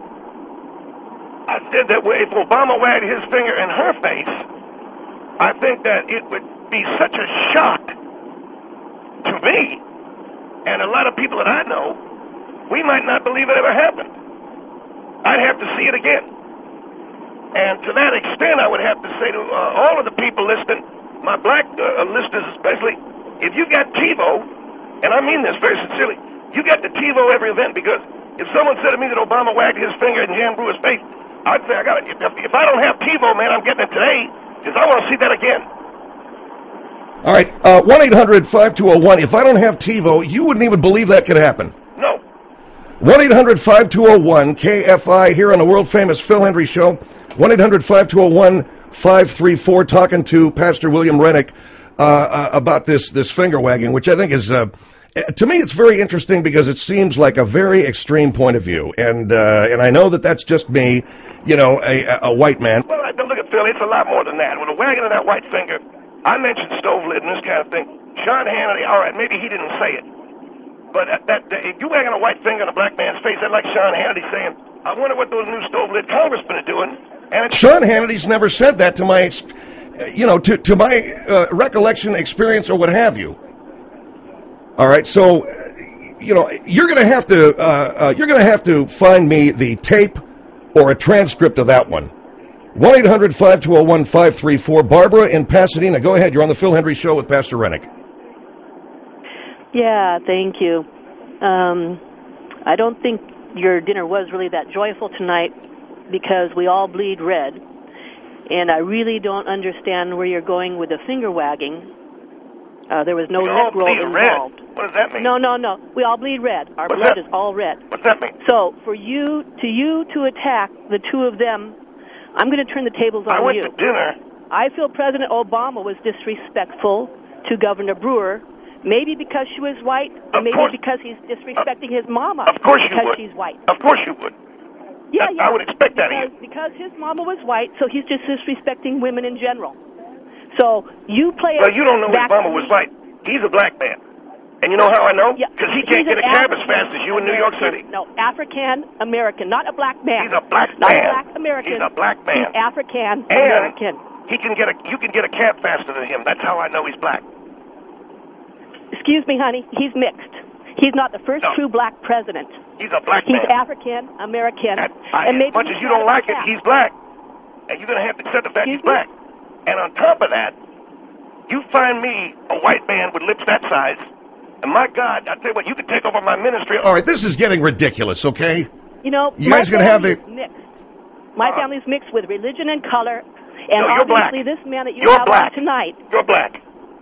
I said that if Obama wagged his finger in her face, I think that it would be such a shock to me and a lot of people that I know, we might not believe it ever happened. I'd have to see it again. And to that extent, I would have to say to all of the people listening, my black listeners especially, if you got TiVo, and I mean this very sincerely, you got the TiVo every event, because if someone said to me that Obama wagged his finger in Jan Brewer's face, I'd say I got it. If I don't have TiVo, man, I'm getting it today, because I want to see that again. All right, 1-800-5201. If I don't have TiVo, you wouldn't even believe that could happen. No. 1-800-5201-KFI here on the world-famous Phil Hendry Show. 1-800-521-534, talking to Pastor William Rennick about this finger wagging, which I think is... to me, it's very interesting because it seems like a very extreme point of view, and I know that that's just me, a white man. Well, look at Phil. It's a lot more than that. With a wagging of that white finger, I mentioned stove lid and this kind of thing. Sean Hannity, all right, maybe he didn't say it, but if you wagging a white finger in a black man's face, that's like Sean Hannity saying, "I wonder what those new stove lid congressmen are doing." And Sean Hannity's never said that to my, to my recollection, experience, or what have you. All right, so you're going to have to find me the tape or a transcript of that one. 1-800-5201-534. Barbara in Pasadena, go ahead. You're on the Phil Hendry Show with Pastor Rennick. Yeah, thank you. I don't think your dinner was really that joyful tonight because we all bleed red. And I really don't understand where you're going with the finger wagging. There was no neck roll involved. Red. What does that mean? No. We all bleed red. Our blood is all red. What's that mean? So for you to attack the two of them, I'm going to turn the tables on you. I went to dinner. I feel President Obama was disrespectful to Governor Brewer, maybe because she was white, or maybe because he's disrespecting his mama. Of course you because would. she's white. Of course you would. Yeah. I would expect that of you. Because his mama was white, so he's just disrespecting women in general. So you play. Well, you don't know his mama was white. He's a black man. And you know how I know? Because he can't get a cab as fast as you in New York City. No, African American, not a black man. He's a black man. Not a black American. He's a black man. He's African American. And you can get a cab faster than him. That's how I know he's black. Excuse me, honey. He's mixed. He's not the first true black president. He's a black man. man. He's African American. And as much as you don't like it, he's black. And you're going to have to accept the fact he's black. And on top of that, you find me a white man with lips that size, and my God, I tell you what, you could take over my ministry. All right, this is getting ridiculous, okay? You know, you guys going to have the... Mixed. My family's mixed with religion and color, and no, you're obviously black. this man that you you're have black. on tonight... You're black.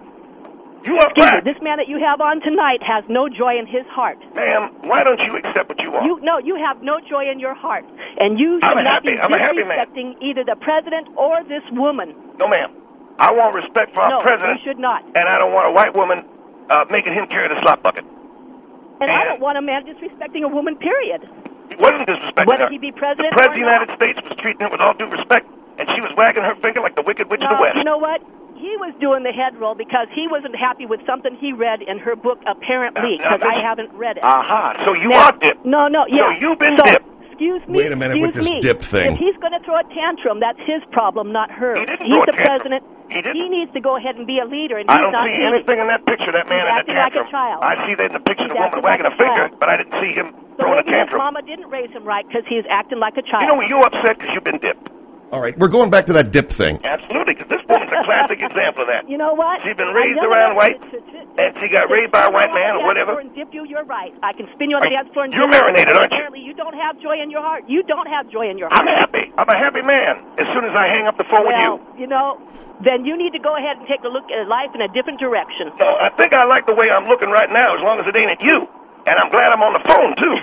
You are Excuse black. Me, this man that you have on tonight has no joy in his heart. Ma'am, why don't you accept what you want? You have no joy in your heart, and you should not be disrespecting either the president or this woman. No, ma'am. I want respect for our president. No, you should not. And I don't want a white woman making him carry the slop bucket. And I don't want a man disrespecting a woman, period. He wasn't disrespecting Whether her. he be president the president of the or United States was treating her with all due respect, and she was wagging her finger like the Wicked Witch of the West. You know what? He was doing the head roll because he wasn't happy with something he read in her book, apparently, because I haven't read it. Aha, so you are dipped. No, yeah. So you've been dipped. Excuse me. Wait a minute with this dip thing. If he's going to throw a tantrum, that's his problem, not hers. He's the president. He needs to go ahead and be a leader. And I don't see anything in that picture, that man in that tantrum. Like a child. I see that in the picture, the woman wagging a finger, but I didn't see him throwing a tantrum. His mama didn't raise him right because he's acting like a child. You know, you're upset because you've been dipped. All right, we're going back to that dip thing. Absolutely, because this woman's a classic example of that. You know what? She's been raised around white, and she got raised by a white man or whatever. And dip you, you're right. I can spin you on the dance floor and you're marinated, aren't you? Apparently, you don't have joy in your heart. You don't have joy in your heart. I'm happy. I'm a happy man. As soon as I hang up the phone with you. You know, then you need to go ahead and take a look at life in a different direction. No, I think I like the way I'm looking right now, as long as it ain't at you. And I'm glad I'm on the phone, too.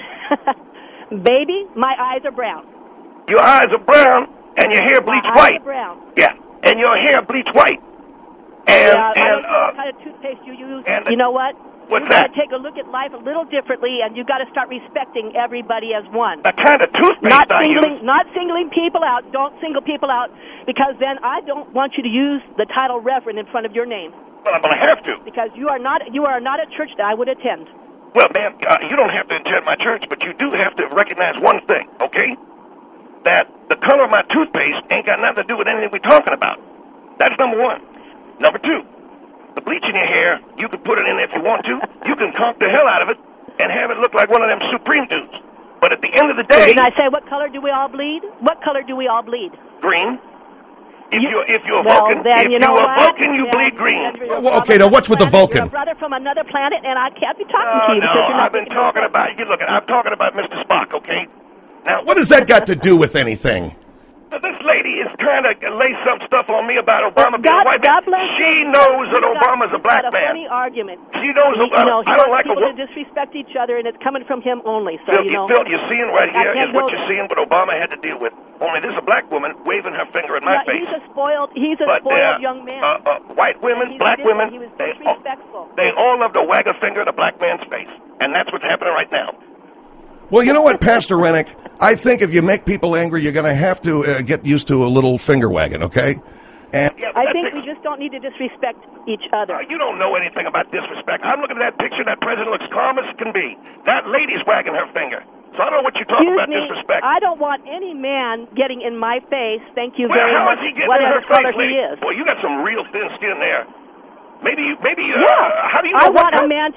Baby, my eyes are brown. Your eyes are brown, and your hair bleached white. Brown. Yeah, and your hair bleached white. And I don't know what kind of toothpaste you use. You know what? What's you that? got to take a look at life a little differently, and you got to start respecting everybody as one. The kind of toothpaste I use. Not singling people out. Don't single people out, because then I don't want you to use the title Reverend in front of your name. Well, I'm going to have to. Because you are not a church that I would attend. Well, ma'am, you don't have to attend my church, but you do have to recognize one thing, okay? That the color of my toothpaste ain't got nothing to do with anything we're talking about. That's number one. Number two, the bleach in your hair, you can put it in if you want to. You can conk the hell out of it and have it look like one of them Supreme dudes. But at the end of the day... Didn't I say what color do we all bleed? What color do we all bleed? Green. If you're Vulcan, you bleed green. Well, okay, now what's with the Vulcan? You're a brother from another planet, and I can't be talking to you. No, I've been talking about... I'm talking about Mr. Spock, okay? Now, what has that got to do with anything? This lady is trying to lay some stuff on me about Obama being a white man. She knows that Obama's a black man. Funny argument. She knows. I don't like people to disrespect each other, and it's coming from him only. So Phil, you're seeing right here is what you're seeing. What Obama had to deal with. Only there's a black woman waving her finger in my face. He's a spoiled young man. White women, black women, he was disrespectful. They all love to wag a finger in a black man's face, and that's what's happening right now. Well, you know what, Pastor Rennick? I think if you make people angry, you're going to have to get used to a little finger wagging, okay? And I think we just don't need to disrespect each other. You don't know anything about disrespect. I'm looking at that picture. That president looks calm as can be. That lady's wagging her finger. So I don't know what you're talking about disrespect. I don't want any man getting in my face. Thank you very how much. Is he getting whatever in her color face, he is. Boy, you got some real thin skin there. Maybe yeah. How do you know what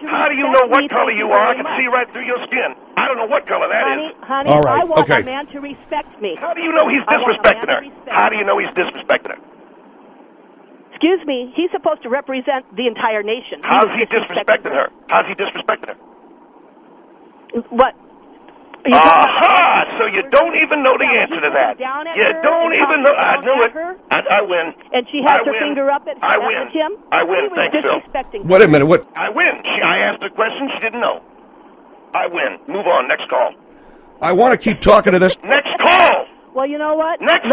color you are? I can see right through your skin. I don't know what color that is. Honey, all right. I want a man to respect me. How do you know he's disrespecting her? How do you know he's disrespecting her? Excuse me, he's supposed to represent the entire nation. How's he disrespected her? How's he disrespected her? What? Aha! So you don't even know the answer to that. You don't even know. I knew it. I win. And she has her finger up at him? I win. Thanks, Phil. Wait a minute. What? I win. I asked a question she didn't know. I win. Move on. Next call. I want to keep talking to this. Next call. Well, you know what? Next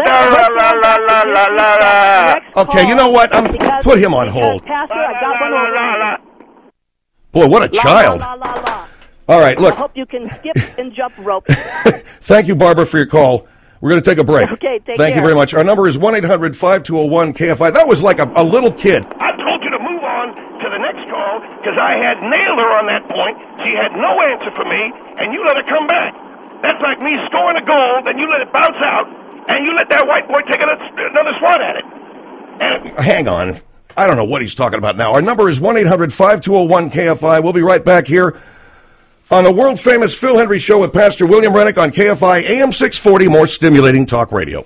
Okay, you know what? Put him on hold. Pastor, I got one over. Boy, what a child. All right, look. I hope you can skip and jump rope. Thank you, Barbara, for your call. We're going to take a break. Okay, Thank you very much. Our number is 1-800-5201-KFI. That was like a little kid. I told you to move on to the next call because I had nailed her on that point. She had no answer for me, and you let her come back. That's like me scoring a goal, then you let it bounce out, and you let that white boy take another swat at it. Hang on. I don't know what he's talking about now. Our number is 1-800-5201-KFI. We'll be right back here on the world-famous Phil Hendry Show with Pastor William Rennick on KFI AM 640, more stimulating talk radio.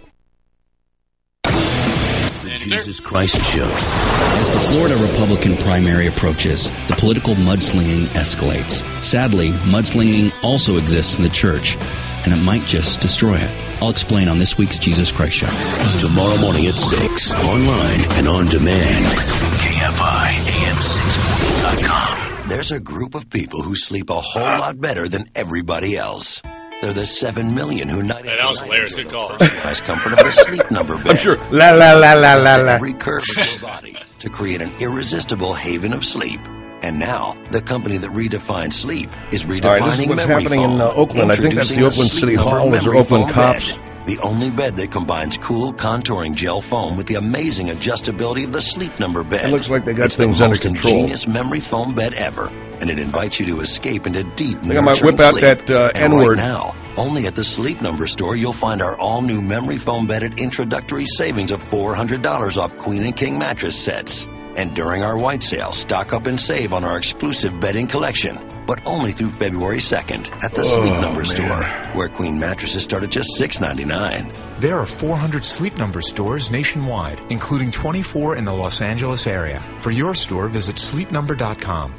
Jesus Christ Show. As the Florida Republican primary approaches, the political mudslinging escalates. Sadly, mudslinging also exists in the church, and it might just destroy it. I'll explain on this week's Jesus Christ Show. Tomorrow morning at 6, online and on demand. KFI AM640.com. There's a group of people who sleep a whole lot better than everybody else. They're the 7 million who night that was hilarious. Good call. Personalized comfort of the Sleep Number bed. I'm sure. La la la la la la. Every curve of your body to create an irresistible haven of sleep. And now, the company that redefines sleep is redefining All right, this is what's memory happening foam. in Oakland. I think that's the Oakland City Hall. Those are Oakland cops. The only bed that combines cool contouring gel foam with the amazing adjustability of the Sleep Number bed. It looks like they got it's things the under most control. ingenious memory foam bed ever, and it invites you to escape into deep, I think I might whip out that N-word. Right now, only at the Sleep Number store, you'll find our all-new memory foam bed at introductory savings of $400 off Queen and King mattress sets. And during our white sale, stock up and save on our exclusive bedding collection. But only through February 2nd at the Sleep Number store, where Queen mattresses start at just $6.99. There are 400 Sleep Number stores nationwide, including 24 in the Los Angeles area. For your store, visit sleepnumber.com.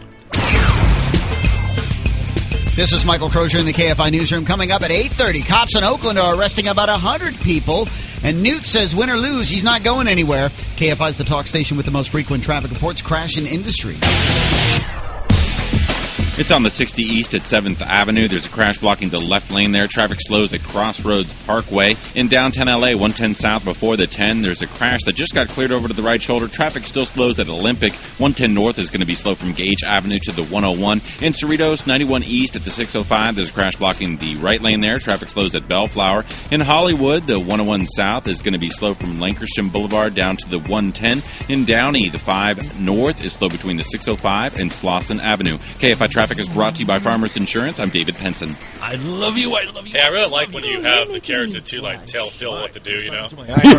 This is Michael Crozier in the KFI Newsroom. Coming up at 8:30, cops in Oakland are arresting about 100 people. And Newt says, win or lose, he's not going anywhere. KFI is the talk station with the most frequent traffic reports. Crash in industry. It's on the 60 East at 7th Avenue. There's a crash blocking the left lane there. Traffic slows at Crossroads Parkway. In downtown L.A., 110 South before the 10, there's a crash that just got cleared over to the right shoulder. Traffic still slows at Olympic. 110 North is going to be slow from Gage Avenue to the 101. In Cerritos, 91 East at the 605, there's a crash blocking the right lane there. Traffic slows at Bellflower. In Hollywood, the 101 South is going to be slow from Lankershim Boulevard down to the 110. In Downey, the 5 North is slow between the 605 and Slauson Avenue. KFI Traffic is brought to you by Farmers Insurance. I'm David Penson. I love you. Hey, I really like when you have the character to like tell Phil what to do. You know.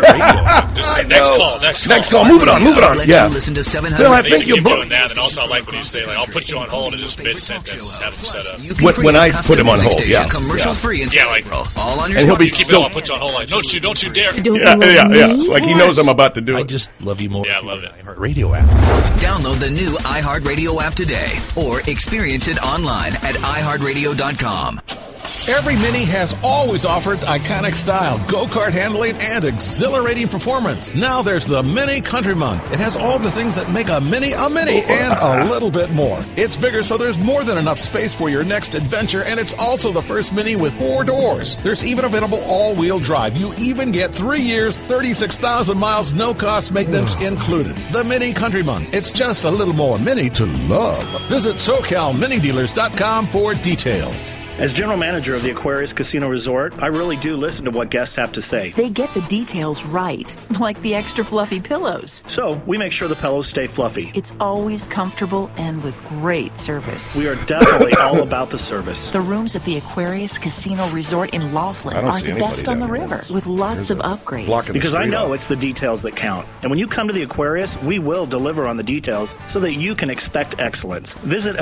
Just say next call. Next call. Move it on. Yeah. Listen to 700. Phil, I think you're doing that, and also I like when you say like I'll put you on hold and just mid sentence have him set up. When I put him on hold, yeah. Commercial free. Yeah, like all on your. And he'll be keep it. I'll put you on hold. Like don't you dare. Yeah. Like he knows I'm about to do it. I just love you more. Yeah, I love it. iHeartRadio app. Download the new iHeartRadio app today, or experience it online at iHeartRadio.com. Every Mini has always offered iconic style, go-kart handling, and exhilarating performance. Now there's the Mini Countryman. It has all the things that make a Mini and a little bit more. It's bigger, so there's more than enough space for your next adventure, and it's also the first Mini with 4 doors. There's even available all-wheel drive. You even get 3 years, 36,000 miles, no-cost maintenance included. The Mini Countryman. It's just a little more Mini to love. Visit SoCalMiniDealers.com for details. As general manager of the Aquarius Casino Resort, I really do listen to what guests have to say. They get the details right, like the extra fluffy pillows. So, we make sure the pillows stay fluffy. It's always comfortable and with great service. We are definitely all about the service. The rooms at the Aquarius Casino Resort in Laughlin are the best on the river, with lots of upgrades. Because I know it's the details that count. And when you come to the Aquarius, we will deliver on the details so that you can expect excellence. Visit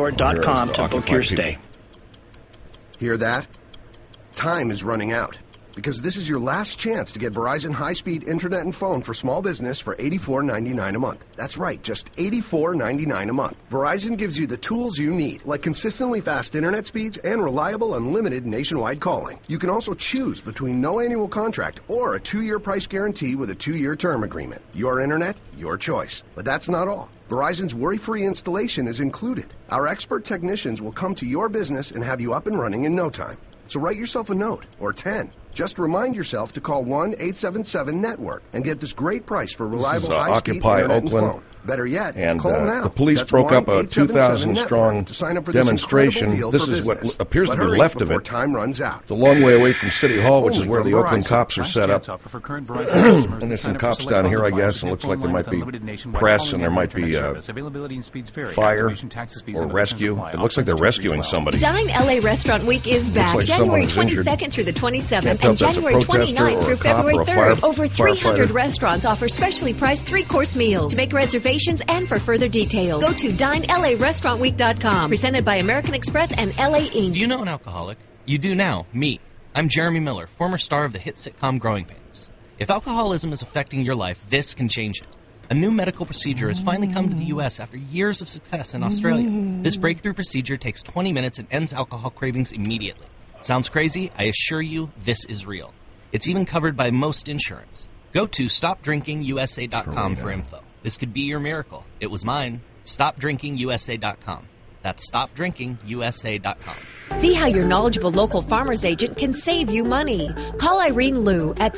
AquariusCasinoResort.com to book your stay. Hear that? Time is running out. because this is your last chance to get Verizon high-speed internet and phone for small business for $84.99 a month. That's right, just $84.99 a month. Verizon gives you the tools you need, like consistently fast internet speeds and reliable unlimited nationwide calling. You can also choose between no annual contract or a 2-year price guarantee with a 2-year term agreement. Your internet, your choice. But that's not all. Verizon's worry-free installation is included. Our expert technicians will come to your business and have you up and running in no time. So write yourself a note, or 10. Just remind yourself to call 1-877-NETWORK and get this great price for reliable high-speed internet and phone. Better yet, and call now. The police broke up a 2,000-strong demonstration. This is what appears to be left of it. Time runs out. It's a long way away from City Hall, which is where the Oakland cops are set up. And there's some cops down here, I guess, and it looks like there might be press and there might be fire or rescue. It looks like they're rescuing somebody. Dine LA Restaurant Week is back, like January 22nd through the 27th and January 29th through February 3rd. Over 300 restaurants offer specially priced 3-course meals. To make reservations and for further details, go to DineLARestaurantWeek.com. Presented by American Express and LA Inc. Do you know an alcoholic? You do now. Me. I'm Jeremy Miller, former star of the hit sitcom Growing Pains. If alcoholism is affecting your life, this can change it. A new medical procedure has finally come to the U.S. after years of success in Australia. This breakthrough procedure takes 20 minutes and ends alcohol cravings immediately. Sounds crazy? I assure you, this is real. It's even covered by most insurance. Go to StopDrinkingUSA.com for info. This could be your miracle. It was mine. StopDrinkingUSA.com. That's StopDrinkingUSA.com. See how your knowledgeable local farmer's agent can save you money. Call Irene Liu at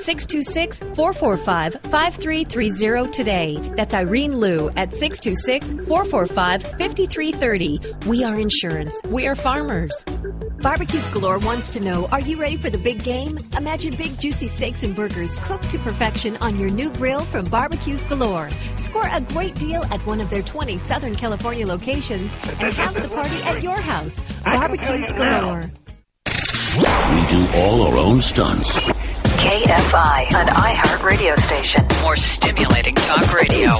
626-445-5330 today. That's Irene Liu at 626-445-5330. We are insurance. We are farmers. Barbecues Galore wants to know, are you ready for the big game? Imagine big juicy steaks and burgers cooked to perfection on your new grill from Barbecues Galore. Score a great deal at one of their 20 Southern California locations and have the party at your house. Barbecues Galore. We do all our own stunts. KFI, an iHeart radio station. More stimulating talk radio.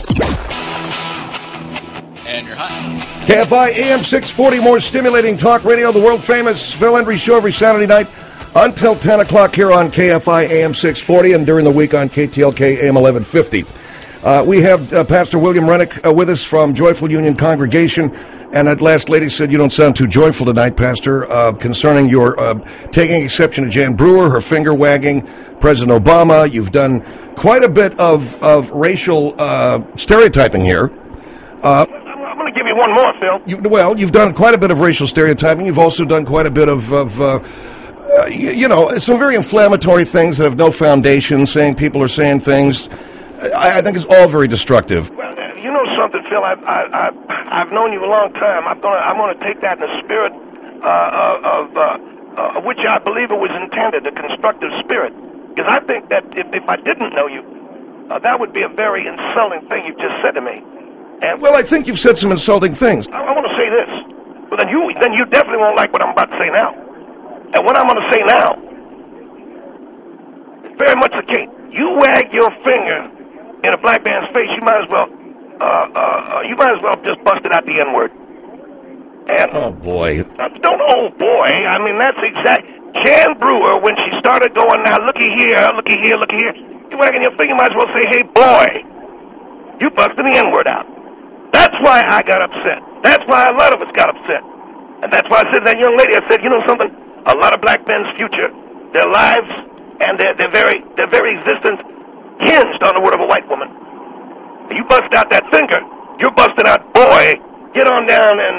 And you're hot. KFI AM 640, more stimulating talk radio. The world-famous Phil Hendry Show every Saturday night until 10 o'clock here on KFI AM 640 and during the week on KTLK AM 1150. We have Pastor William Rennick with us from Joyful Union Congregation. And that last lady said you don't sound too joyful tonight, Pastor, concerning your taking exception to Jan Brewer, her finger wagging, President Obama. You've done quite a bit of racial stereotyping here. I'm going to give you one more, Phil. You've done quite a bit of racial stereotyping. You've also done quite a bit of some very inflammatory things that have no foundation, saying people are saying things. I think it's all very destructive. Well, you know something, Phil? I've known you a long time. I'm gonna take that in the spirit of which I believe it was intended, a constructive spirit. Because I think that if I didn't know you, that would be a very insulting thing you've just said to me. And well, I think you've said some insulting things. I want to say this. Well, then you definitely won't like what I'm about to say now. And what I'm going to say now is very much the case. You wag your finger in a black man's face, you might as well just bust it out the N-word. And oh boy! Don't oh boy! I mean that's exact. Jan Brewer, when she started going, now looky here, you wagging your finger, you might as well say, hey boy, you busted the N-word out. That's why I got upset. That's why a lot of us got upset, and that's why I said to that young lady, I said, you know something? A lot of black men's future, their lives, and their very existence hinged on the word of a white woman. You bust out that finger, you're busting out, boy, get on down and ...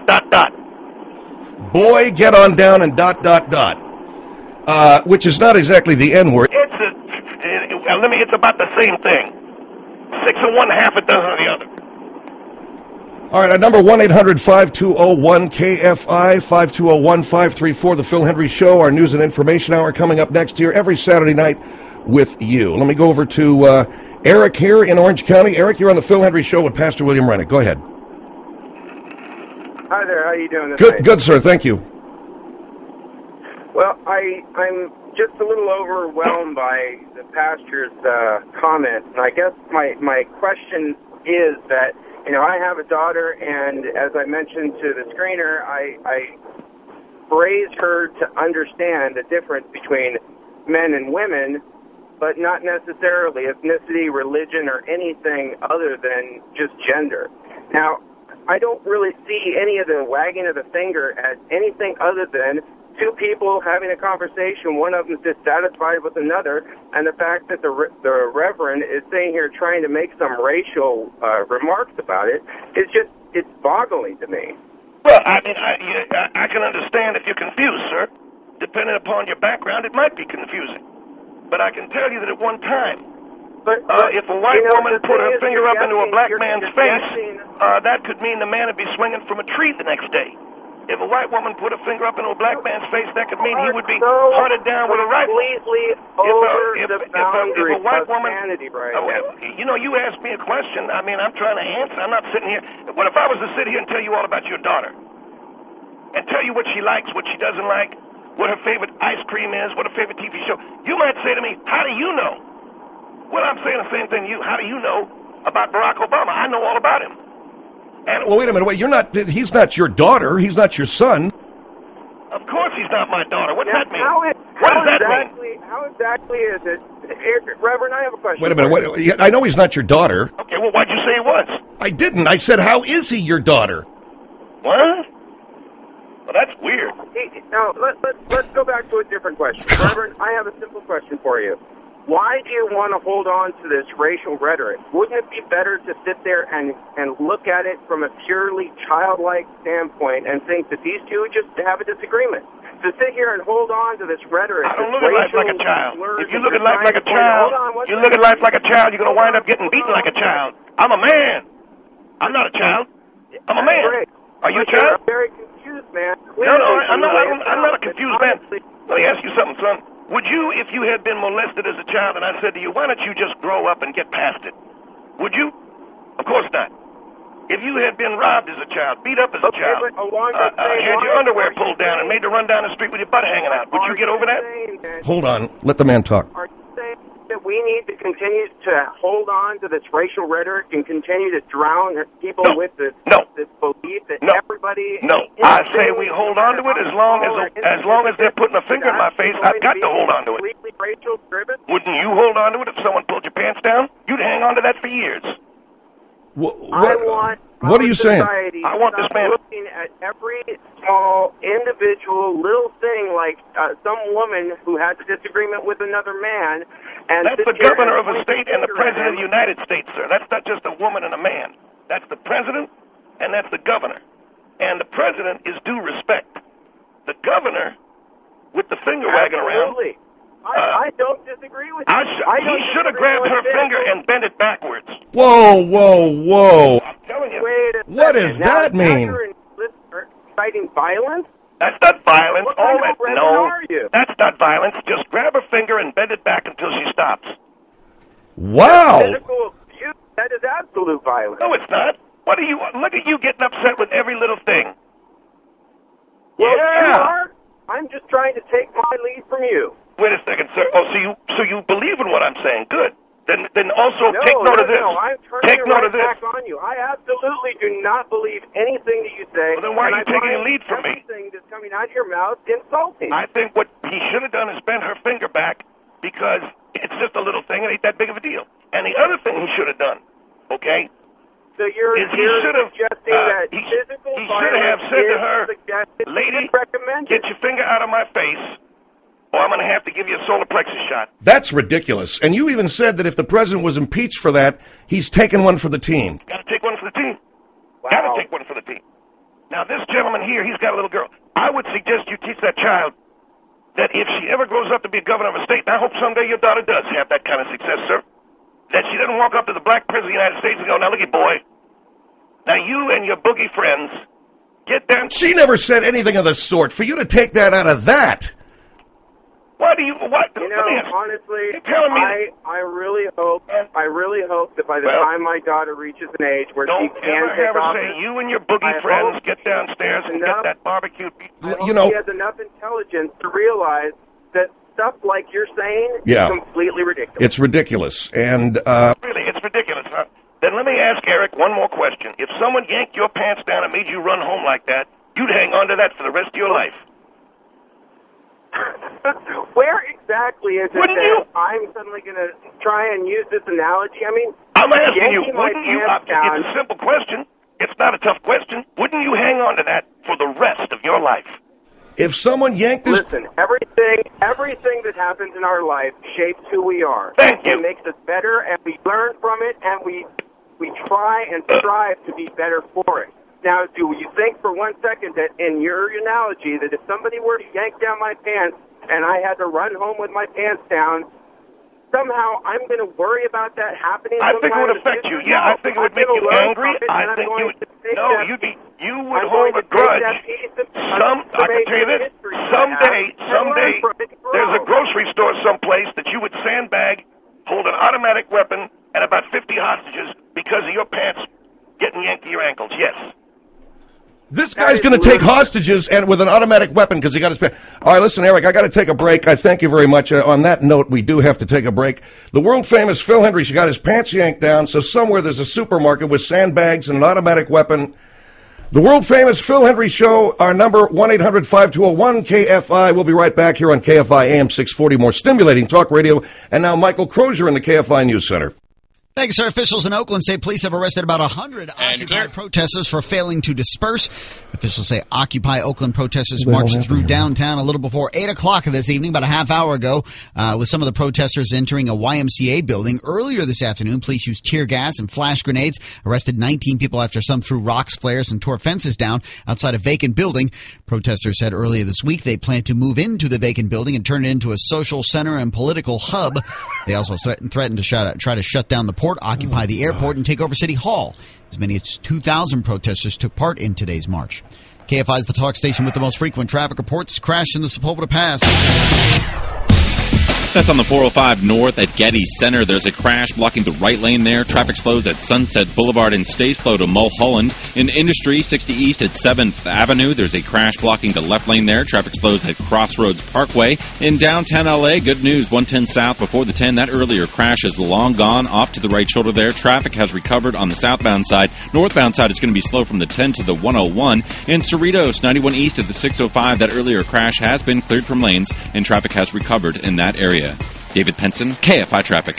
Boy, get on down and ... which is not exactly the N-word. It's about the same thing. 6 of one, half a dozen of the other. All right, our number 1-800-5201-KFI, 5201-534, the Phil Hendry Show, our news and information hour coming up next here every Saturday night with you. Let me go over to Eric here in Orange County. Eric, you're on the Phil Hendry Show with Pastor William Rennick. Go ahead. Hi there. How are you doing this night? Good, sir. Thank you. Well, I'm just a little overwhelmed by the pastor's comments, and I guess my question is that, you know, I have a daughter, and as I mentioned to the screener, I raise her to understand the difference between men and women, but not necessarily ethnicity, religion, or anything other than just gender. Now, I don't really see any of the wagging of the finger at anything other than two people having a conversation, one of them dissatisfied with another, and the fact that the Reverend is sitting here trying to make some racial remarks about it is just, it's boggling to me. Well, I mean, I can understand if you're confused, sir. Depending upon your background, it might be confusing. But I can tell you that at one time, if a white woman put her finger up into a black man's face, that could mean the man would be swinging from a tree the next day. If a white woman put a finger up into a black man's face, that could mean he would be hunted down with a rifle. If a white woman, you asked me a question. I mean, I'm trying to answer. I'm not sitting here. What if I was to sit here and tell you all about your daughter, and tell you what she likes, what she doesn't like, what her favorite ice cream is, what her favorite TV show? You might say to me, "How do you know?" Well, I'm saying the same thing to you. How do you know about Barack Obama? I know all about him. Well, wait a minute. He's not your daughter. He's not your son. Of course he's not my daughter. What's that mean? What does that mean? How exactly is it? Reverend, I have a question. Wait a minute. I know he's not your daughter. Okay, well, why'd you say he was? I didn't. I said, how is he your daughter? What? Well, that's weird. Now, let's go back to a different question. Reverend, I have a simple question for you. Why do you want to hold on to this racial rhetoric? Wouldn't it be better to sit there and look at it from a purely childlike standpoint and think that these two just have a disagreement? To sit here and hold on to this rhetoric. I don't look at life like a child. If you look at life like a child, you're going to wind up getting beaten like a child. I'm a man. I'm not a child. I'm a man. Are you a child? I'm very confused, man. No, I'm not a confused man. Let me ask you something, son. Would you, if you had been molested as a child and I said to you, why don't you just grow up and get past it? Would you? Of course not. If you had been robbed as a child, beat up as a child, had your underwear pulled down and made to run down the street with your butt hanging out, would you get over that? Hold on. Let the man talk. Are you saying that we need to continue to hold on to this racial rhetoric and continue to drown people with this belief that everybody... No, I say we hold on to it as long as they're putting a finger in my face. I've got to hold on to it. Wouldn't you hold on to it if someone pulled your pants down? You'd hang on to that for years. What are you saying? I want this man looking at every small individual little thing, like some woman who has a disagreement with another man. And that's the governor of a state and the president of the United States, sir. That's not just a woman and a man. That's the president and that's the governor. And the president is due respect. The governor, with the finger wagging around. I don't disagree with you. He should have grabbed her finger and bent it backwards. Whoa. I'm telling you. What does that mean? You're inciting violence? That's not violence. You? That's not violence. Just grab her finger and bend it back until she stops. Wow. Physical abuse, that is absolute violence. No, it's not. Look at you getting upset with every little thing. Well, you are. I'm just trying to take my lead from you. Wait a second, sir. Oh, so you believe in what I'm saying? Good. Then also take note of this. No, I'm turning back on you. I absolutely do not believe anything that you say. Well, then why are you taking a lead from me? Everything that's coming out of your mouth insulting. I think what he should have done is bend her finger back because it's just a little thing. It ain't that big of a deal. And the other thing he should have done, okay? So you're suggesting that physical he should have said to her, "Lady, get your finger out of my face, or I'm going to have to give you a solar plexus shot." That's ridiculous. And you even said that if the president was impeached for that, he's taking one for the team. Got to take one for the team. Wow. Got to take one for the team. Now, this gentleman here, he's got a little girl. I would suggest you teach that child that if she ever grows up to be a governor of a state, and I hope someday your daughter does have that kind of success, sir, that she doesn't walk up to the black president of the United States and go, "Now, look at boy. Now, you and your boogie friends get down." She never said anything of the sort. For you to take that out of that. Why do you? What? You know, honestly, telling me I really hope that by the time my daughter reaches an age where she can take off, say you and your boogie friends get downstairs and get that barbecue. She has enough intelligence to realize that stuff like you're saying is completely ridiculous. It's ridiculous, and really, it's ridiculous, huh? Then let me ask Eric one more question. If someone yanked your pants down and made you run home like that, you'd hang on to that for the rest of your life. Where exactly is it that I'm suddenly going to try and use this analogy? I mean, I'm asking you, yanking my wouldn't you, pants down. it's a simple question. It's not a tough question. Wouldn't you hang on to that for the rest of your life? If someone yanked this... Listen, everything that happens in our life shapes who we are. Thank you. It makes us better, and we learn from it, and we try and strive to be better for it. Now, do you think for 1 second that in your analogy that if somebody were to yank down my pants and I had to run home with my pants down, somehow I'm going to worry about that happening? I think it would affect you. Yeah, I think it would make you angry. I think you would hold a grudge. I can tell you this, someday, there's a grocery store someplace that you would sandbag, hold an automatic weapon, and about 50 hostages because of your pants getting yanked to your ankles. Yes. This guy's going to take hostages and with an automatic weapon because he got his pants. All right, listen, Eric, I got to take a break. I thank you very much. On that note, we do have to take a break. The world-famous Phil Hendrie, she got his pants yanked down, so somewhere there's a supermarket with sandbags and an automatic weapon. The world-famous Phil Hendrie Show, our number, 1-800-5201-KFI. We'll be right back here on KFI AM 640, more stimulating talk radio. And now Michael Crozier in the KFI News Center. Thanks, sir. Officials in Oakland say police have arrested about 100 Occupy protesters for failing to disperse. Officials say Occupy Oakland protesters marched through downtown a little before 8 o'clock this evening, about a half hour ago, with some of the protesters entering a YMCA building. Earlier this afternoon, police used tear gas and flash grenades, arrested 19 people after some threw rocks, flares, and tore fences down outside a vacant building. Protesters said earlier this week they plan to move into the vacant building and turn it into a social center and political hub. They also threatened to try to shut down the port, occupy the airport, and take over City Hall. As many as 2,000 protesters took part in today's march. KFI is the talk station with the most frequent traffic reports. Crash in the Sepulveda Pass. That's on the 405 north at Getty Center. There's a crash blocking the right lane there. Traffic slows at Sunset Boulevard and stay slow to Mulholland. In Industry, 60 east at 7th Avenue. There's a crash blocking the left lane there. Traffic slows at Crossroads Parkway. In downtown L.A., good news, 110 south before the 10. That earlier crash is long gone. Off to the right shoulder there. Traffic has recovered on the southbound side. Northbound side is going to be slow from the 10 to the 101. In Cerritos, 91 east at the 605. That earlier crash has been cleared from lanes, and traffic has recovered in that area. David Penson, KFI Traffic.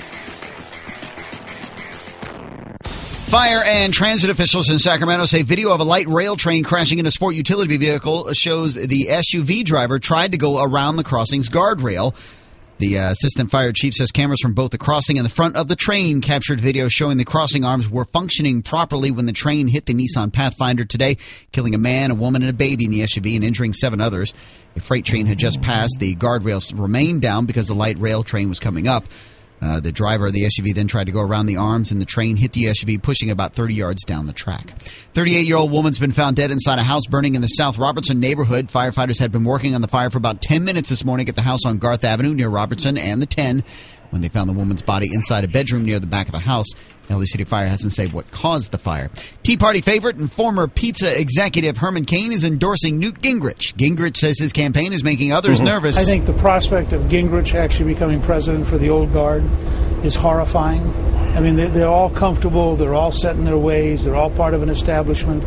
Fire and transit officials in Sacramento say video of a light rail train crashing into a sport utility vehicle shows the SUV driver tried to go around the crossing's guardrail. The assistant fire chief says cameras from both the crossing and the front of the train captured video showing the crossing arms were functioning properly when the train hit the Nissan Pathfinder today, killing a man, a woman, and a baby in the SUV and injuring 7 others. A freight train had just passed. The guardrails remained down because the light rail train was coming up. The driver of the SUV then tried to go around the arms, and the train hit the SUV, pushing about 30 yards down the track. 38-year-old woman's been found dead inside a house burning in the South Robertson neighborhood. Firefighters had been working on the fire for about 10 minutes this morning at the house on Garth Avenue near Robertson and the 10 when they found the woman's body inside a bedroom near the back of the house. LA City Fire hasn't said what caused the fire. Tea Party favorite and former pizza executive Herman Cain is endorsing Newt Gingrich. Gingrich says his campaign is making others nervous. I think the prospect of Gingrich actually becoming president for the old guard is horrifying. I mean, they're all comfortable. They're all set in their ways. They're all part of an establishment.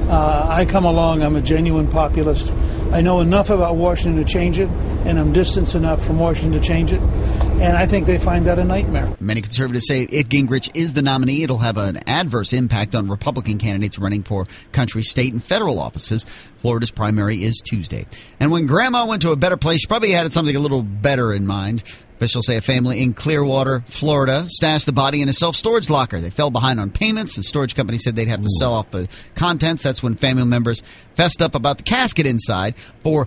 I come along. I'm a genuine populist. I know enough about Washington to change it, and I'm distanced enough from Washington to change it. And I think they find that a nightmare. Many conservatives say if Gingrich is the nominee, it'll have an adverse impact on Republican candidates running for country, state, and federal offices. Florida's primary is Tuesday. And when Grandma went to a better place, she probably had something a little better in mind. Officials say a family in Clearwater, Florida, stashed the body in a self-storage locker. They fell behind on payments. The storage company said they'd have to sell off the contents. That's when family members fessed up about the casket inside. For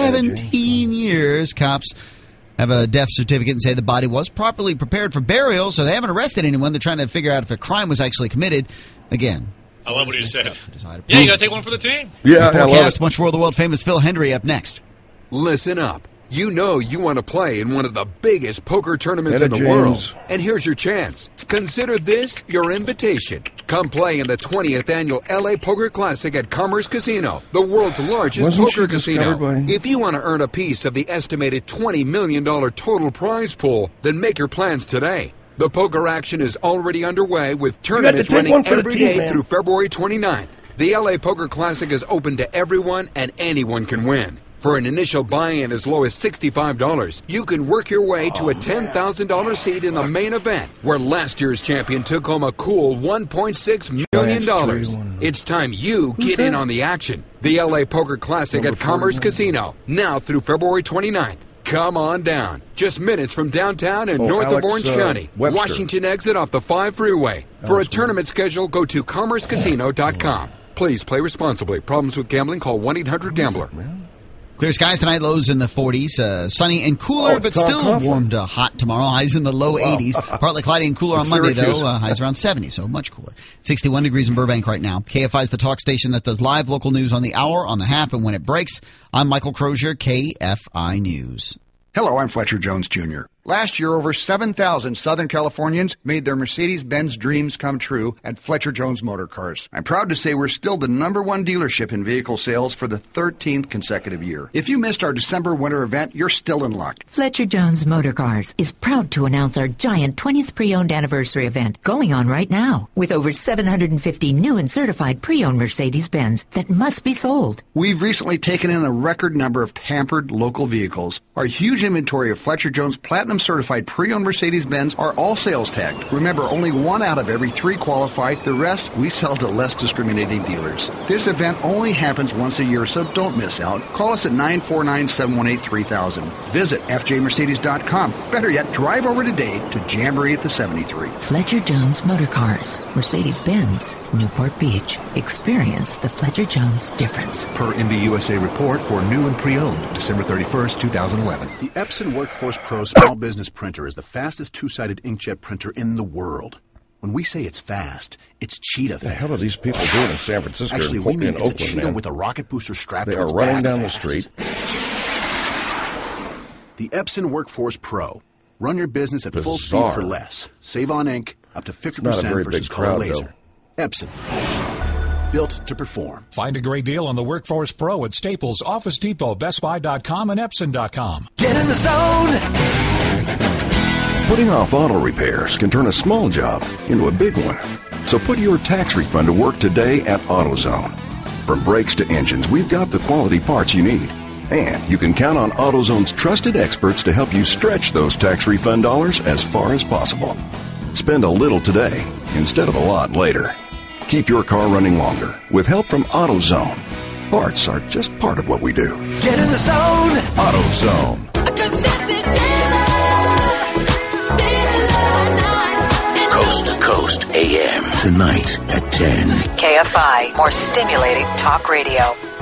17 years, cops have a death certificate and say the body was properly prepared for burial, so they haven't arrested anyone. They're trying to figure out if a crime was actually committed. Again, I love what he said. Yeah, you got to take one for the team. Yeah, I love it. Much more of the world-famous Phil Hendrie up next. Listen up. You know you want to play in one of the biggest poker tournaments in the world. And here's your chance. Consider this your invitation. Come play in the 20th annual LA Poker Classic at Commerce Casino, the world's largest poker casino. If you want to earn a piece of the estimated $20 million total prize pool, then make your plans today. The poker action is already underway with tournaments running every day through February 29th. The LA Poker Classic is open to everyone and anyone can win. For an initial buy-in as low as $65, you can work your way to a $10,000 seat in the main event, where last year's champion took home a cool $1.6 million. It's time you get in on the action. The LA Poker Classic at Commerce Casino, now through February 29th. Come on down. Just minutes from downtown and north of Orange County. Webster. Washington exit off the 5 freeway. For a tournament schedule, go to commercecasino.com. Please play responsibly. Problems with gambling, call 1-800-GAMBLER. Clear skies tonight, lows in the 40s. Sunny and cooler, but still warm to hot tomorrow. Highs in the low 80s. Partly cloudy and cooler on Monday, though. Highs around 70, so much cooler. 61 degrees in Burbank right now. KFI is the talk station that does live local news on the hour, on the half, and when it breaks. I'm Michael Crozier, KFI News. Hello, I'm Fletcher Jones, Jr. Last year, over 7,000 Southern Californians made their Mercedes-Benz dreams come true at Fletcher Jones Motor Cars. I'm proud to say we're still the #1 dealership in vehicle sales for the 13th consecutive year. If you missed our December winter event, you're still in luck. Fletcher Jones Motor Cars is proud to announce our giant 20th pre-owned anniversary event going on right now with over 750 new and certified pre-owned Mercedes-Benz that must be sold. We've recently taken in a record number of pampered local vehicles. Our huge inventory of Fletcher Jones Platinum certified pre-owned Mercedes-Benz are all sales tagged. Remember, only 1 out of every 3 qualify. The rest we sell to less discriminating dealers. This event only happens once a year, so don't miss out. Call us at 949-718-3000. Visit fjmercedes.com. Better yet, drive over today to Jamboree at the 73. Fletcher Jones Motor Cars, Mercedes-Benz, Newport Beach. Experience the Fletcher Jones difference. Per MBUSA report for new and pre-owned, December 31st, 2011. The Epson Workforce Pro Small Business Printer is the fastest two-sided inkjet printer in the world. When we say it's fast, it's cheetah fast. The hell are these people doing in San Francisco? Actually, and we mean in it's Oakland, a cheetah man. with a rocket booster strapped They to are its running back down fast. the street. The Epson Workforce Pro. Run your business at full Bizarre. speed for less. Save on ink up to 50% Not a very versus big color crowd, laser. Epson. Built to perform. Find a great deal on the Workforce Pro at Staples, Office Depot, BestBuy.com, and Epson.com. Get in the zone! Putting off auto repairs can turn a small job into a big one. So put your tax refund to work today at AutoZone. From brakes to engines, we've got the quality parts you need. And you can count on AutoZone's trusted experts to help you stretch those tax refund dollars as far as possible. Spend a little today instead of a lot later. Keep your car running longer with help from AutoZone. Parts are just part of what we do. Get in the zone! AutoZone. Coast to Coast AM. Tonight at 10. KFI, more stimulating talk radio.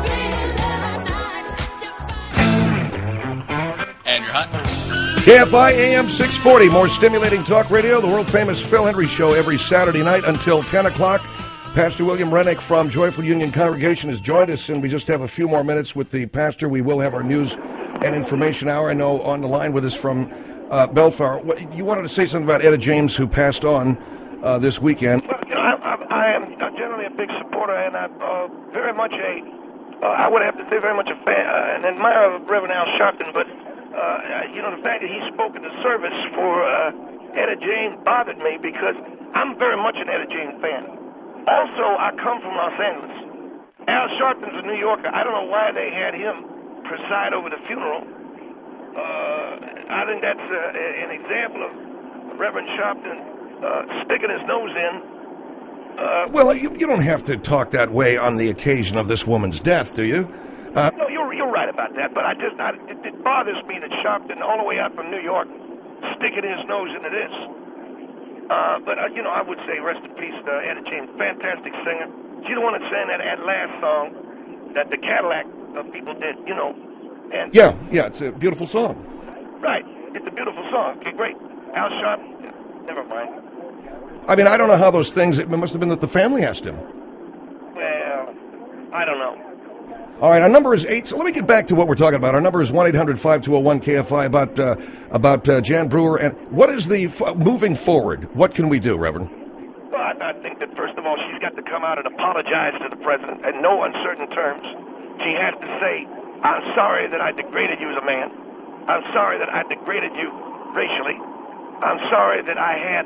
And you're hot. KFI AM 640, more stimulating talk radio, the world-famous Phil Hendry Show every Saturday night until 10 o'clock. Pastor William Rennick from Joyful Union Congregation has joined us, and we just have a few more minutes with the pastor. We will have our news and information hour. I know on the line with us from Bellflower. You wanted to say something about Etta James, who passed on this weekend. Well, you know, I am generally a big supporter, and I'm very much I would have to say very much a fan, an admirer of Reverend Al Sharpton, but you know, the fact that he spoke at the service for Etta James bothered me because I'm very much an Etta James fan. Also, I come from Los Angeles. Al Sharpton's a New Yorker. I don't know why they had him preside over the funeral. I think that's an example of Reverend Sharpton sticking his nose in. Well, you don't have to talk that way on the occasion of this woman's death, do you? No, you're right about that, but it bothers me that Sharpton, all the way out from New York, sticking his nose into this. But, you know, I would say rest in peace to Etta James, fantastic singer. She's the one that sang that last song that the Cadillac people did, you know. And Yeah, it's a beautiful song. Right, it's a beautiful song. Okay, great. Al Sharpton, never mind. I mean, I don't know how those things, it must have been that the family asked him. Well, I don't know. All right, our number is 8. So let me get back to what we're talking about. Our number is 1-800-5201-KFI about Jan Brewer. And what is the moving forward? What can we do, Reverend? Well, I think that, first of all, she's got to come out and apologize to the president in no uncertain terms. She has to say, I'm sorry that I degraded you as a man. I'm sorry that I degraded you racially. I'm sorry that I had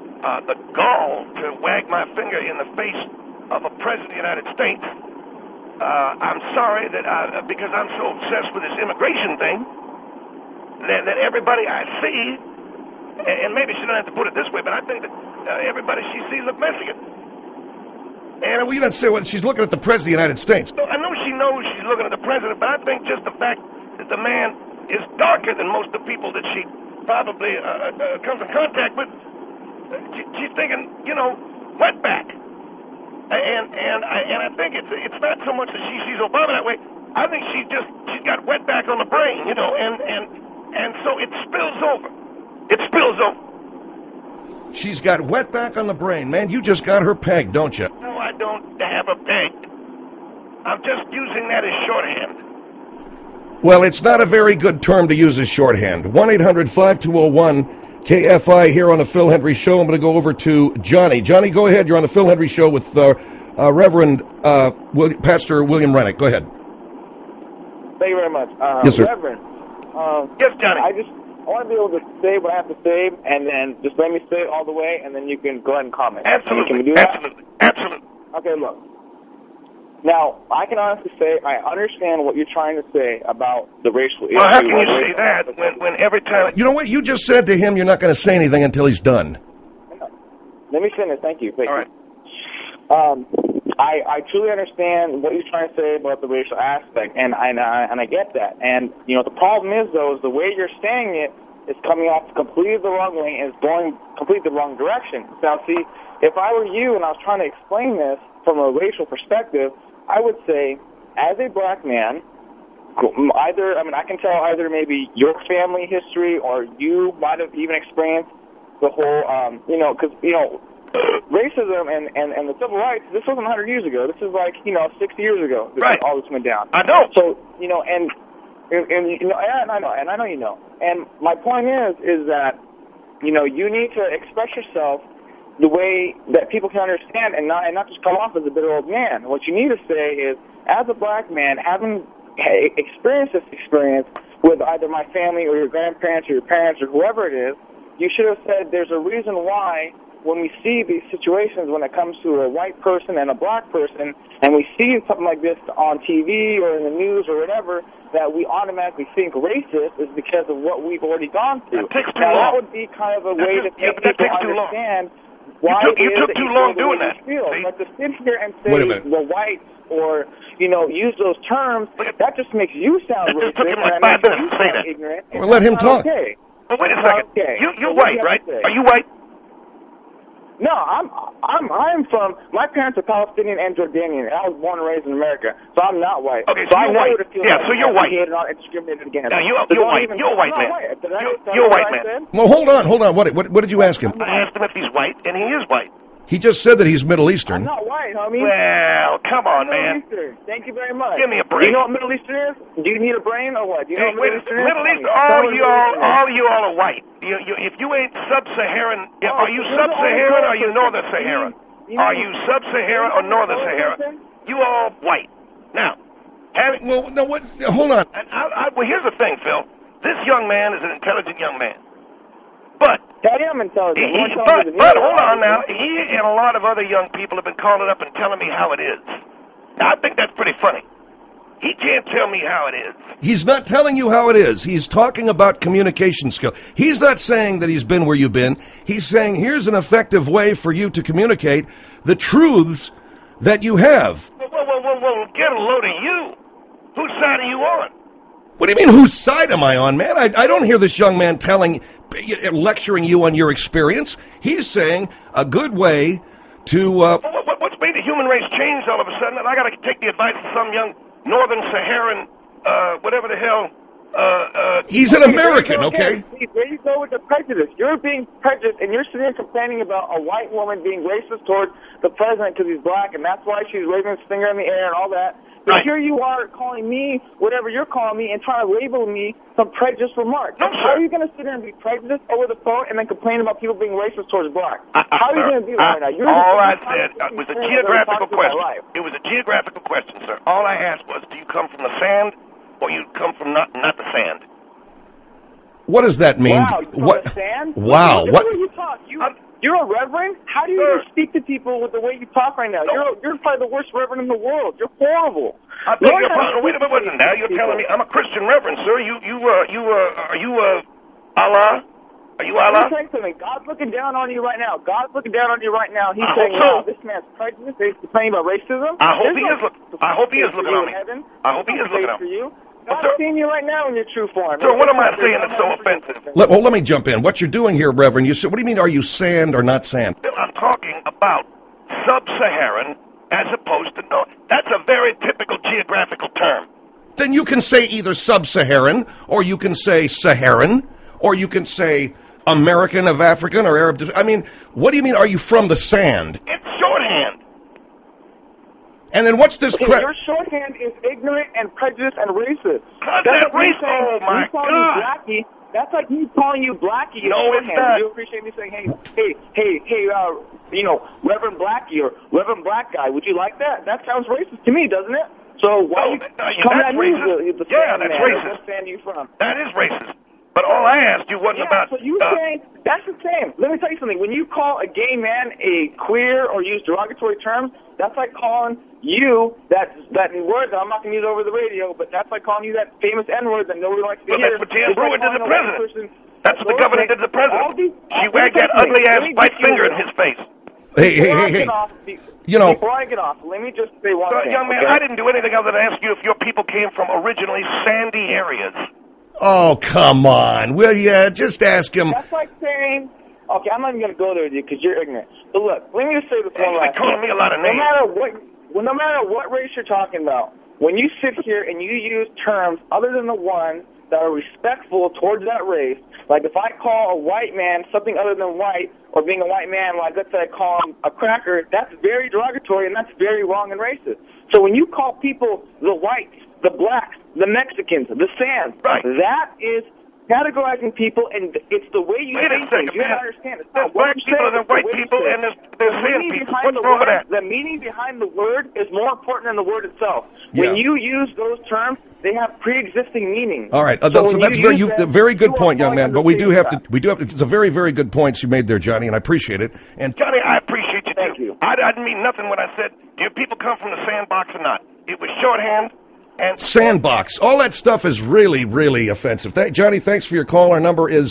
the gall to wag my finger in the face of a president of the United States. I'm sorry that because I'm so obsessed with this immigration thing, that everybody I see, and maybe she doesn't have to put it this way, but I think that everybody she sees look Mexican. And you don't say what she's looking at the President of the United States. So I know she knows she's looking at the President, but I think just the fact that the man is darker than most of the people that she probably comes in contact with, she's thinking, wetback. And I think it's not so much that she sees Obama that way. I think she's got wetback on the brain, and so it spills over. It spills over. She's got wetback on the brain. Man, you just got her pegged, don't you? No, I don't have a pegged. I'm just using that as shorthand. Well, it's not a very good term to use as shorthand. 1-800-5201-KFI here on the Phil Hendry Show. I'm going to go over to Johnny. Johnny, go ahead. You're on the Phil Hendry Show with Reverend Pastor William Rennick. Go ahead. Thank you very much. Yes, sir. Reverend. Yes, Johnny. I want to be able to say what I have to say, and then just let me say it all the way, and then you can go ahead and comment. Absolutely. Can we do that? Absolutely. Okay, look. Now, I can honestly say I understand what you're trying to say about the racial issue. Well, how can you say that when every time... You know what? You just said to him you're not going to say anything until he's done. Let me finish. Thank you. All right. I truly understand what you're trying to say about the racial aspect, and I get that. And, the problem is, though, is the way you're saying it is coming off completely the wrong way and is going completely the wrong direction. Now, see, if I were you and I was trying to explain this from a racial perspective, I would say, as a black man, I can tell either maybe your family history or you might have even experienced the whole, because, racism and the civil rights, this wasn't 100 years ago. This is 60 years ago that all this went down. I know. So, and I know you know. And my point is that, you need to express yourself the way that people can understand and not just come off as a bitter old man. What you need to say is, as a black man, having experienced this experience with either my family or your grandparents or your parents or whoever it is, you should have said there's a reason why when we see these situations when it comes to a white person and a black person, and we see something like this on TV or in the news or whatever, that we automatically think racist is because of what we've already gone through. That would be kind of a way to make people understand why you took too long doing that. But to sit here and say the whites or, use those terms, that just makes you sound racist. It took him like 5 minutes to say that. Ignorant. Well, let him talk. Okay. Well, wait a second. Okay. You're white, right? Are you white? No, I'm from. My parents are Palestinian and Jordanian, and I was born and raised in America, so I'm not white. Okay, so you're white. So you're white. And discriminated against. No, you're white. You're a white man. You're a white man. Well, hold on. What did you ask him? I asked him if he's white, and he is white. He just said that he's Middle Eastern. I'm not white, homie. Well, come on, man. Eastern. Thank you very much. Give me a break. Do you know what Middle Eastern is? Do you need a brain or what? Do you know what Middle Eastern is? Middle Eastern, all you all are white. If you ain't sub-Saharan, are you sub-Saharan or are you Northern Saharan? Are you sub-Saharan or Northern Saharan? You all white. Now, hold on. Well, here's the thing, Phil. This young man is an intelligent young man. But I am intelligent. But hold on now. He and a lot of other young people have been calling up and telling me how it is. Now, I think that's pretty funny. He can't tell me how it is. He's not telling you how it is. He's talking about communication skill. He's not saying that he's been where you've been. He's saying here's an effective way for you to communicate the truths that you have. Well, get a load of you. Whose side are you on? What do you mean, whose side am I on, man? I don't hear this young man lecturing you on your experience. He's saying a good way to... What's made the human race change all of a sudden? And I got to take the advice of some young Northern Saharan, whatever the hell... He's an American, okay? There you go with the prejudice. You're being prejudiced, and you're sitting there complaining about a white woman being racist towards the president because he's black, and that's why she's waving his finger in the air and all that. But here you are calling me whatever you're calling me and trying to label me some prejudiced remarks. No, how are you going to sit there and be prejudiced over the phone and then complain about people being racist towards black? How are you going to do that right now? All I said was a geographical question. It was a geographical question, sir. All I asked was, do you come from the sand or you come from not the sand? What does that mean? Wow, you from the sand? Wow. What? You talk. You're a reverend? how do you even speak to people with the way you talk right now? You're probably the worst reverend in the world. You're horrible. I beg your pardon. Wait a minute. Now you're telling me I'm a Christian reverend, sir. Are you Allah? Are you Allah? Let me tell you something. God's looking down on you right now. God's looking down on you right now. He's saying, wow, this man's prejudiced. He's complaining about racism. I hope he is looking on me. I hope he is looking on me. God's seeing you right now in your true form. So what am I saying that's so offensive? Let me jump in. What you're doing here, Reverend, what do you mean, are you sand or not sand? I'm talking about sub-Saharan as opposed to North. That's a very typical geographical term. Then you can say either sub-Saharan, or you can say Saharan, or you can say American of African or Arab. I mean, what do you mean, are you from the sand? It's shorthand. And then what's this crap? Your shorthand is ignorant and prejudiced and racist. That's racist. Oh, my God. That's like me calling you Blackie. No, it's not. You appreciate me saying, hey, Reverend Blackie or Reverend Black Guy. Would you like that? That sounds racist to me, doesn't it? So why you coming at me? That's racist. What stand you from? That is racist. But all I asked you wasn't about... So you saying, that's the same. Let me tell you something. When you call a gay man a queer or use derogatory terms, that's like calling you that word that I'm not going to use over the radio, but that's like calling you that famous N-word that nobody likes to hear. That's what Jan Brewer did to the president. That's what the governor did to the president. She wagged that ugly-ass white finger in his face. Hey. Before I get off, let me just say one thing. Young man, I didn't do anything other than ask you if your people came from originally sandy areas. Oh, come on. Will you just ask him? That's like saying, okay, I'm not even going to go there with you because you're ignorant. But look, let me just say this one last thing. Calling me a lot of names. No matter what race you're talking about, when you sit here and you use terms other than the ones that are respectful towards that race, like if I call a white man something other than white, or being a white man, like let's say I call him a cracker, that's very derogatory and that's very wrong and racist. So when you call people the whites, the blacks, the Mexicans, the Sands, that is categorizing people, and it's the way you say things. You have to understand. It's not black people and white people, and there's Sand people. What's wrong with that? The meaning behind the word is more important than the word itself. When you use those terms, they have pre-existing meaning. All right, that's a very good point, young man. But we do have to. It's a very, very good point you made there, Johnny, and I appreciate it. And Johnny, I appreciate you too. Thank you. I didn't mean nothing when I said, do your people come from the sandbox or not? It was shorthand. And sandbox. All that stuff is really, really offensive. Johnny, thanks for your call. Our number is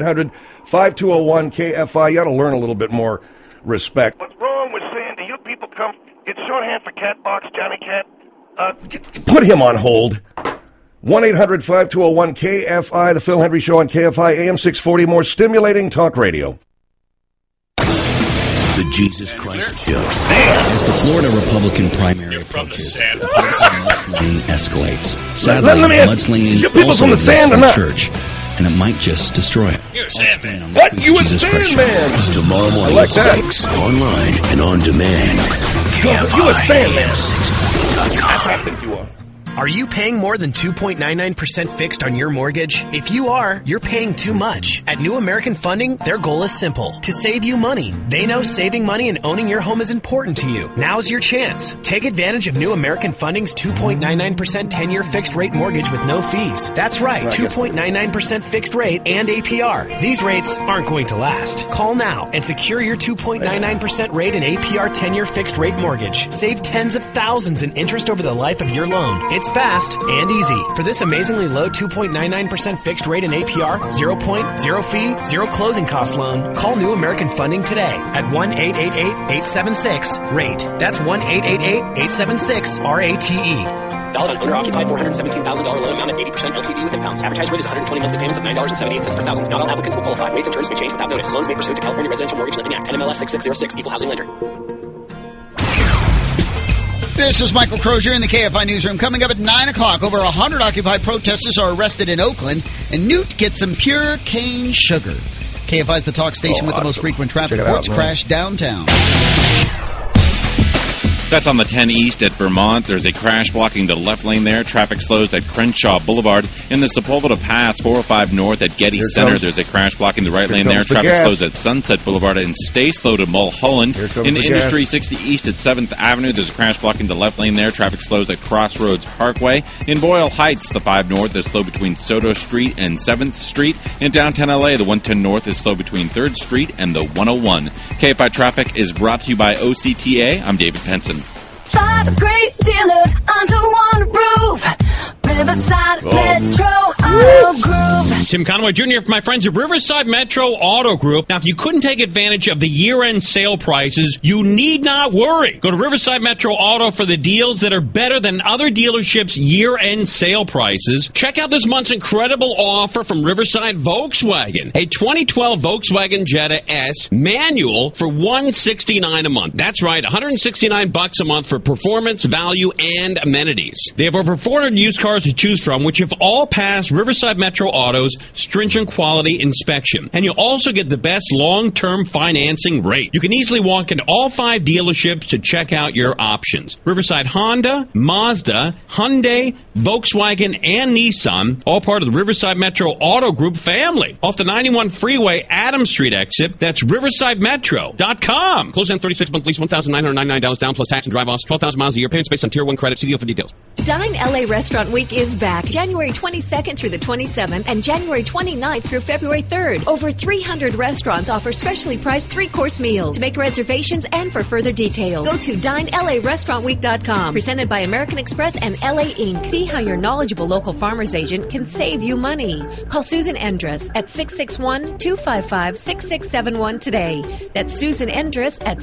1-800-5201-KFI. You ought to learn a little bit more respect. What's wrong with saying, do your people come... It's shorthand for cat box, Johnny Cat. Put him on hold. 1-800-5201-KFI, the Phil Hendry Show on KFI, AM 640, more stimulating talk radio. The Jesus Christ Show. As the Florida Republican primary approaches, the mudslinging escalates. Sadly, mudslinging also exists in the church, and it might just destroy it. You're a sandman. What? You a sandman? Tomorrow morning at 6, online and on demand. You a sandman. That's what I think you are. Are you paying more than 2.99% fixed on your mortgage? If you are, you're paying too much. At New American Funding, their goal is simple: to save you money. They know saving money and owning your home is important to you. Now's your chance. Take advantage of New American Funding's 2.99% 10-year fixed rate mortgage with no fees. That's right, 2.99% fixed rate and APR. These rates aren't going to last. Call now and secure your 2.99% rate and APR 10-year fixed rate mortgage. Save tens of thousands in interest over the life of your loan. It's fast and easy. For this amazingly low 2.99% fixed rate in APR, 0 fee, 0 closing cost loan, call New American Funding today at 1-888-876-RATE. That's 1-888-876-RATE. Valid on owner-occupied $417,000 loan amount at 80% LTV with impounds. Advertised rate is 120 monthly payments of $9.78 per thousand. Not all applicants will qualify. Rates and terms may change without notice. Loans made pursuant to California Residential Mortgage Lending Act. NMLS 6606. Equal housing lender. This is Michael Crozier in the KFI Newsroom. Coming up at 9 o'clock, over 100 Occupy protesters are arrested in Oakland, and Newt gets some pure cane sugar. KFI is the talk station with the most frequent traffic. Quartz crash downtown. That's on the 10 East at Vermont. There's a crash blocking the left lane there. Traffic slows at Crenshaw Boulevard. In the Sepulveda Pass, 405 North at Getty Center. There's a crash blocking the right lane there. Traffic slows at Sunset Boulevard and stay slow to Mulholland. In Industry 60 East at 7th Avenue, there's a crash blocking the left lane there. Traffic slows at Crossroads Parkway. In Boyle Heights, the 5 North is slow between Soto Street and 7th Street. In downtown LA, the 110 North is slow between 3rd Street and the 101. KFI Traffic is brought to you by OCTA. I'm David Penson. 5 great dealers under one roof. Riverside Metro Auto Group. Tim Conway Jr. for my friends at Riverside Metro Auto Group. Now, if you couldn't take advantage of the year-end sale prices, you need not worry. Go to Riverside Metro Auto for the deals that are better than other dealerships' year-end sale prices. Check out this month's incredible offer from Riverside Volkswagen. A 2012 Volkswagen Jetta S manual for $169 a month. That's right, $169 a month for performance, value, and amenities. They have over 400 used cars to choose from, which have all passed Riverside Metro Auto's stringent quality inspection. And you'll also get the best long-term financing rate. You can easily walk into all 5 dealerships to check out your options. Riverside Honda, Mazda, Hyundai, Volkswagen, and Nissan, all part of the Riverside Metro Auto Group family. Off the 91 freeway, Adams Street exit. That's riversidemetro.com. Close end 36-month lease, $1,999 down plus tax and drive-offs, 12,000 miles a year. Payments based on Tier 1 credit. See deal for details. Dine LA Restaurant Week is back January 22nd through the 27th and January 29th through February 3rd. Over 300 restaurants offer specially priced 3-course meals. To make reservations and for further details, go to DineLARestaurantWeek.com. Presented by American Express and LA Inc. See how your knowledgeable local farmer's agent can save you money. Call Susan Endress at 661-255-6671 today. That's Susan Endress at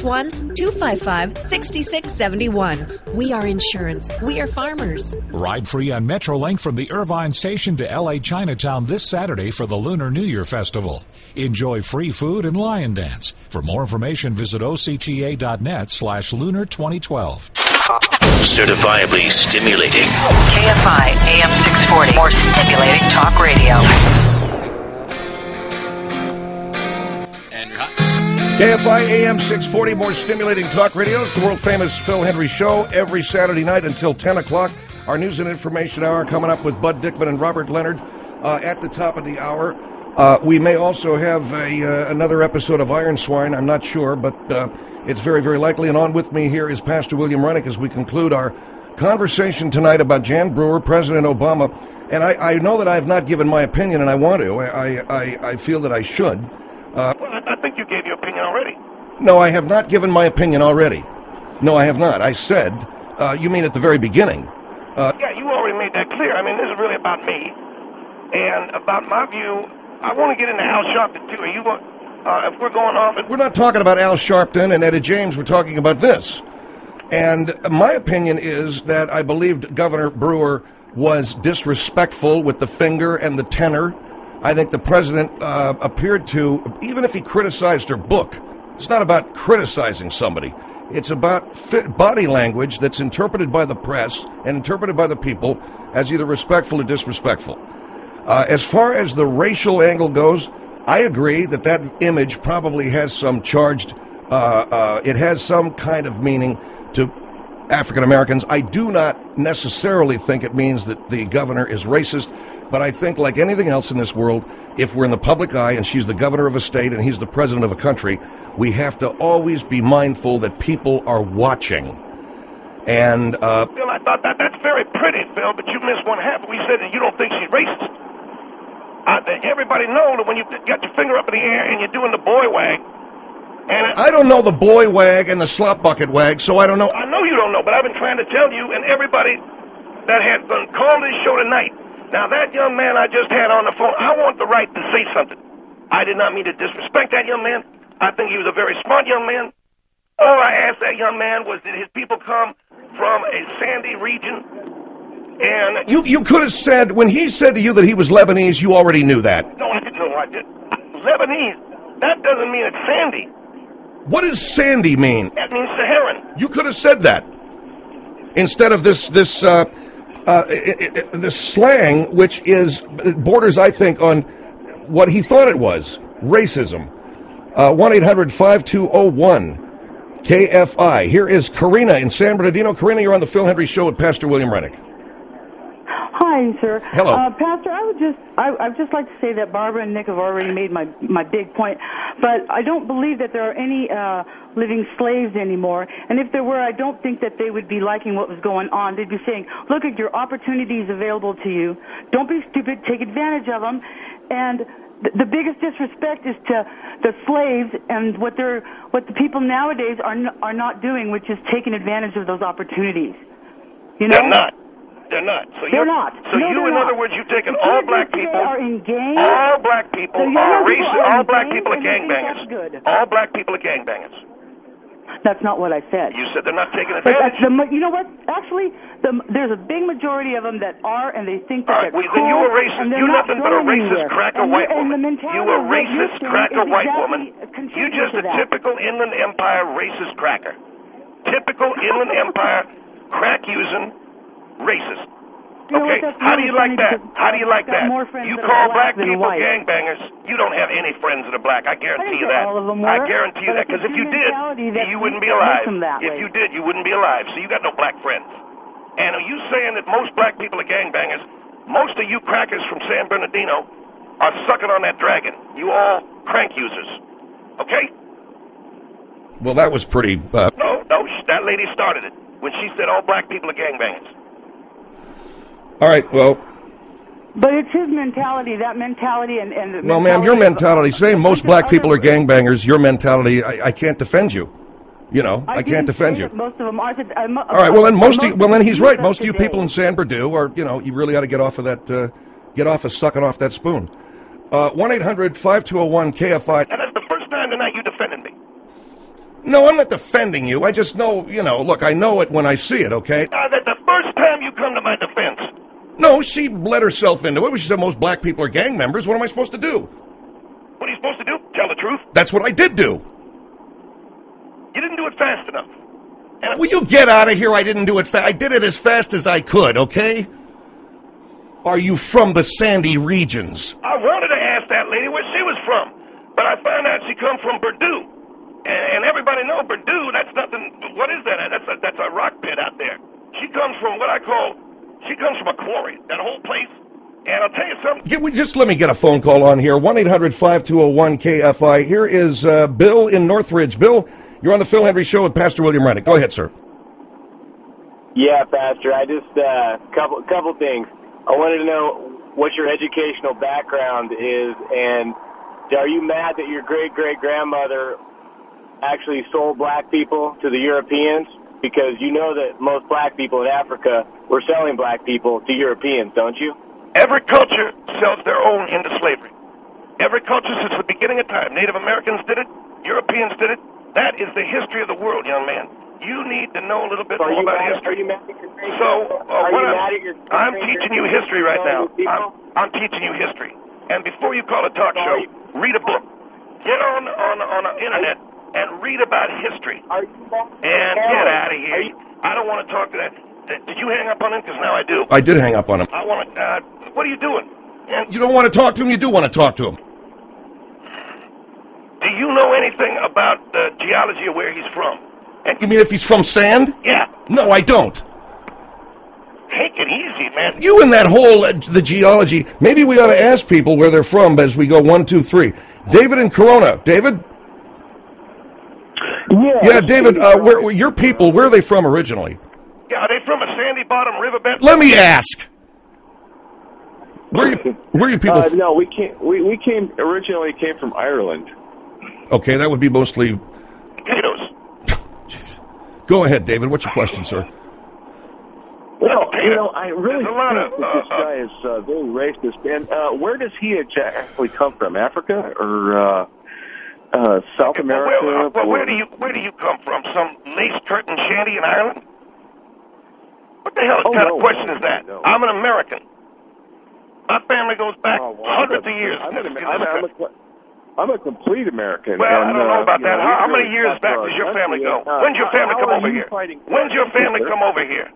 661-255-6671. We are insurance. We are farmers. Ride free on Metrolink from the Irvine Station to LA Chinatown this Saturday for the Lunar New Year Festival. Enjoy free food and lion dance. For more information, visit octa.net/lunar2012. Certifiably stimulating. KFI AM 640. More stimulating talk radio. KFI AM 640, more stimulating talk radio. It's the world-famous Phil Hendry Show every Saturday night until 10 o'clock. Our news and information hour coming up with Bud Dickman and Robert Leonard at the top of the hour. We may also have another episode of Iron Swine. I'm not sure, but it's very, very likely. And on with me here is Pastor William Rennick as we conclude our conversation tonight about Jan Brewer, President Obama. And I know that I have not given my opinion, and I want to. I feel that I should. Well, I think you gave your opinion already. No, I have not given my opinion already. No, I have not. I said, you mean at the very beginning. Yeah, you already made that clear. I mean, this is really about me and about my view. I want to get into Al Sharpton, too. Are you going, if we're going off... We're not talking about Al Sharpton and Etta James. We're talking about this. And my opinion is that I believed Governor Brewer was disrespectful with the finger and the tenor. I think the president appeared to, even if he criticized her book, it's not about criticizing somebody. It's about body language that's interpreted by the press and interpreted by the people as either respectful or disrespectful. As far as the racial angle goes, I agree that that image probably has some charged, it has some kind of meaning to African Americans. I do not necessarily think it means that the governor is racist, but I think like anything else in this world, if we're in the public eye and she's the governor of a state and he's the president of a country, we have to always be mindful that people are watching. And Phil, I thought that's very pretty, Phil, but you missed one half. We said that you don't think she's racist. Everybody knows that when you got your finger up in the air and you're doing the boy wag. And I don't know the boy wag and the slop bucket wag, so I don't know. I know you don't know, but I've been trying to tell you and everybody that has been called this show tonight. Now, that young man I just had on the phone, I want the right to say something. I did not mean to disrespect that young man. I think he was a very smart young man. All I asked that young man was, did his people come from a sandy region? And you could have said, when he said to you that he was Lebanese, you already knew that. No, I didn't know. I did. Lebanese, that doesn't mean it's sandy. What does sandy mean? That means Saharan. You could have said that instead of this slang, which borders, I think, on what he thought it was, racism. 1-800-5201 KFI. Here is Karina in San Bernardino. Karina, you're on the Phil Hendry Show with Pastor William Rennick. Hi, sir. Hello. Pastor, I'd just like to say that Barbara and Nick have already made my big point, but I don't believe that there are any living slaves anymore. And if there were, I don't think that they would be liking what was going on. They'd be saying, look at your opportunities available to you. Don't be stupid. Take advantage of them. And the biggest disrespect is to the slaves and what the people nowadays are not doing, which is taking advantage of those opportunities. You know? They're not. So they're not. So no, in other words, you've taken all black people. Are in gangs. All black people are racist. All black people are gangbangers. All black people are gangbangers. That's not what I said. You said they're not taking But advantage. you know what? Actually, there's a big majority of them that are, and they think that All right, they're cool. then you a racist. You're nothing but a racist cracker white woman. You a racist cracker white woman. You just a typical Inland Empire racist cracker. Typical Inland Empire crack-using racist. Okay? How do you like that? How do you like that? You call black people gangbangers. You don't have any friends that are black. I guarantee you that. I guarantee you that. Because if you did, you wouldn't be alive. If you did, you wouldn't be alive. So you got no black friends. And are you saying that most black people are gangbangers? Most of you crackers from San Bernardino are sucking on that dragon. You all crank users. Okay? Well, that was pretty... No, that lady started it when she said all black people are gangbangers. All right, well... But it's his mentality, that mentality, and well, ma'am, your mentality, saying most black people are gangbangers, your mentality, I can't defend you. You know, I can't defend you. Most of them are. All right, well, then he's right. Most of you people in San Bernardino are, you really ought to get off of that, get off of sucking off that spoon. 1-800-5201-KFI. And that's the first time tonight you defended me. No, I'm not defending you. I just know, look, I know it when I see it, okay? That's the first time you come to my defense. No, she let herself into it. She said most black people are gang members. What am I supposed to do? What are you supposed to do? Tell the truth? That's what I did do. You didn't do it fast enough. Will you get out of here? I didn't do it fast. I did it as fast as I could, okay? Are you from the sandy regions? I wanted to ask that lady where she was from, but I found out she come from Purdue. And everybody knows Purdue, that's nothing, what is that? That's a rock pit out there. She comes from she comes from a quarry, that whole place. And I'll tell you something. Just let me get a phone call on here, 1-800-5201-KFI. Here is Bill in Northridge. Bill, you're on the Phil Hendry Show with Pastor William Rennick. Go ahead, sir. Yeah, Pastor, I just, couple things. I wanted to know what your educational background is, and are you mad that your great-great-grandmother actually sold black people to the Europeans? Because you know that most black people in Africa were selling black people to Europeans, don't you? Every culture sells their own into slavery. Every culture since the beginning of time. Native Americans did it. Europeans did it. That is the history of the world, young man. You need to know a little bit more about history. I'm teaching you history right now. I'm teaching you history. And before you call a talk show, read a book. Get on the internet and read about history. And get out of here. I don't want to talk to that. Did you hang up on him? Because now I do. I did hang up on him. I want to... what are you doing? And you don't want to talk to him? You do want to talk to him. Do you know anything about the geology of where he's from? You mean if he's from sand? Yeah. No, I don't. Take it easy, man. You and that whole, the geology, maybe we ought to ask people where they're from as we go 1, 2, 3. David in Corona. David? Yeah, David, where your people, where are they from originally? Yeah, are they from a sandy bottom riverbed? Let me ask. Where are you people from? No, we originally came from Ireland. Okay, that would be mostly... Potatoes. Go ahead, David. What's your question, sir? Well, I really think that this guy is very racist. And where does he exactly come from? Africa or South America? Where do you come from? Some lace curtain shanty in Ireland? What the hell kind of question is that? No. I'm an American. My family goes back hundreds of years. I'm a complete American. Well, I don't know about that. How many years back does your family go? When's your family come over here? When's your family come over here?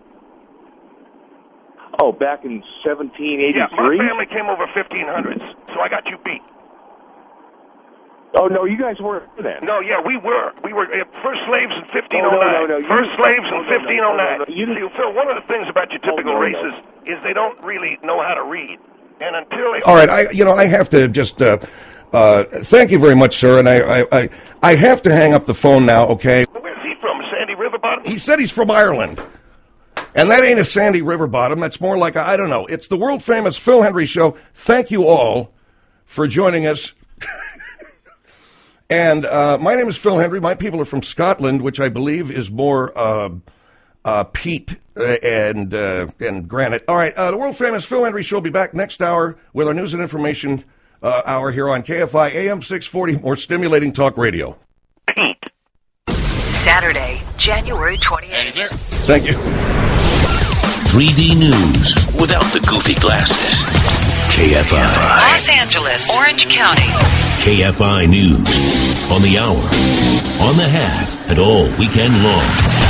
Oh, back in 1783? Yeah, my family came over 1500s, so I got you beat. Oh, no, you guys weren't then. No, yeah, we were. We were first slaves in 1509. No. First slaves in 1509. No. Phil, one of the things about your typical races is they don't really know how to read. And until they... All right, I have to just thank you very much, sir, and I have to hang up the phone now, okay? Where's he from, Sandy River Bottom? He said he's from Ireland. And that ain't a sandy river bottom. That's more like I don't know. It's the world-famous Phil Hendrie Show. Thank you all for joining us. And my name is Phil Hendrie. My people are from Scotland, which I believe is more peat and granite. All right, the world-famous Phil Hendrie Show will be back next hour with our news and information hour here on KFI AM 640, more stimulating talk radio. Saturday, January 28th. Thank you. 3D News without the goofy glasses. KFI. Los Angeles, Orange County. KFI News. On the hour, on the half, and all weekend long.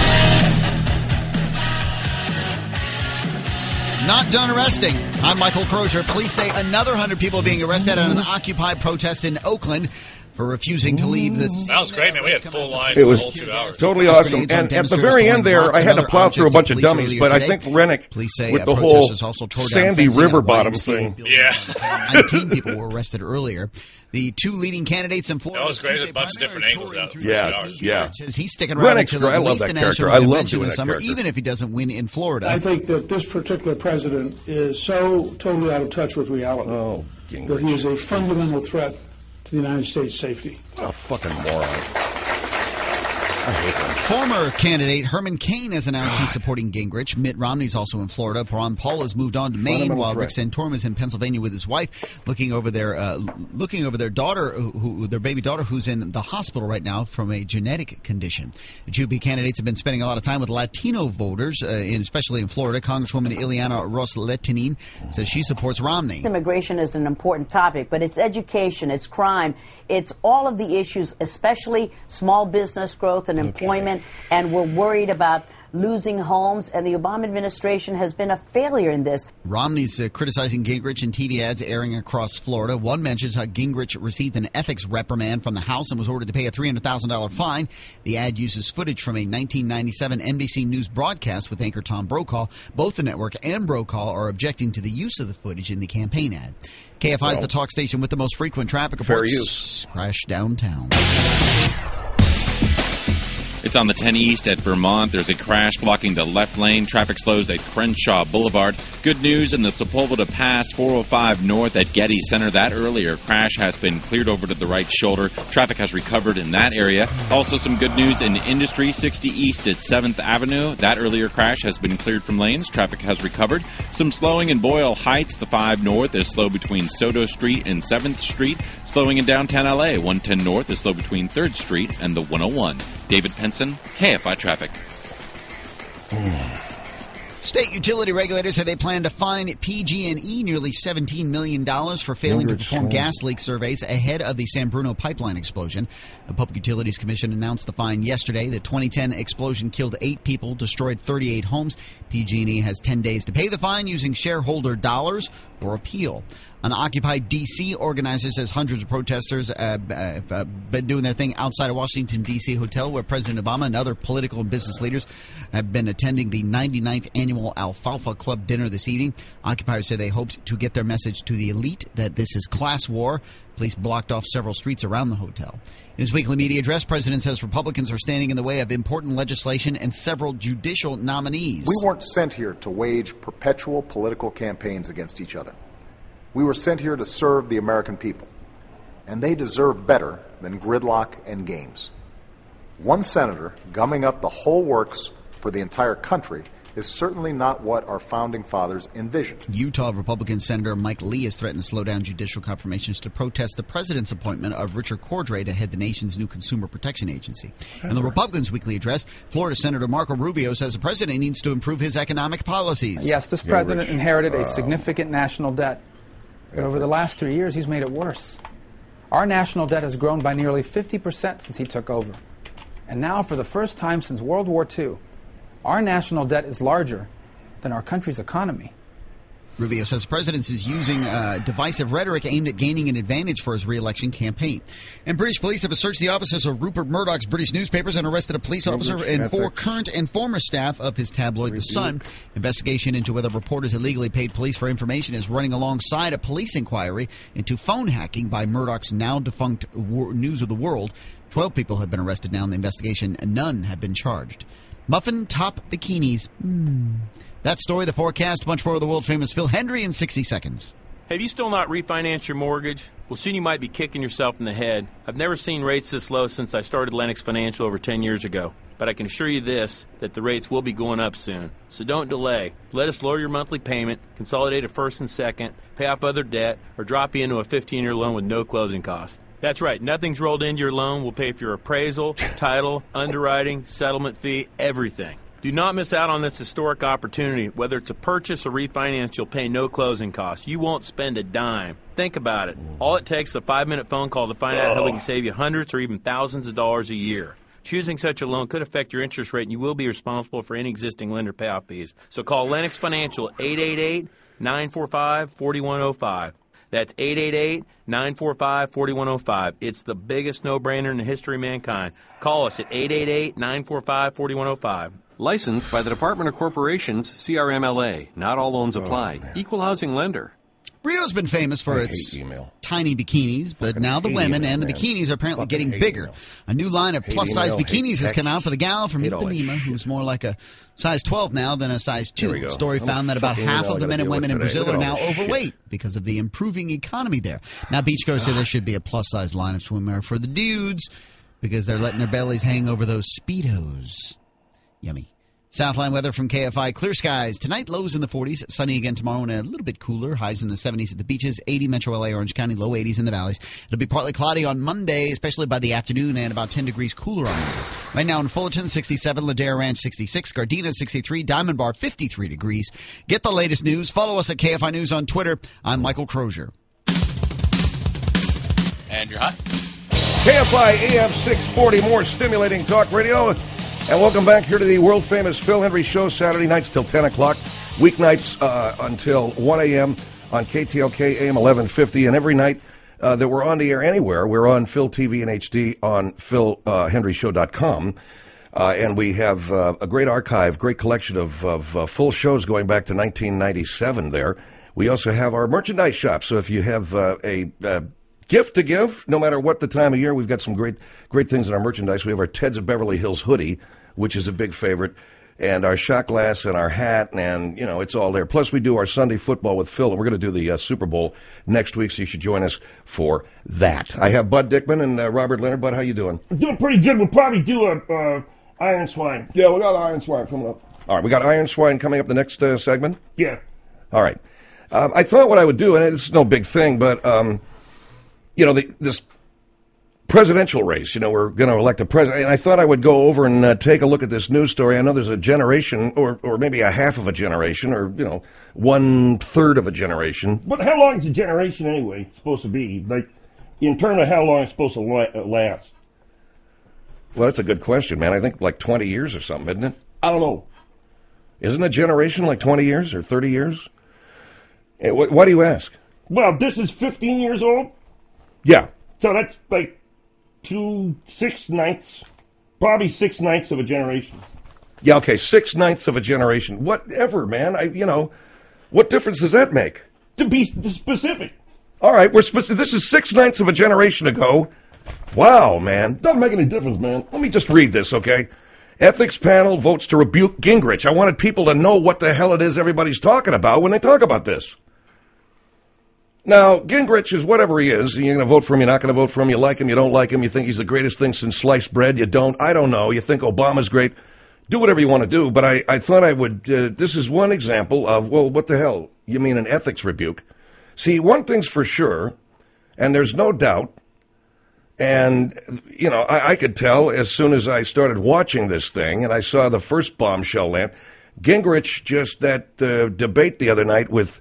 Not done arresting. I'm Michael Crozier. Police say another 100 people are being arrested at an Occupy protest in Oakland for refusing to leave this. That was great, man. We had full lines It was the whole 2 hours. totally awesome. And at the very end there, I had to plow through a bunch of dummies, but I think Rennick, with the whole sandy river bottom thing. Yeah. 19 people were arrested earlier. The two leading candidates in Florida. That was great. There's a bunch of different angles out. Yeah. He's sticking around until I love that character. I love doing that character. Even if he doesn't win in Florida. I think that this particular president is so totally out of touch with reality that he is a fundamental threat to the United States' safety. Oh, fucking moron. I hate them. Former candidate Herman Cain has announced he's supporting Gingrich. Mitt Romney's also in Florida. Ron Paul has moved on to Maine, while Rick Santorum is in Pennsylvania with his wife, looking over their daughter, their baby daughter, who's in the hospital right now from a genetic condition. The two candidates have been spending a lot of time with Latino voters, especially in Florida. Congresswoman Ileana Ros-Lehtinen says she supports Romney. Immigration is an important topic, but it's education, it's crime, it's all of the issues, especially small business growth and employment, and we're worried about losing homes, and the Obama administration has been a failure in this. Romney's criticizing Gingrich in TV ads airing across Florida. One mentions how Gingrich received an ethics reprimand from the House and was ordered to pay a $300,000 fine. The ad uses footage from a 1997 NBC News broadcast with anchor Tom Brokaw. Both the network and Brokaw are objecting to the use of the footage in the campaign ad. KFI is the talk station with the most frequent traffic reports. Fair use. Crash downtown. It's on the 10 East at Vermont. There's a crash blocking the left lane. Traffic slows at Crenshaw Boulevard. Good news in the Sepulveda Pass 405 North at Getty Center. That earlier crash has been cleared over to the right shoulder. Traffic has recovered in that area. Also some good news in Industry 60 East at 7th Avenue. That earlier crash has been cleared from lanes. Traffic has recovered. Some slowing in Boyle Heights. The 5 North is slow between Soto Street and 7th Street. Slowing in downtown LA. 110 North is slow between 3rd Street and the 101. David Penson, KFI Traffic. State utility regulators say they plan to fine PG&E nearly $17 million for failing to perform gas leak surveys ahead of the San Bruno pipeline explosion. The Public Utilities Commission announced the fine yesterday. The 2010 explosion killed 8 people, destroyed 38 homes. PG&E has 10 days to pay the fine using shareholder dollars or appeal. On Occupy D.C., organizers says hundreds of protesters have been doing their thing outside of Washington, D.C. hotel where President Obama and other political and business leaders have been attending the 99th annual Alfalfa Club dinner this evening. Occupiers say they hoped to get their message to the elite that this is class war. Police blocked off several streets around the hotel. In his weekly media address, President says Republicans are standing in the way of important legislation and several judicial nominees. We weren't sent here to wage perpetual political campaigns against each other. We were sent here to serve the American people, and they deserve better than gridlock and games. One senator gumming up the whole works for the entire country is certainly not what our founding fathers envisioned. Utah Republican Senator Mike Lee has threatened to slow down judicial confirmations to protest the president's appointment of Richard Cordray to head the nation's new Consumer Protection Agency. In the Republicans' weekly address, Florida Senator Marco Rubio says the president needs to improve his economic policies. Yes, this president inherited a significant national debt. But over the last 3 years, he's made it worse. Our national debt has grown by nearly 50% since he took over. And now, for the first time since World War II, our national debt is larger than our country's economy. Rubio says the president is using divisive rhetoric aimed at gaining an advantage for his re-election campaign. And British police have searched the offices of Rupert Murdoch's British newspapers and arrested a police officer and 4 current and former staff of his tabloid The Sun. Investigation into whether reporters illegally paid police for information is running alongside a police inquiry into phone hacking by Murdoch's now-defunct News of the World. 12 people have been arrested now in the investigation, and none have been charged. Muffin top bikinis. That story, the forecast, much more of the world-famous Phil Hendry in 60 seconds. Have you still not refinanced your mortgage? Well, soon you might be kicking yourself in the head. I've never seen rates this low since I started Lennox Financial over 10 years ago. But I can assure you this, that the rates will be going up soon. So don't delay. Let us lower your monthly payment, consolidate a first and second, pay off other debt, or drop you into a 15-year loan with no closing costs. That's right. Nothing's rolled into your loan. We'll pay for your appraisal, title, underwriting, settlement fee, everything. Do not miss out on this historic opportunity. Whether it's a purchase or refinance, you'll pay no closing costs. You won't spend a dime. Think about it. All it takes is a 5-minute phone call to find out how we can save you hundreds or even thousands of dollars a year. Choosing such a loan could affect your interest rate, and you will be responsible for any existing lender payoff fees. So call Lennox Financial at 888-945-4105. That's 888-945-4105. It's the biggest no-brainer in the history of mankind. Call us at 888-945-4105. Licensed by the Department of Corporations, CRMLA. Not all loans apply. Equal housing lender. Rio's been famous for its tiny bikinis, but now the women and the bikinis are apparently getting bigger. A new line of plus-size bikinis has come out for the gal from Ipanema, who's more like a size 12 now than a size 2. Story found that about half of the men and women in Brazil are now overweight because of the improving economy there. Now beachgoers say there should be a plus-size line of swimwear for the dudes because they're letting their bellies hang over those Speedos. Yummy. Southline weather from KFI. Clear skies. Tonight, lows in the 40s. Sunny again tomorrow and a little bit cooler. Highs in the 70s at the beaches. 80 Metro LA, Orange County. Low 80s in the valleys. It'll be partly cloudy on Monday, especially by the afternoon, and about 10 degrees cooler on Monday. Right now in Fullerton, 67. Ladera Ranch, 66. Gardena, 63. Diamond Bar, 53 degrees. Get the latest news. Follow us at KFI News on Twitter. I'm Michael Crozier. And you're hot. KFI AM 640, more stimulating talk radio. And welcome back here to the world-famous Phil Hendry Show, Saturday nights till 10 o'clock, weeknights until 1 a.m. on KTLK AM 1150, and every night that we're on the air anywhere, we're on Phil TV and HD on PhilHenryShow.com. And we have a great archive, great collection of full shows going back to 1997 there. We also have our merchandise shop, so if you have a gift to give, no matter what the time of year, we've got some great things in our merchandise. We have our Ted's of Beverly Hills hoodie, which is a big favorite, and our shot glass and our hat, and, you know, it's all there. Plus, we do our Sunday football with Phil, and we're going to do the Super Bowl next week, so you should join us for that. I have Bud Dickman and Robert Leonard. Bud, how you doing? Doing pretty good. We'll probably do a Iron Swine. Yeah, we got Iron Swine coming up. All right, we got Iron Swine coming up the next segment? Yeah. All right. I thought what I would do, and it's no big thing, but, you know, this presidential race, you know, we're going to elect a president, and I thought I would go over and take a look at this news story. I know there's a generation, or maybe a half of a generation, or, you know, 1/3 of a generation. But how long is a generation anyway supposed to be? Like, in terms of how long it's supposed to last? Well, that's a good question, man. I think like 20 years or something, isn't it? I don't know. Isn't a generation like 20 years or 30 years? Why do you ask? Well, this is 15 years old. Yeah. So that's like 6/9, probably 6/9 of a generation. Yeah, okay, 6/9 of a generation. Whatever, man. What difference does that make? To be specific. All right, we're specific. This is 6/9 of a generation ago. Wow, man. Doesn't make any difference, man. Let me just read this, okay? Ethics panel votes to rebuke Gingrich. I wanted people to know what the hell it is everybody's talking about when they talk about this. Now, Gingrich is whatever he is. You're going to vote for him, you're not going to vote for him, you like him, you don't like him, you think he's the greatest thing since sliced bread, you don't. I don't know. You think Obama's great. Do whatever you want to do, but I thought I would, this is one example of, well, what the hell? You mean an ethics rebuke? See, one thing's for sure, and there's no doubt, and, you know, I could tell as soon as I started watching this thing, and I saw the first bombshell land, Gingrich, just that debate the other night with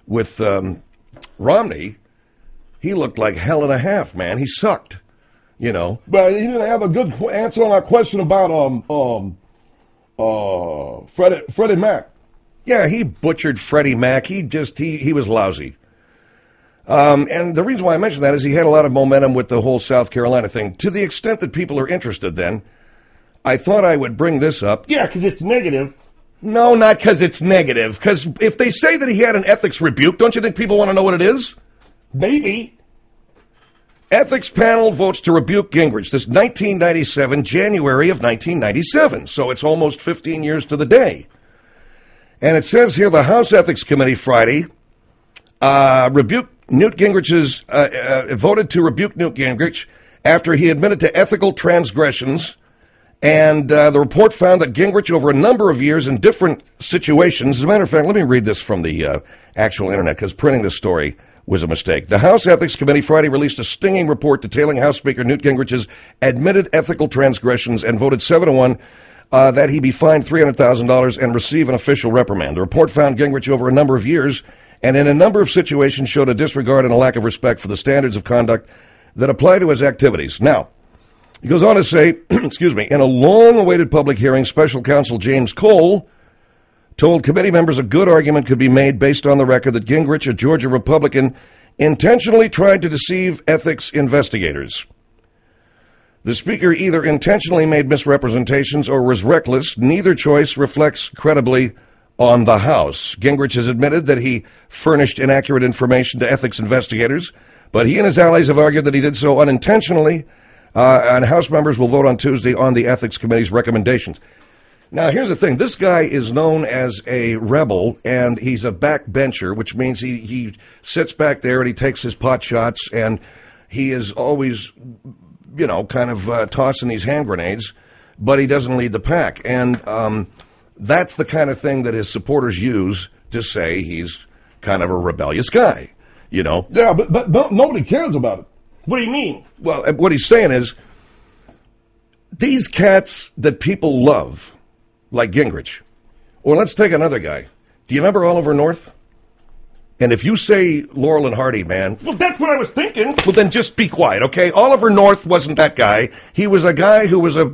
Romney, he looked like hell and a half, man. He sucked, you know. But he didn't have a good answer on our question about Freddie Mac. Yeah, he butchered Freddie Mac. He was lousy. And the reason why I mention that is he had a lot of momentum with the whole South Carolina thing. To the extent that people are interested then, I thought I would bring this up. Yeah, because it's negative. No, not because it's negative. Because if they say that he had an ethics rebuke, don't you think people want to know what it is? Maybe. Ethics panel votes to rebuke Gingrich. This is 1997, January of 1997. So it's almost 15 years to the day. And it says here the House Ethics Committee Friday voted to rebuke Newt Gingrich after he admitted to ethical transgressions. And the report found that Gingrich, over a number of years in different situations, as a matter of fact, let me read this from the actual internet, because printing this story was a mistake. The House Ethics Committee Friday released a stinging report detailing House Speaker Newt Gingrich's admitted ethical transgressions and voted 7-1 that he be fined $300,000 and receive an official reprimand. The report found Gingrich over a number of years and in a number of situations showed a disregard and a lack of respect for the standards of conduct that apply to his activities. Now, he goes on to say, excuse me, in a long-awaited public hearing, Special Counsel James Cole told committee members a good argument could be made based on the record that Gingrich, a Georgia Republican, intentionally tried to deceive ethics investigators. The speaker either intentionally made misrepresentations or was reckless. Neither choice reflects credibly on the House. Gingrich has admitted that he furnished inaccurate information to ethics investigators, but he and his allies have argued that he did so unintentionally, and House members will vote on Tuesday on the Ethics Committee's recommendations. Now, here's the thing. This guy is known as a rebel, and he's a backbencher, which means he sits back there and he takes his pot shots, and he is always, kind of tossing these hand grenades, but he doesn't lead the pack. And that's the kind of thing that his supporters use to say he's kind of a rebellious guy, Yeah, but nobody cares about it. What do you mean? Well, what he's saying is, these cats that people love, like Gingrich, or let's take another guy. Do you remember Oliver North? And if you say Laurel and Hardy, man... Well, that's what I was thinking. Well, then just be quiet, okay? Oliver North wasn't that guy. He was a guy who was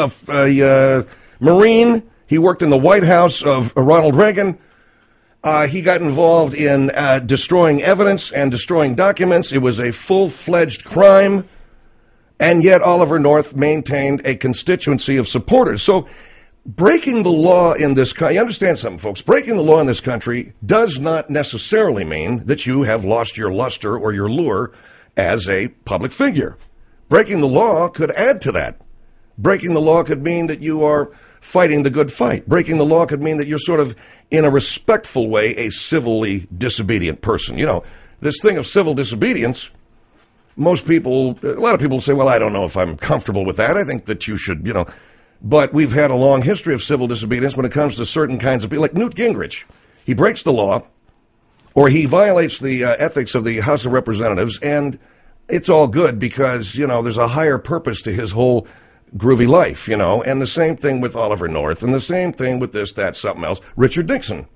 a Marine. He worked in the White House of Ronald Reagan. He got involved in destroying evidence and destroying documents. It was a full-fledged crime. And yet Oliver North maintained a constituency of supporters. So breaking the law in this country, you understand something, folks, breaking the law in this country does not necessarily mean that you have lost your luster or your lure as a public figure. Breaking the law could add to that. Breaking the law could mean that you are fighting the good fight. Breaking the law could mean that you're sort of, in a respectful way, a civilly disobedient person. This thing of civil disobedience, a lot of people say, well, I don't know if I'm comfortable with that. I think that you should, But we've had a long history of civil disobedience when it comes to certain kinds of people, like Newt Gingrich. He breaks the law, or he violates the ethics of the House of Representatives, and it's all good because, there's a higher purpose to his whole groovy life, and the same thing with Oliver North, and the same thing with this, that, something else, Richard Nixon.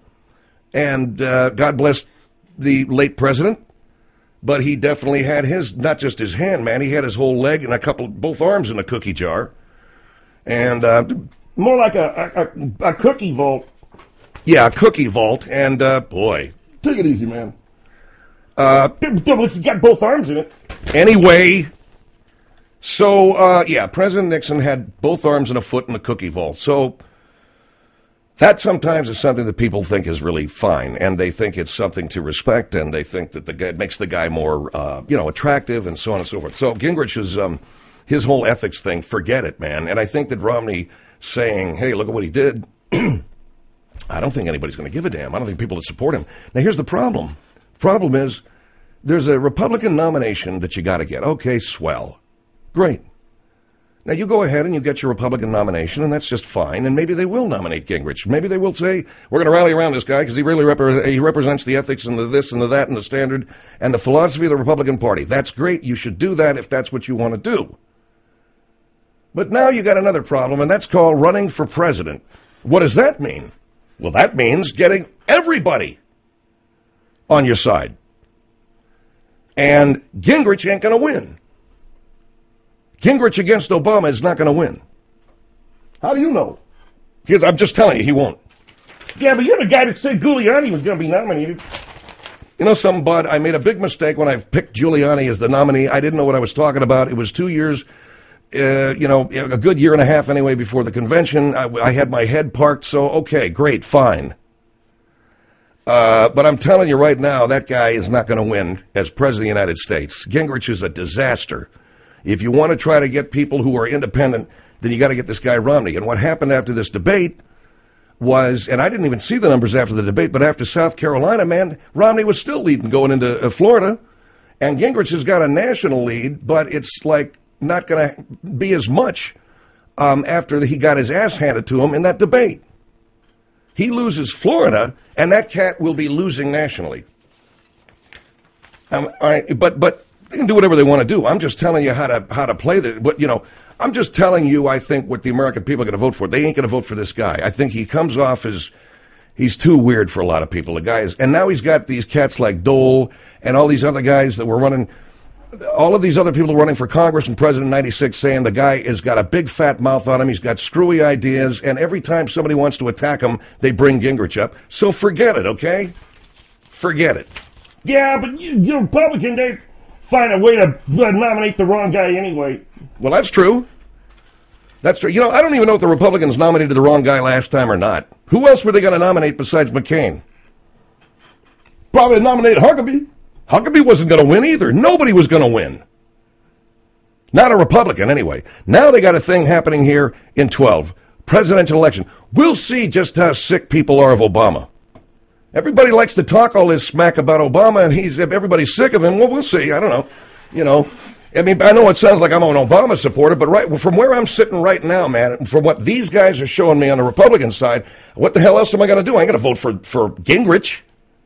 And God bless the late president, but he definitely had not just his hand, man, he had his whole leg and both arms in a cookie jar. And more like a cookie vault. Yeah, a cookie vault. And boy, take it easy, man. It's got both arms in it. Anyway, so President Nixon had both arms and a foot in a cookie vault. So that sometimes is something that people think is really fine, and they think it's something to respect, and they think that it makes the guy more attractive, and so on and so forth. So Gingrich's his whole ethics thing, forget it, man. And I think that Romney saying, hey, look at what he did, I don't think anybody's going to give a damn. I don't think people that support him. Now, here's the problem. The problem is there's a Republican nomination that you got to get. Okay, swell. Great. Now, you go ahead and you get your Republican nomination, and that's just fine. And maybe they will nominate Gingrich. Maybe they will say, we're going to rally around this guy because he really represents the ethics and the this and the that and the standard and the philosophy of the Republican Party. That's great. You should do that if that's what you want to do. But now you got another problem, and that's called running for president. What does that mean? Well, that means getting everybody on your side. And Gingrich ain't going to win. Gingrich against Obama is not going to win. How do you know? Because I'm just telling you, he won't. Yeah, but you're the guy that said Giuliani was going to be nominated. You know something, Bud? I made a big mistake when I picked Giuliani as the nominee. I didn't know what I was talking about. It was 2 years, a good year and a half anyway before the convention. I had my head parked, so okay, great, fine. But I'm telling you right now, that guy is not going to win as President of the United States. Gingrich is a disaster. If you want to try to get people who are independent, then you got to get this guy Romney. And what happened after this debate was, and I didn't even see the numbers after the debate, but after South Carolina, man, Romney was still leading going into Florida. And Gingrich has got a national lead, but it's like not going to be as much after he got his ass handed to him in that debate. He loses Florida, and that cat will be losing nationally. But they can do whatever they want to do. I'm just telling you how to play the. But I'm just telling you, I think what the American people are going to vote for. They ain't going to vote for this guy. I think he comes off as he's too weird for a lot of people. The guy is, and now he's got these cats like Dole and all these other guys that were running. All of these other people running for Congress and President in 96 saying the guy has got a big fat mouth on him. He's got screwy ideas, and every time somebody wants to attack him, they bring Gingrich up. So forget it, okay? Forget it. Yeah, but you're Republican. They find a way to nominate the wrong guy anyway. Well, that's true. That's true. I don't even know if the Republicans nominated the wrong guy last time or not. Who else were they going to nominate besides McCain? Probably nominate Huckabee. Huckabee wasn't going to win either. Nobody was going to win. Not a Republican, anyway. Now they got a thing happening here in 12. Presidential election. We'll see just how sick people are of Obama. Everybody likes to talk all this smack about Obama, and everybody's sick of him. Well, we'll see. I don't know. I mean, I know it sounds like I'm an Obama supporter, but right from where I'm sitting right now, man, from what these guys are showing me on the Republican side, what the hell else am I going to do? I ain't going to vote for Gingrich.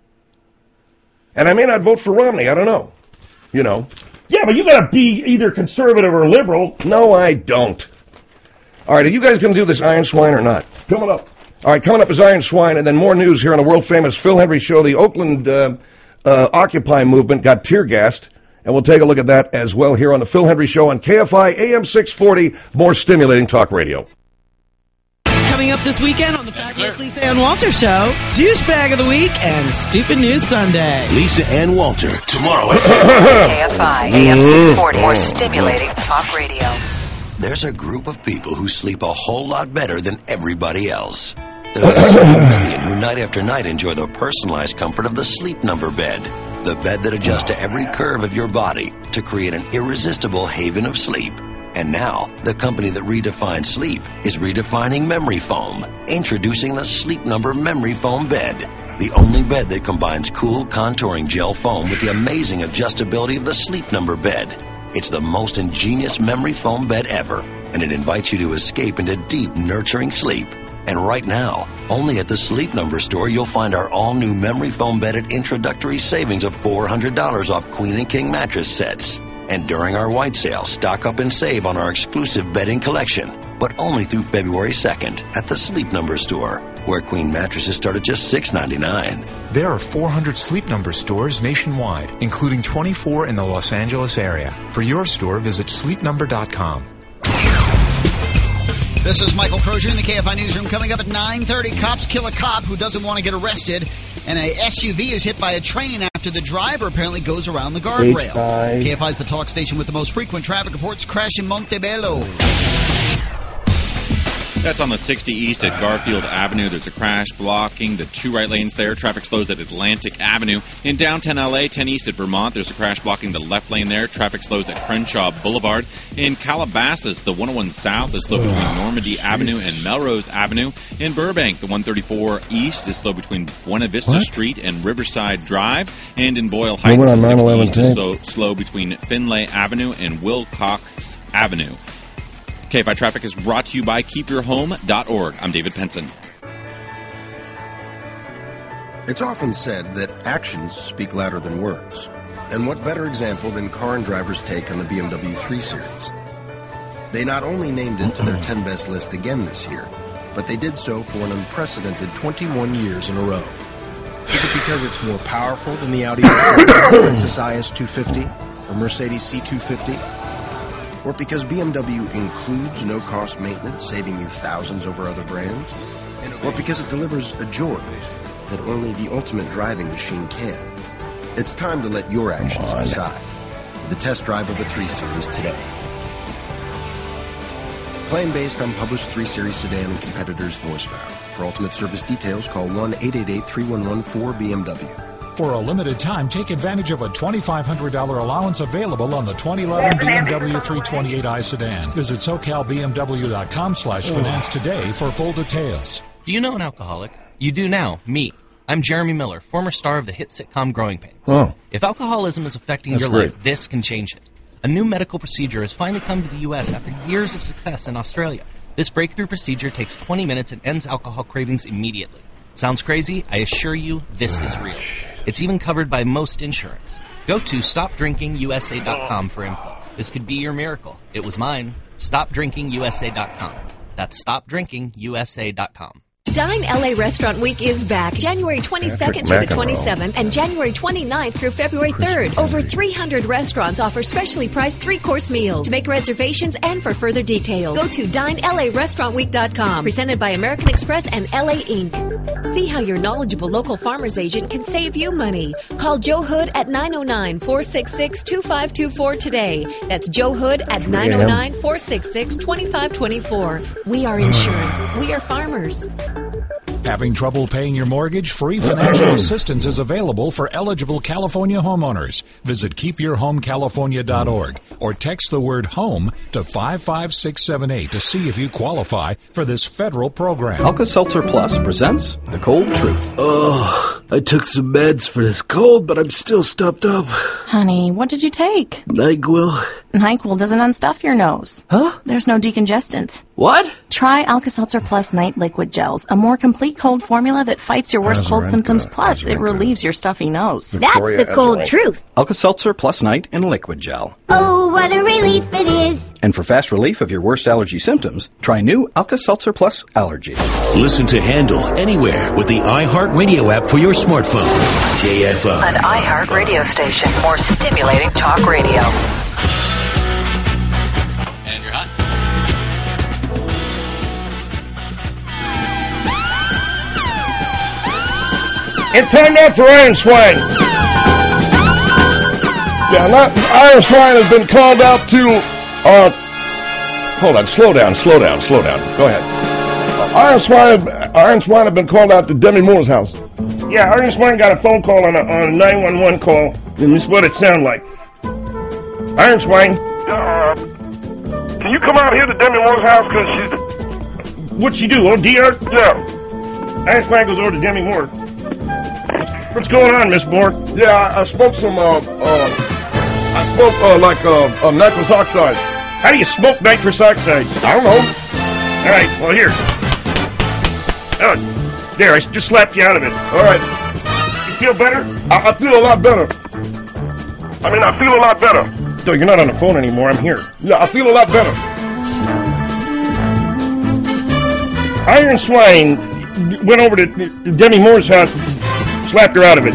And I may not vote for Romney. I don't know. Yeah, but you got to be either conservative or liberal. No, I don't. All right, are you guys going to do this Iron Swine or not? Coming up. All right, coming up is Iron Swine, and then more news here on the world-famous Phil Hendrie Show. The Oakland Occupy movement got tear-gassed, and we'll take a look at that as well here on the Phil Hendrie Show on KFI AM 640, more stimulating talk radio. Coming up this weekend on the fabulous Lisa Ann Walter Show, Douchebag of the Week and Stupid News Sunday. Lisa Ann Walter, tomorrow at KFI AM 640, more stimulating talk radio. There's a group of people who sleep a whole lot better than everybody else. There are 7 million who night after night enjoy the personalized comfort of the Sleep Number bed. The bed that adjusts to every curve of your body to create an irresistible haven of sleep. And now, the company that redefines sleep is redefining memory foam. Introducing the Sleep Number Memory Foam Bed. The only bed that combines cool contouring gel foam with the amazing adjustability of the Sleep Number bed. It's the most ingenious memory foam bed ever, and it invites you to escape into deep, nurturing sleep. And right now, only at the Sleep Number store, you'll find our all-new memory foam bed at introductory savings of $400 off Queen and King mattress sets. And during our white sale, stock up and save on our exclusive bedding collection. But only through February 2nd at the Sleep Number store, where Queen mattresses start at just $6.99. There are 400 Sleep Number stores nationwide, including 24 in the Los Angeles area. For your store, visit sleepnumber.com. This is Michael Crozier in the KFI Newsroom. Coming up at 9:30, cops kill a cop who doesn't want to get arrested, and a SUV is hit by a train after the driver apparently goes around the guardrail. KFI is the talk station with the most frequent traffic reports. Crash in Montebello. That's on the 60 East at Garfield Avenue. There's a crash blocking the 2 right lanes there. Traffic slows at Atlantic Avenue. In downtown LA, 10 East at Vermont, there's a crash blocking the left lane there. Traffic slows at Crenshaw Boulevard. In Calabasas, the 101 South is slow between Normandy Avenue and Melrose Avenue. In Burbank, the 134 East is slow between Buena Vista Street and Riverside Drive. And in Boyle Heights, the 60 East is slow between Finlay Avenue and Wilcox Avenue. KFI Traffic is brought to you by KeepYourHome.org. I'm David Penson. It's often said that actions speak louder than words. And what better example than car and driver's take on the BMW 3 Series? They not only named it to their 10 best list again this year, but they did so for an unprecedented 21 years in a row. Is it because it's more powerful than the Audi Lexus IS250 or Mercedes C250? Or because BMW includes no-cost maintenance, saving you thousands over other brands? or because it delivers a joy that only the ultimate driving machine can. It's time to let your actions decide. The test drive of a 3 Series today. Claim based on published 3 Series sedan and competitors' horsepower. For ultimate service details, call 1-888-3114-BMW. For a limited time, take advantage of a $2,500 allowance available on the 2011 BMW 328i sedan. Visit SoCalBMW.com/finance today for full details. Do you know an alcoholic? You do now. Me. I'm Jeremy Miller, former star of the hit sitcom Growing Pains. Oh. If alcoholism is affecting your life, this can change it. A new medical procedure has finally come to the U.S. after years of success in Australia. This breakthrough procedure takes 20 minutes and ends alcohol cravings immediately. Sounds crazy? I assure you, this is real. It's even covered by most insurance. Go to StopDrinkingUSA.com for info. This could be your miracle. It was mine. StopDrinkingUSA.com. That's StopDrinkingUSA.com. Dine LA Restaurant Week is back January 22nd through the 27th and January 29th through February 3rd. Over 300 restaurants offer specially priced 3-course meals. To make reservations and for further details, go to DineLARestaurantWeek.com. Presented by American Express and LA Inc. See how your knowledgeable local farmer's agent can save you money. Call Joe Hood at 909-466-2524 today. That's Joe Hood at 909-466-2524. We are insurance. We are farmers. Having trouble paying your mortgage? Free financial assistance is available for eligible California homeowners. Visit keepyourhomecalifornia.org or text the word HOME to 55678 to see if you qualify for this federal program. Alka-Seltzer Plus presents The Cold Truth. Oh, I took some meds for this cold, but I'm still stuffed up. Honey, what did you take? NyQuil. NyQuil doesn't unstuff your nose. Huh? There's no decongestant. What? Try Alka-Seltzer Plus Night Liquid Gels, a more complete cold formula that fights your worst cold symptoms, plus it relieves your stuffy nose. That's the cold truth. Alka-Seltzer Plus Night in Liquid Gel. Oh, what a relief it is. And for fast relief of your worst allergy symptoms, try new Alka-Seltzer Plus Allergy. Listen to Handle anywhere with the iHeartRadio app for your smartphone. KFI. An iHeart radio station. More stimulating talk radio. And you're hot. It's time now for Iron Swine. Yeah, Iron Swine has been called out to, hold on, slow down. Go ahead. Iron Swine have been called out to Demi Moore's house. Yeah, Iron Swine got a phone call on a 911 call, and this is what it sounded like. Iron Swine. Can you come out here to Demi Moore's house? Cause she's... What'd she do, OD her? Yeah. Iron Swine goes over to Demi Moore. What's going on, Miss Moore? Yeah, I spoke some, nitrous oxide. How do you smoke nitrous oxide? I don't know. All right, well, here. Oh, there, I just slapped you out of it. All right. You feel better? I feel a lot better. I feel a lot better. So you're not on the phone anymore, I'm here. Yeah, I feel a lot better. Iron Swine went over to Demi Moore's house, slapped her out of it.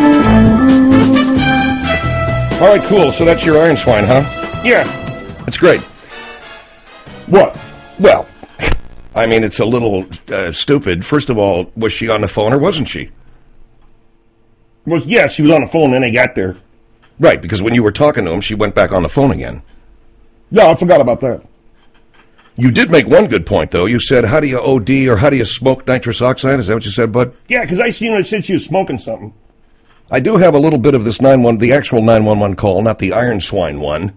All right, cool. So that's your Iron Swine, huh? Yeah. That's great. What? Well, I mean, it's a little stupid. First of all, was she on the phone or wasn't she? Well, yeah, she was on the phone when they got there. Right, because when you were talking to him, she went back on the phone again. Yeah, I forgot about that. You did make one good point, though. You said, how do you OD or how do you smoke nitrous oxide? Is that what you said, Bud? Yeah, because I seen her said she was smoking something. I do have a little bit of this the actual 911 call, not the Iron Swine one.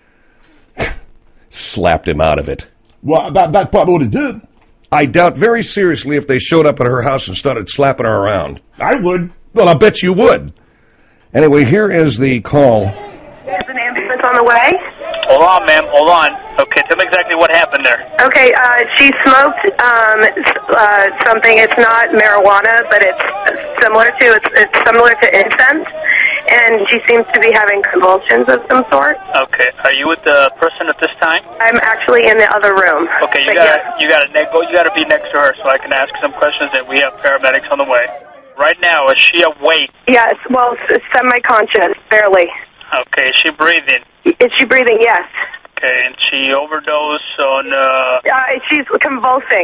Slapped him out of it. Well, that probably what it did. I doubt very seriously if they showed up at her house and started slapping her around. I would. Well, I bet you would. Anyway, here is the call. There's an ambulance on the way. Hold on, ma'am. Hold on. Okay, tell me exactly what happened there. Okay, she smoked something. It's not marijuana, but it's similar to incense, and she seems to be having convulsions of some sort. Okay, are you with the person at this time? I'm actually in the other room. Okay, you gotta be next to her so I can ask some questions, and we have paramedics on the way. Right now, is she awake? Yes, well, semi-conscious, barely. Okay, is she breathing? Is she breathing? Yes. Okay, and she overdosed on... she's convulsing.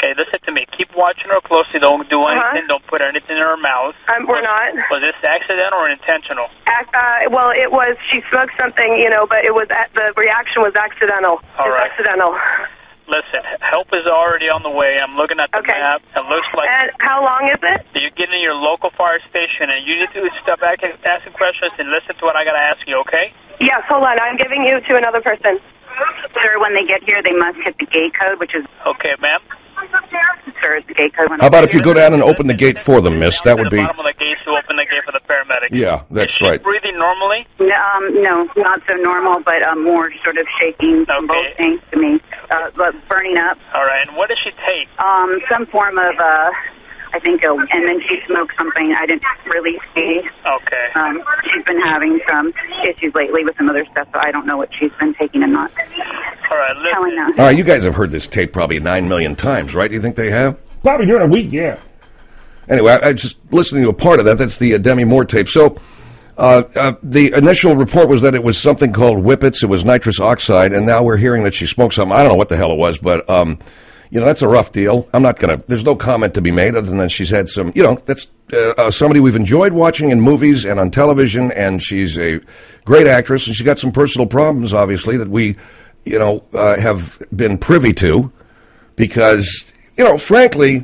Okay, listen to me. Keep watching her closely. Don't do anything. Don't put anything in her mouth. We're not. Was this accidental or intentional? Well, it was. She smoked something, but it was the reaction was accidental. All right. Accidental. Listen, help is already on the way. I'm looking at the map. It looks like. And how long is it? You get in your local fire station, and you need to stop asking questions and listen to what I got to ask you, okay? Yes, hold on. I'm giving you to another person. Sir, when they get here, they must hit the gate code, which is... Okay, ma'am. Sir, it's the gate code. How about if you go down and open the gate for them, miss? That would be... Bottom of the gate to open the gate for the paramedics. Yeah, that's Is she right. breathing normally? No, not so normal, but more sort of shaking, convulsing to me, but burning up. All right, and what does she take? Some form of, I think, and then she smoked something I didn't really see. Okay. She's been having some issues lately with some other stuff, so I don't know what she's been taking and not. All right, listen. All right, you guys have heard this tape probably 9 million times, right? Do you think they have? Probably during a week, yeah. Anyway, I just listening to a part of that. That's the Demi Moore tape. So the initial report was that it was something called Whippets. It was nitrous oxide, and now we're hearing that she smoked something. I don't know what the hell it was, but that's a rough deal. I'm not gonna. There's no comment to be made other than she's had some. That's somebody we've enjoyed watching in movies and on television, and she's a great actress, and she's got some personal problems, obviously, that we, have been privy to, because frankly.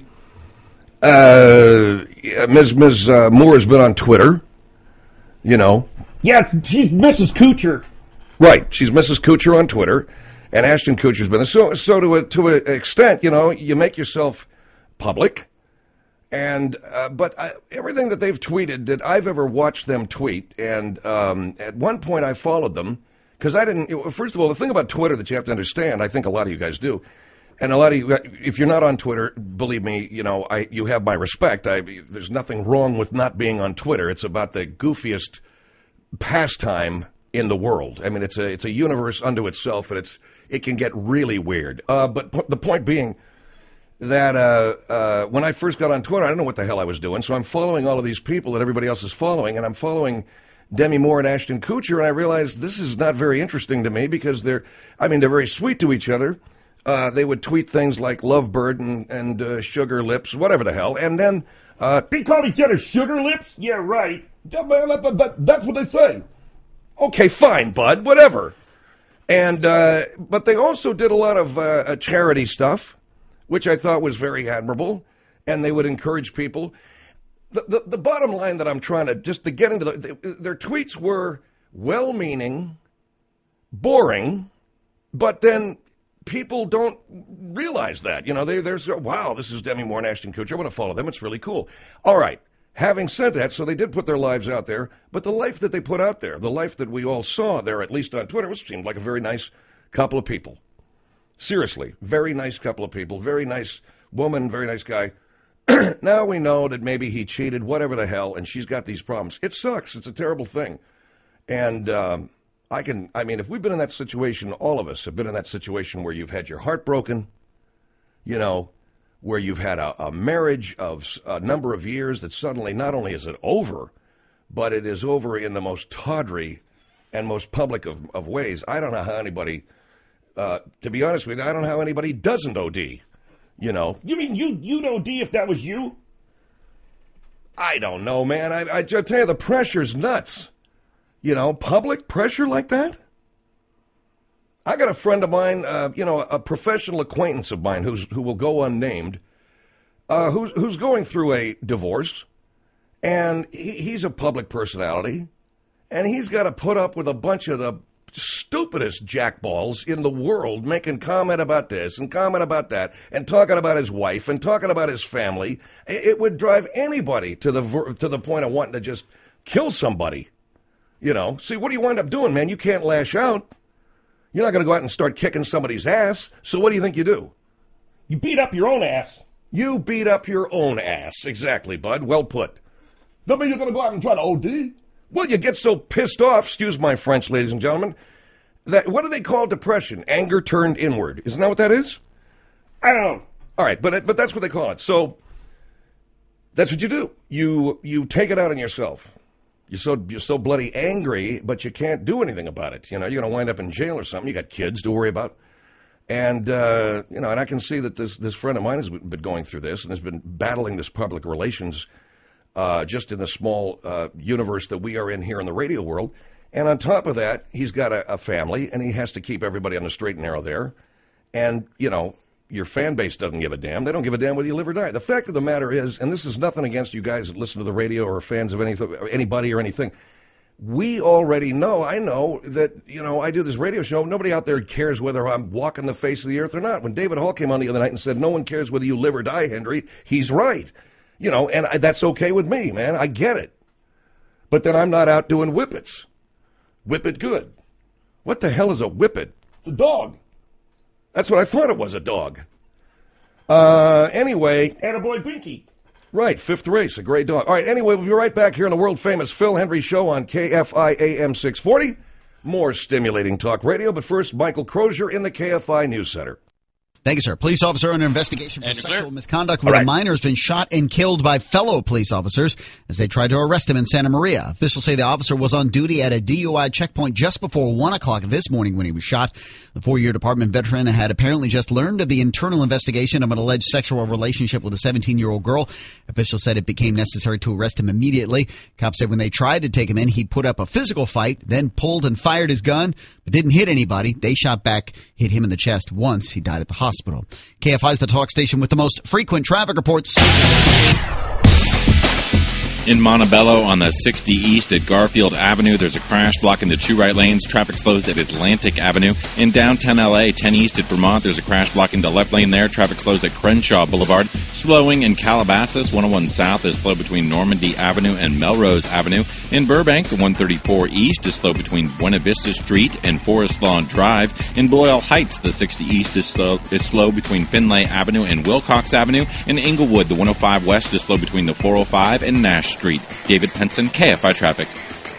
Ms. Moore has been on Twitter, Yeah, she's Mrs. Kutcher. Right, she's Mrs. Kutcher on Twitter, and Ashton Kutcher's been so to an extent, you make yourself public, and but everything that they've tweeted that I've ever watched them tweet, and at one point I followed them because I didn't. First of all, the thing about Twitter that you have to understand, I think a lot of you guys do. And a lot of you, if you're not on Twitter, believe me, you have my respect. There's nothing wrong with not being on Twitter. It's about the goofiest pastime in the world. I mean, it's a universe unto itself, and it can get really weird. But the point being that when I first got on Twitter, I didn't know what the hell I was doing. So I'm following all of these people that everybody else is following, and I'm following Demi Moore and Ashton Kutcher, and I realized this is not very interesting to me because they're very sweet to each other. They would tweet things like Lovebird and Sugar Lips, whatever the hell, and then... They call each other Sugar Lips? Yeah, right. That's what they say. Okay, fine, bud, whatever. And but they also did a lot of charity stuff, which I thought was very admirable, and they would encourage people. The bottom line that I'm trying to, just to get into, their tweets were well-meaning, boring, but then... people don't realize that. They're wow, this is Demi Moore and Ashton Kutcher. I want to follow them. It's really cool. All right. Having said that, so they did put their lives out there, but the life that they put out there, the life that we all saw there, at least on Twitter, seemed like a very nice couple of people. Seriously, very nice couple of people. Very nice woman, very nice guy. Now we know that maybe he cheated, whatever the hell, and she's got these problems. It sucks. It's a terrible thing. And... if we've been in that situation, all of us have been in that situation where you've had your heart broken, where you've had a marriage of a number of years that suddenly not only is it over, but it is over in the most tawdry and most public of ways. I don't know how anybody, to be honest with you, I don't know how anybody doesn't OD, You mean you'd OD if that was you? I don't know, man. I tell you, the pressure's nuts. Public pressure like that? I got a friend of mine, a professional acquaintance of mine who will go unnamed, who's going through a divorce, and he's a public personality, and he's got to put up with a bunch of the stupidest jackballs in the world making comment about this and comment about that and talking about his wife and talking about his family. It would drive anybody to the point of wanting to just kill somebody. See, what do you wind up doing, man? You can't lash out. You're not going to go out and start kicking somebody's ass. So what do you think you do? You beat up your own ass. You beat up your own ass. Exactly, bud. Well put. Don't mean you're going to go out and try to OD. Well, you get so pissed off, excuse my French, ladies and gentlemen, that what do they call depression? Anger turned inward. Isn't that what that is? I don't know. All right, but that's what they call it. So that's what you do. You take it out on yourself. You're so bloody angry, but you can't do anything about it. You're going to wind up in jail or something. You got kids to worry about. And, and I can see that this friend of mine has been going through this and has been battling this public relations just in the small universe that we are in here in the radio world. And on top of that, he's got a family, and he has to keep everybody on the straight and narrow there. And, your fan base doesn't give a damn. They don't give a damn whether you live or die. The fact of the matter is, and this is nothing against you guys that listen to the radio or are fans of anybody or anything, we already know, I know that, I do this radio show. Nobody out there cares whether I'm walking the face of the earth or not. When David Hall came on the other night and said, no one cares whether you live or die, Henry, he's right. And that's okay with me, man. I get it. But then I'm not out doing whippets. Whip it good. What the hell is a whippet? It's a dog. That's what I thought it was, a dog. Anyway. Attaboy Binky. Right, fifth race, a great dog. All right, anyway, we'll be right back here on the world-famous Phil Hendrie Show on KFI AM 640. More stimulating talk radio, but first, Michael Crozier in the KFI News Center. Thank you, sir. Police officer under investigation for sexual misconduct with a minor has been shot and killed by fellow police officers as they tried to arrest him in Santa Maria. Officials say the officer was on duty at a DUI checkpoint just before 1 o'clock this morning when he was shot. The 4-year department veteran had apparently just learned of the internal investigation of an alleged sexual relationship with a 17-year-old girl. Officials said it became necessary to arrest him immediately. Cops said when they tried to take him in, he put up a physical fight, then pulled and fired his gun, but didn't hit anybody. They shot back, hit him in the chest once. He died at the hospital. KFI is the talk station with the most frequent traffic reports. In Montebello on the 60 East at Garfield Avenue, there's a crash blocking the 2 right lanes. Traffic slows at Atlantic Avenue. In downtown L.A., 10 East at Vermont, there's a crash blocking the left lane there. Traffic slows at Crenshaw Boulevard. Slowing in Calabasas, 101 South is slow between Normandy Avenue and Melrose Avenue. In Burbank, the 134 East is slow between Buena Vista Street and Forest Lawn Drive. In Boyle Heights, the 60 East is slow between Finlay Avenue and Wilcox Avenue. In Inglewood, the 105 West is slow between the 405 and Nash Street. David Penson, KFI Traffic.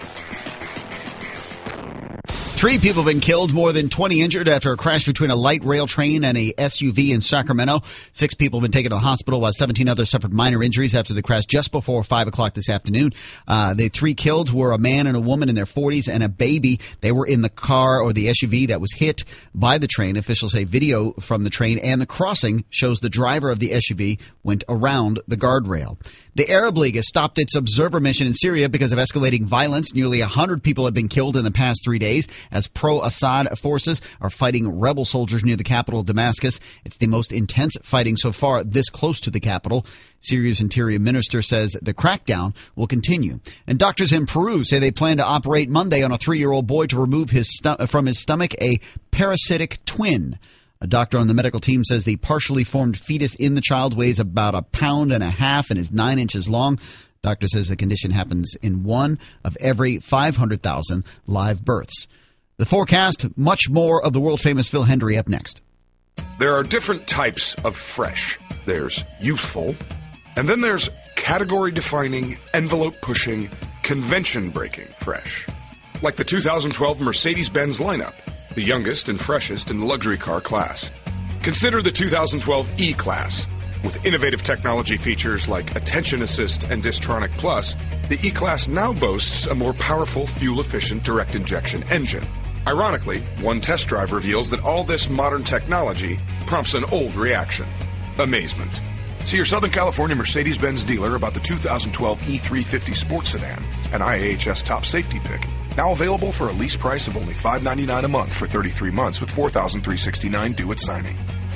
3 people have been killed, more than 20 injured after a crash between a light rail train and a SUV in Sacramento. 6 people have been taken to the hospital, while 17 others suffered minor injuries after the crash just before 5 o'clock this afternoon. The 3 killed were a man and a woman in their 40s and a baby. They were in the car or the SUV that was hit by the train. Officials say video from the train and the crossing shows the driver of the SUV went around the guardrail. The Arab League has stopped its observer mission in Syria because of escalating violence. Nearly 100 people have been killed in the past 3 days as pro-Assad forces are fighting rebel soldiers near the capital, Damascus. It's the most intense fighting so far this close to the capital. Syria's interior minister says the crackdown will continue. And doctors in Peru say they plan to operate Monday on a 3-year-old boy to remove from his stomach a parasitic twin. A doctor on the medical team says the partially formed fetus in the child weighs about 1.5 pounds and is 9 inches long. Doctor says the condition happens in 1 of every 500,000 live births. The forecast, much more of the world-famous Phil Hendrie up next. There are different types of fresh. There's youthful, and then there's category-defining, envelope-pushing, convention-breaking fresh. Like the 2012 Mercedes-Benz lineup, the youngest and freshest in the luxury car class. Consider the 2012 E-Class. With innovative technology features like Attention Assist and Distronic Plus, the E-Class now boasts a more powerful, fuel-efficient direct-injection engine. Ironically, one test drive reveals that all this modern technology prompts an old reaction: amazement. See your Southern California Mercedes-Benz dealer about the 2012 E350 Sports Sedan, an IAHS top safety pick. Now available for a lease price of only $599 a month for 33 months with $4,369 due at signing.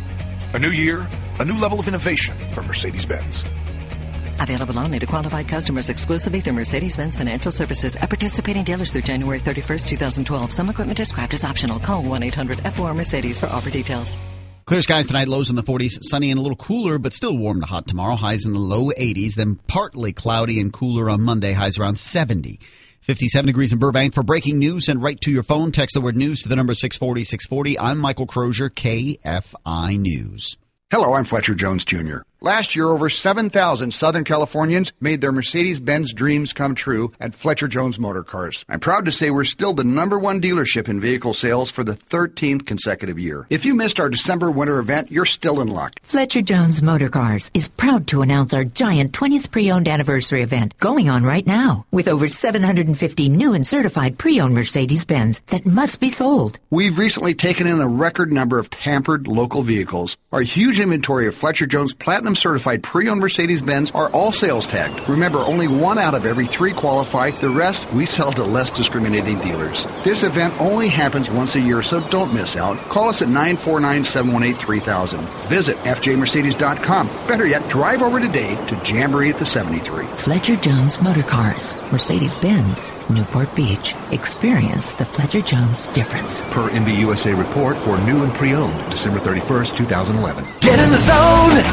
A new year, a new level of innovation from Mercedes-Benz. Available only to qualified customers exclusively through Mercedes-Benz Financial Services at participating dealers through January 31st, 2012. Some equipment described as optional. Call 1-800-F4-Mercedes for offer details. Clear skies tonight, lows in the 40s, sunny and a little cooler, but still warm to hot tomorrow. Highs in the low 80s, then partly cloudy and cooler on Monday. Highs around 70. 57 degrees in Burbank. For breaking news, send right to your phone. Text the word news to the number 640-640. I'm Michael Crozier, KFI News. Hello, I'm Fletcher Jones, Jr. Last year, over 7,000 Southern Californians made their Mercedes-Benz dreams come true at Fletcher Jones Motor Cars. I'm proud to say we're still the #1 dealership in vehicle sales for the 13th consecutive year. If you missed our December winter event, you're still in luck. Fletcher Jones Motor Cars is proud to announce our giant 20th pre-owned anniversary event going on right now with over 750 new and certified pre-owned Mercedes-Benz that must be sold. We've recently taken in a record number of tampered local vehicles. Our huge inventory of Fletcher Jones Platinum certified pre-owned Mercedes-Benz are all sales tagged. Remember, only 1 out of every 3 qualify. The rest we sell to less discriminating dealers. This event only happens once a year, so don't miss out. Call us at 949-718-3000. Visit fjmercedes.com. Better yet, drive over today to Jamboree at the 73. Fletcher Jones Motor Cars, Mercedes-Benz, Newport Beach. Experience the Fletcher Jones difference. Per MBUSA report for new and pre-owned, December 31st, 2011. Get in the zone!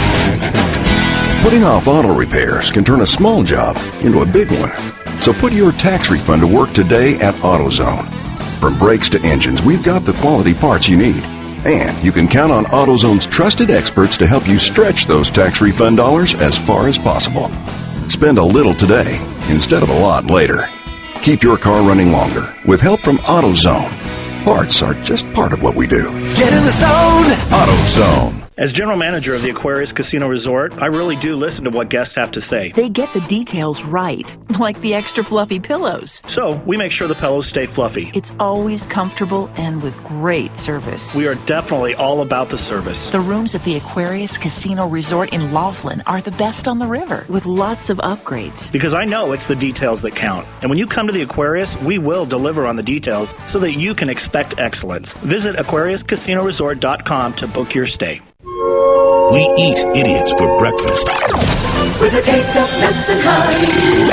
Putting off auto repairs can turn a small job into a big one. So put your tax refund to work today at AutoZone. From brakes to engines, we've got the quality parts you need. And you can count on AutoZone's trusted experts to help you stretch those tax refund dollars as far as possible. Spend a little today instead of a lot later. Keep your car running longer with help from AutoZone. Parts are just part of what we do. Get in the zone! AutoZone. As general manager of the Aquarius Casino Resort, I really do listen to what guests have to say. They get the details right, like the extra fluffy pillows. So, we make sure the pillows stay fluffy. It's always comfortable and with great service. We are definitely all about the service. The rooms at the Aquarius Casino Resort in Laughlin are the best on the river, with lots of upgrades. Because I know it's the details that count. And when you come to the Aquarius, we will deliver on the details so that you can expect excellence. Visit AquariusCasinoResort.com to book your stay. We eat idiots for breakfast. With a taste of nuts and honey.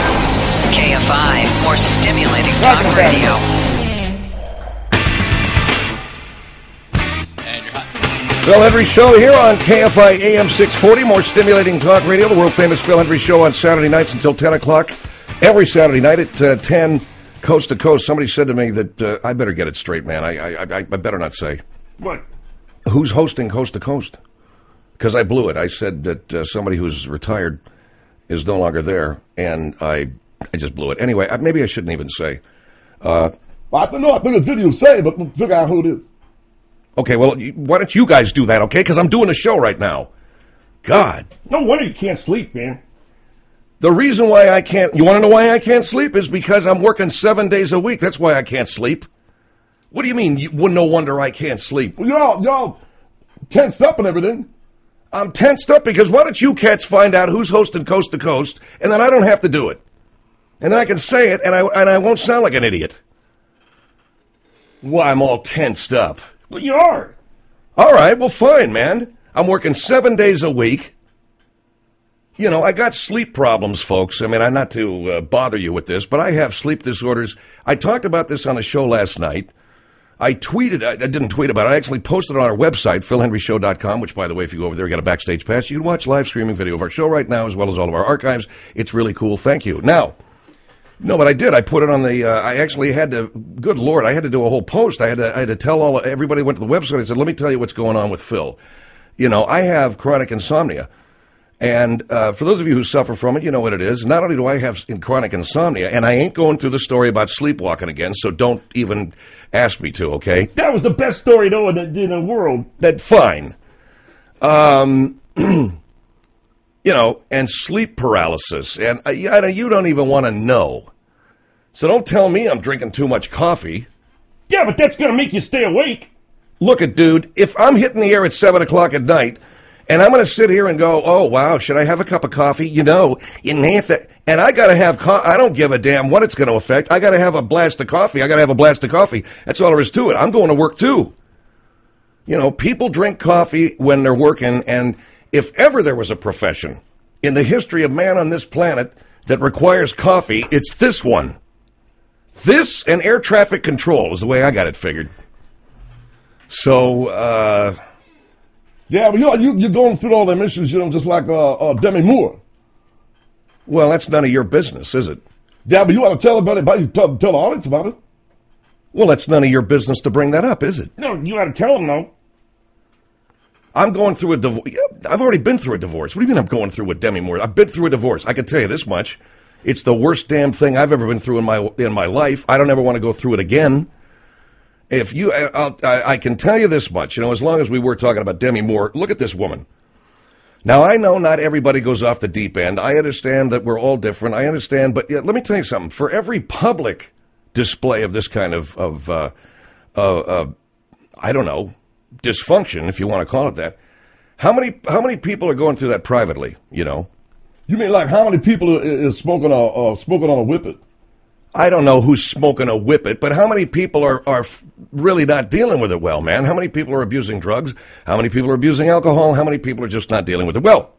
KFI, more stimulating talk radio. Phil Hendry Show here on KFI AM 640, more stimulating talk radio. The world-famous Phil Hendry Show on Saturday nights until 10 o'clock. Every Saturday night at 10, coast to coast. Somebody said to me that I better get it straight, man. I better not say. What? Who's hosting Coast to Coast? Because I blew it. I said that somebody who's retired is no longer there, and I just blew it. Anyway, maybe I shouldn't even say. I think it's good you say, but figure out who it is. Okay, well, why don't you guys do that, okay? Because I'm doing a show right now. God. No wonder you can't sleep, man. The reason why I can't, you want to know why I can't sleep? Is because I'm working 7 days a week. That's why I can't sleep. What do you mean? No wonder I can't sleep. Well, y'all tensed up and everything. I'm tensed up because why don't you cats find out who's hosting Coast to Coast, and then I don't have to do it. And then I can say it, and I won't sound like an idiot. Why, I'm all tensed up. Well, you are. All right, well, fine, man. I'm working 7 days a week. You know, I got sleep problems, folks. I mean, I'm not to bother you with this, but I have sleep disorders. I talked about this on a show last night. I didn't tweet about it. I actually posted it on our website, philhenryshow.com, which, by the way, if you go over there, you got a backstage pass. You can watch live streaming video of our show right now, as well as all of our archives. It's really cool. Thank you. Now, no, but I did. I put it on the, I actually had to, good Lord, I had to do a whole post. I had to tell everybody who went to the website. I said, let me tell you what's going on with Phil. You know, I have chronic insomnia. And for those of you who suffer from it, you know what it is. Not only do I have chronic insomnia, and I ain't going through the story about sleepwalking again, so don't even ask me to, okay? That was the best story, though, in the world. That's fine. You know, and sleep paralysis. And you don't even want to know. So don't tell me I'm drinking too much coffee. Yeah, but that's going to make you stay awake. Look it, dude, if I'm hitting the air at 7 o'clock at night, and I'm going to sit here and go, oh, wow, should I have a cup of coffee? You know, and I got to have I don't give a damn what it's going to affect. I got to have a blast of coffee. That's all there is to it. I'm going to work, too. You know, people drink coffee when they're working, and if ever there was a profession in the history of man on this planet that requires coffee, it's this one. This and air traffic control is the way I got it figured. So, yeah, but you're going through all them issues, you know, just like Demi Moore. Well, that's none of your business, is it? Yeah, but you ought to tell everybody about it, tell the audience about it. Well, that's none of your business to bring that up, is it? No, you ought to tell them, though. I'm going through a divorce. I've already been through a divorce. What do you mean I'm going through with Demi Moore? I've been through a divorce. I can tell you this much. It's the worst damn thing I've ever been through in my life. I don't ever want to go through it again. If you, I can tell you this much, as long as we were talking about Demi Moore, look at this woman. Now, I know not everybody goes off the deep end. I understand that we're all different. I understand, but let me tell you something. For every public display of this kind of I don't know, dysfunction, if you want to call it that, how many people are going through that privately, You mean like how many people is smoking on a whippet? I don't know who's smoking a whippet, but how many people are really not dealing with it well, man? How many people are abusing drugs? How many people are abusing alcohol? How many people are just not dealing with it well?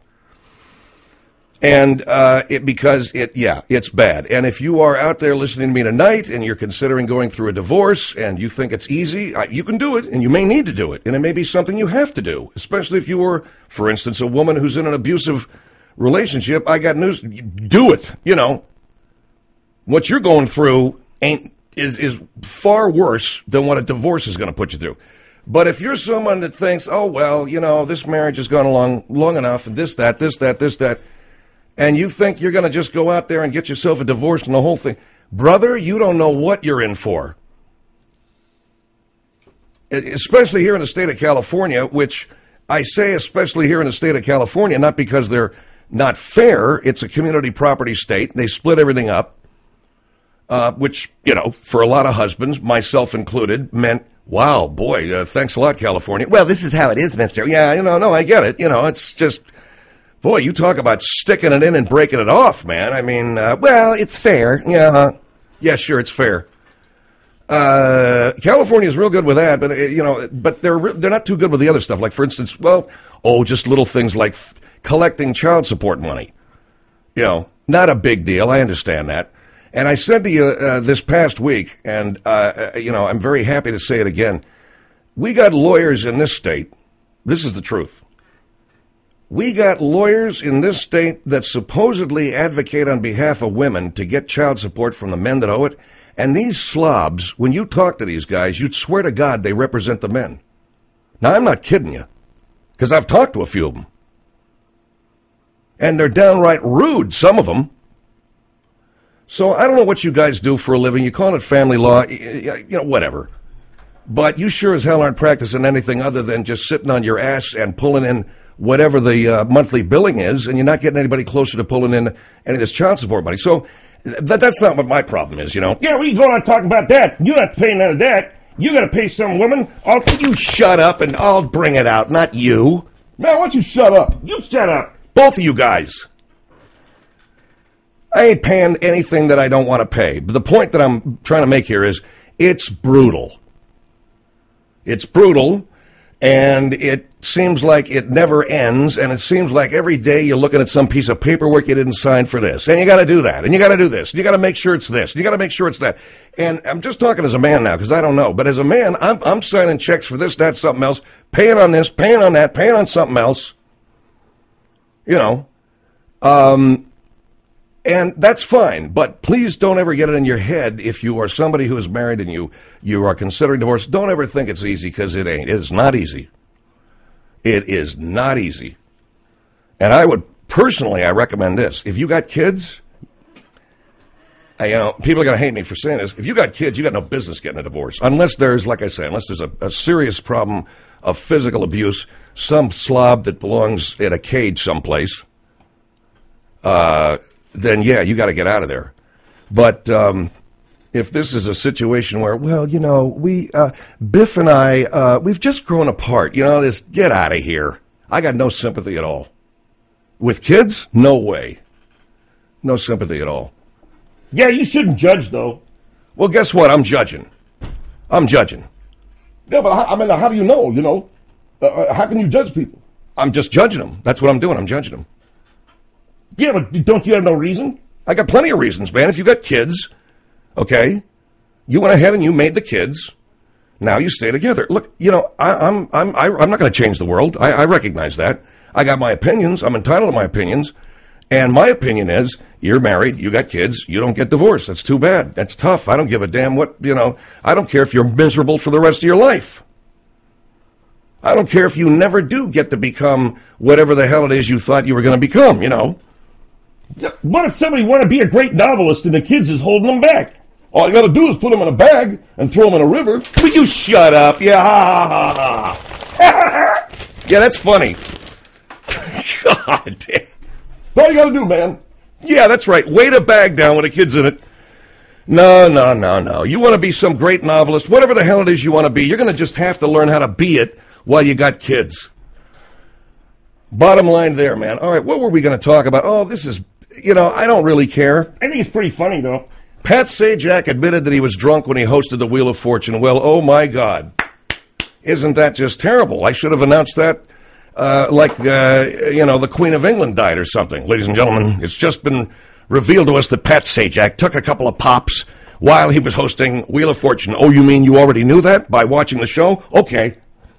And it's bad. And if you are out there listening to me tonight and you're considering going through a divorce and you think it's easy, you can do it, and you may need to do it. And it may be something you have to do, especially if you were, for instance, a woman who's in an abusive relationship. I got news. Do it, What you're going through is far worse than what a divorce is going to put you through. But if you're someone that thinks, oh, well, this marriage has gone along long enough, and this, that, and you think you're going to just go out there and get yourself a divorce and the whole thing, brother, you don't know what you're in for. Especially here in the state of California, which I say especially here in the state of California, not because they're not fair. It's a community property state. They split everything up. Which, for a lot of husbands, myself included, meant, wow, boy, thanks a lot, California. Well, this is how it is, mister. Yeah, no, I get it. It's just, boy, you talk about sticking it in and breaking it off, man. I mean, well, it's fair. Yeah, sure, it's fair. California's real good with that, but, but they're not too good with the other stuff. Like, for instance, just little things like collecting child support money. Not a big deal. I understand that. And I said to you this past week, and, I'm very happy to say it again, we got lawyers in this state. This is the truth. We got lawyers in this state that supposedly advocate on behalf of women to get child support from the men that owe it. And these slobs, when you talk to these guys, you'd swear to God they represent the men. Now, I'm not kidding you, because I've talked to a few of them. And they're downright rude, some of them. So I don't know what you guys do for a living. You call it family law, whatever. But you sure as hell aren't practicing anything other than just sitting on your ass and pulling in whatever the monthly billing is, and you're not getting anybody closer to pulling in any of this child support money. So that's not what my problem is, Yeah, we go on talking about that. You're not paying none of that. You got to pay some woman. You shut up, and I'll bring it out, not you. Man, why don't you shut up? You shut up. Both of you guys. I ain't paying anything that I don't want to pay. But the point that I'm trying to make here is it's brutal. It's brutal, and it seems like it never ends, and it seems like every day you're looking at some piece of paperwork you didn't sign for this, and you got to do that, and you got to do this, and you got to make sure it's this, and you got to make sure it's that. And I'm just talking as a man now, because I don't know. But as a man, I'm signing checks for this, that, something else, paying on this, paying on that, paying on something else. And that's fine, but please don't ever get it in your head if you are somebody who is married and you are considering divorce. Don't ever think it's easy, because it ain't. It is not easy. It is not easy. And I would personally, I recommend this. If you got kids, people are going to hate me for saying this. If you got kids, you got no business getting a divorce. Unless there's, like I say, unless there's a serious problem of physical abuse, some slob that belongs in a cage someplace. Then yeah, you got to get out of there. But if this is a situation where, Biff and I, we've just grown apart, get out of here. I got no sympathy at all. With kids, no way. No sympathy at all. Yeah, you shouldn't judge, though. Well, guess what? I'm judging. Yeah, but how do you know, how can you judge people? I'm just judging them. That's what I'm doing. I'm judging them. Yeah, but don't you have no reason? I got plenty of reasons, man. If you got kids, okay, you went ahead and you made the kids. Now you stay together. Look, I'm not going to change the world. I recognize that. I got my opinions. I'm entitled to my opinions. And my opinion is, you're married, you got kids, you don't get divorced. That's too bad. That's tough. I don't give a damn what, I don't care if you're miserable for the rest of your life. I don't care if you never do get to become whatever the hell it is you thought you were going to become, you know. What if somebody want to be a great novelist and the kids is holding them back? All you got to do is put them in a bag and throw them in a river. Will you shut up? Yeah, ha, ha, ha. Yeah, that's funny. God damn. That's all you got to do, man. Yeah, that's right. Weight a bag down with a kid's in it. No. You want to be some great novelist, whatever the hell it is you want to be, you're going to just have to learn how to be it while you got kids. Bottom line there, man. All right, what were we going to talk about? Oh, this is, I don't really care. I think it's pretty funny, though. Pat Sajak admitted that he was drunk when he hosted the Wheel of Fortune. Well, oh, my God. Isn't that just terrible? I should have announced that the Queen of England died or something. Ladies and gentlemen, it's just been revealed to us that Pat Sajak took a couple of pops while he was hosting Wheel of Fortune. Oh, you mean you already knew that by watching the show? Okay.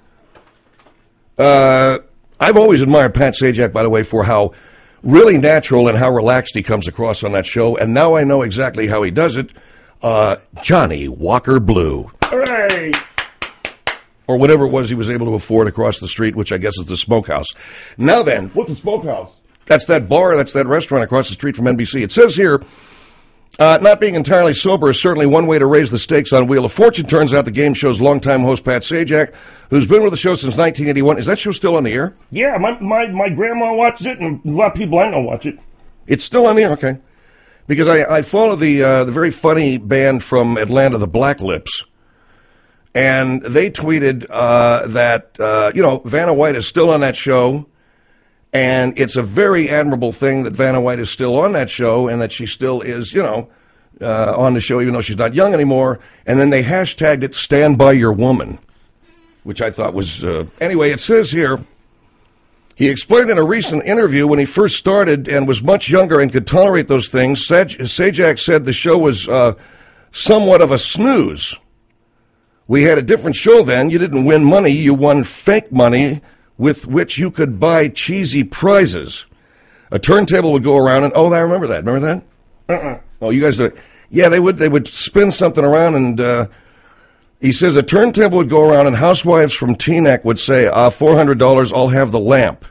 I've always admired Pat Sajak, by the way, for how really natural and how relaxed he comes across on that show, and now I know exactly how he does it. Johnny Walker Blue. Hooray! Or whatever it was he was able to afford across the street, which I guess is the Smokehouse. Now then. What's a Smokehouse? That's that bar, that's that restaurant across the street from NBC. It says here, not being entirely sober is certainly one way to raise the stakes on Wheel of Fortune. Turns out the game show's longtime host Pat Sajak, who's been with the show since 1981. Is that show still on the air? Yeah, my grandma watches it, and a lot of people I know watch it. It's still on the air? Okay. Because I follow the very funny band from Atlanta, the Black Lips. And they tweeted that, Vanna White is still on that show. And it's a very admirable thing that Vanna White is still on that show and that she still is, on the show even though she's not young anymore. And then they hashtagged it Stand By Your Woman, which I thought was... Anyway, it says here, he explained in a recent interview when he first started and was much younger and could tolerate those things, Sajak said the show was somewhat of a snooze. We had a different show then. You didn't win money. You won fake money with which you could buy cheesy prizes. A turntable would go around and, I remember that. Remember that? Oh, you guys, yeah, they would spin something around and, he says a turntable would go around and housewives from Teaneck would say, $400, I'll have the lamp.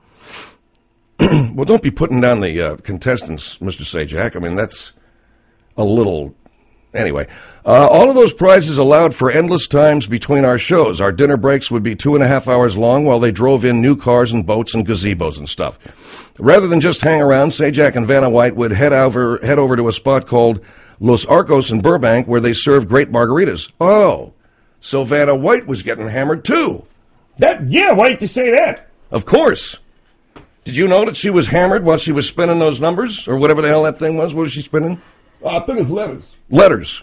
Well, don't be putting down the contestants, Mr. Sajak. I mean, that's a little... Anyway, all of those prizes allowed for endless times between our shows. Our dinner breaks would be 2.5 hours long while they drove in new cars and boats and gazebos and stuff. Rather than just hang around, Sajak and Vanna White would head over to a spot called Los Arcos in Burbank where they served great margaritas. Oh, so Vanna White was getting hammered too. Yeah, why did you say that? Of course. Did you know that she was hammered while she was spinning those numbers? Or whatever the hell that thing was? What was she spinning? I think it's letters. Letters.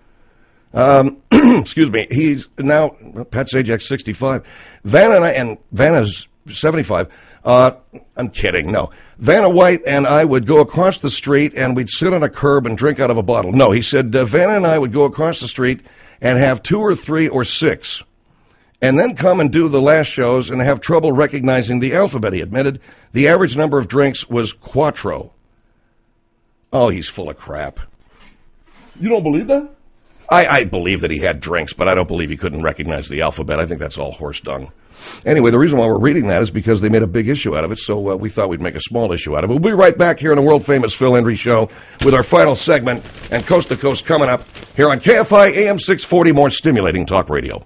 Excuse me. He's now, Pat Sajak's 65. Vanna's 75. I'm kidding. No. Vanna White and I would go across the street and we'd sit on a curb and drink out of a bottle. No, he said Vanna and I would go across the street and have 2 or 3 or 6. And then come and do the last shows and have trouble recognizing the alphabet, he admitted. The average number of drinks was 4. Oh, he's full of crap. You don't believe that? I believe that he had drinks, but I don't believe he couldn't recognize the alphabet. I think that's all horse dung. Anyway, the reason why we're reading that is because they made a big issue out of it, so we thought we'd make a small issue out of it. We'll be right back here on the world-famous Phil Hendry Show with our final segment and Coast to Coast coming up here on KFI AM 640, more stimulating talk radio.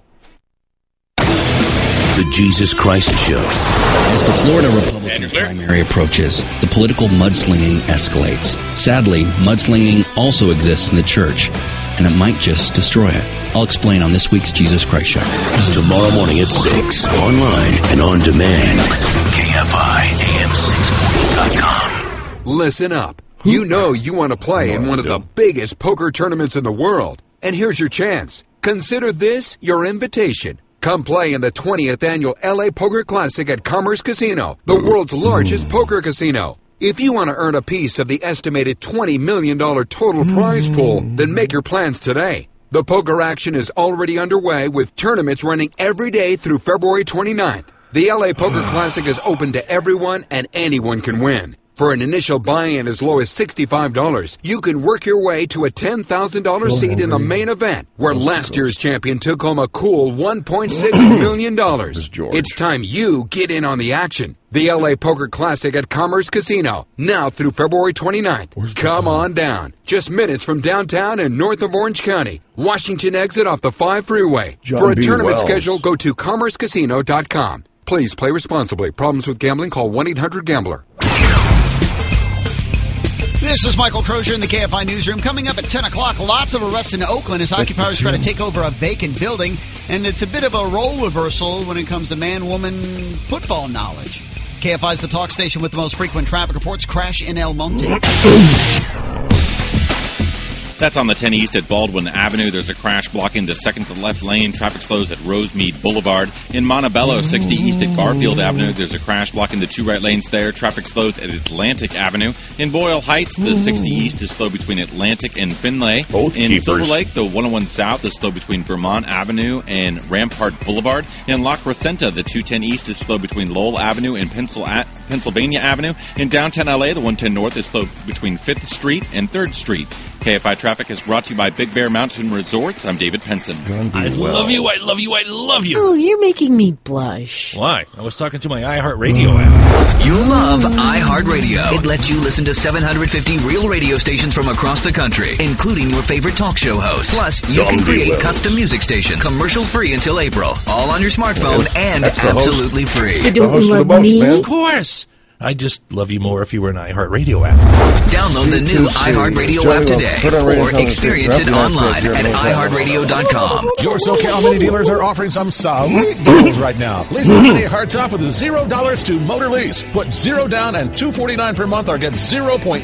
The Jesus Christ Show. As the Florida Republican primary approaches, the political mudslinging escalates. Sadly, mudslinging also exists in the church, and it might just destroy it. I'll explain on this week's Jesus Christ Show. Tomorrow morning at 6, online and on demand. KFIAM640.com. Listen up. You know you want to play in one of the biggest poker tournaments in the world. And here's your chance. Consider this your invitation. Come play in the 20th annual LA Poker Classic at Commerce Casino, the world's largest poker casino. If you want to earn a piece of the estimated $20 million total prize pool, then make your plans today. The poker action is already underway with tournaments running every day through February 29th. The LA Poker Classic is open to everyone and anyone can win. For an initial buy-in as low as $65, you can work your way to a $10,000 seat in the main event, where last year's champion took home a cool $1.6 million. It's time you get in on the action. The LA Poker Classic at Commerce Casino, now through February 29th. Come on down. Just minutes from downtown and north of Orange County. Washington exit off the 5 freeway. For a tournament schedule, go to commercecasino.com. Please play responsibly. Problems with gambling, call 1-800-GAMBLER. This is Michael Crozier in the KFI Newsroom. Coming up at 10 o'clock, lots of arrests in Oakland as occupiers try to take over a vacant building. And it's a bit of a role reversal when it comes to man-woman football knowledge. KFI is the talk station with the most frequent traffic reports. Crash in El Monte. That's on the 10 East at Baldwin Avenue. There's a crash blocking the second to left lane. Traffic slows at Rosemead Boulevard. In Montebello, 60 East at Garfield Avenue, there's a crash blocking the 2 right lanes there. Traffic slows at Atlantic Avenue. In Boyle Heights, the 60 East is slow between Atlantic and Finlay. In Silver Lake, the 101 South is slow between Vermont Avenue and Rampart Boulevard. In La Crescenta, the 210 East is slow between Lowell Avenue and Pennsylvania Avenue. In downtown LA, the 110 North is slow between 5th Street and 3rd Street. KFI Traffic is brought to you by Big Bear Mountain Resorts. I'm David Penson. I love you, I love you, I love you. Oh, you're making me blush. Why? I was talking to my iHeartRadio app. You love iHeartRadio. It lets you listen to 750 real radio stations from across the country, including your favorite talk show hosts. Plus, you can create custom music stations, commercial-free until April, all on your smartphone and absolutely free. You don't love me? Of course. I just love you more if you were an iHeartRadio app. Download the new iHeartRadio app today or experience it online at iHeartRadio.com. Your SoCal Mini dealers are offering some sweet deals right now. Lease a Mini hardtop with $0 to Motor Lease. Put 0 down and $249 per month or get 0.9%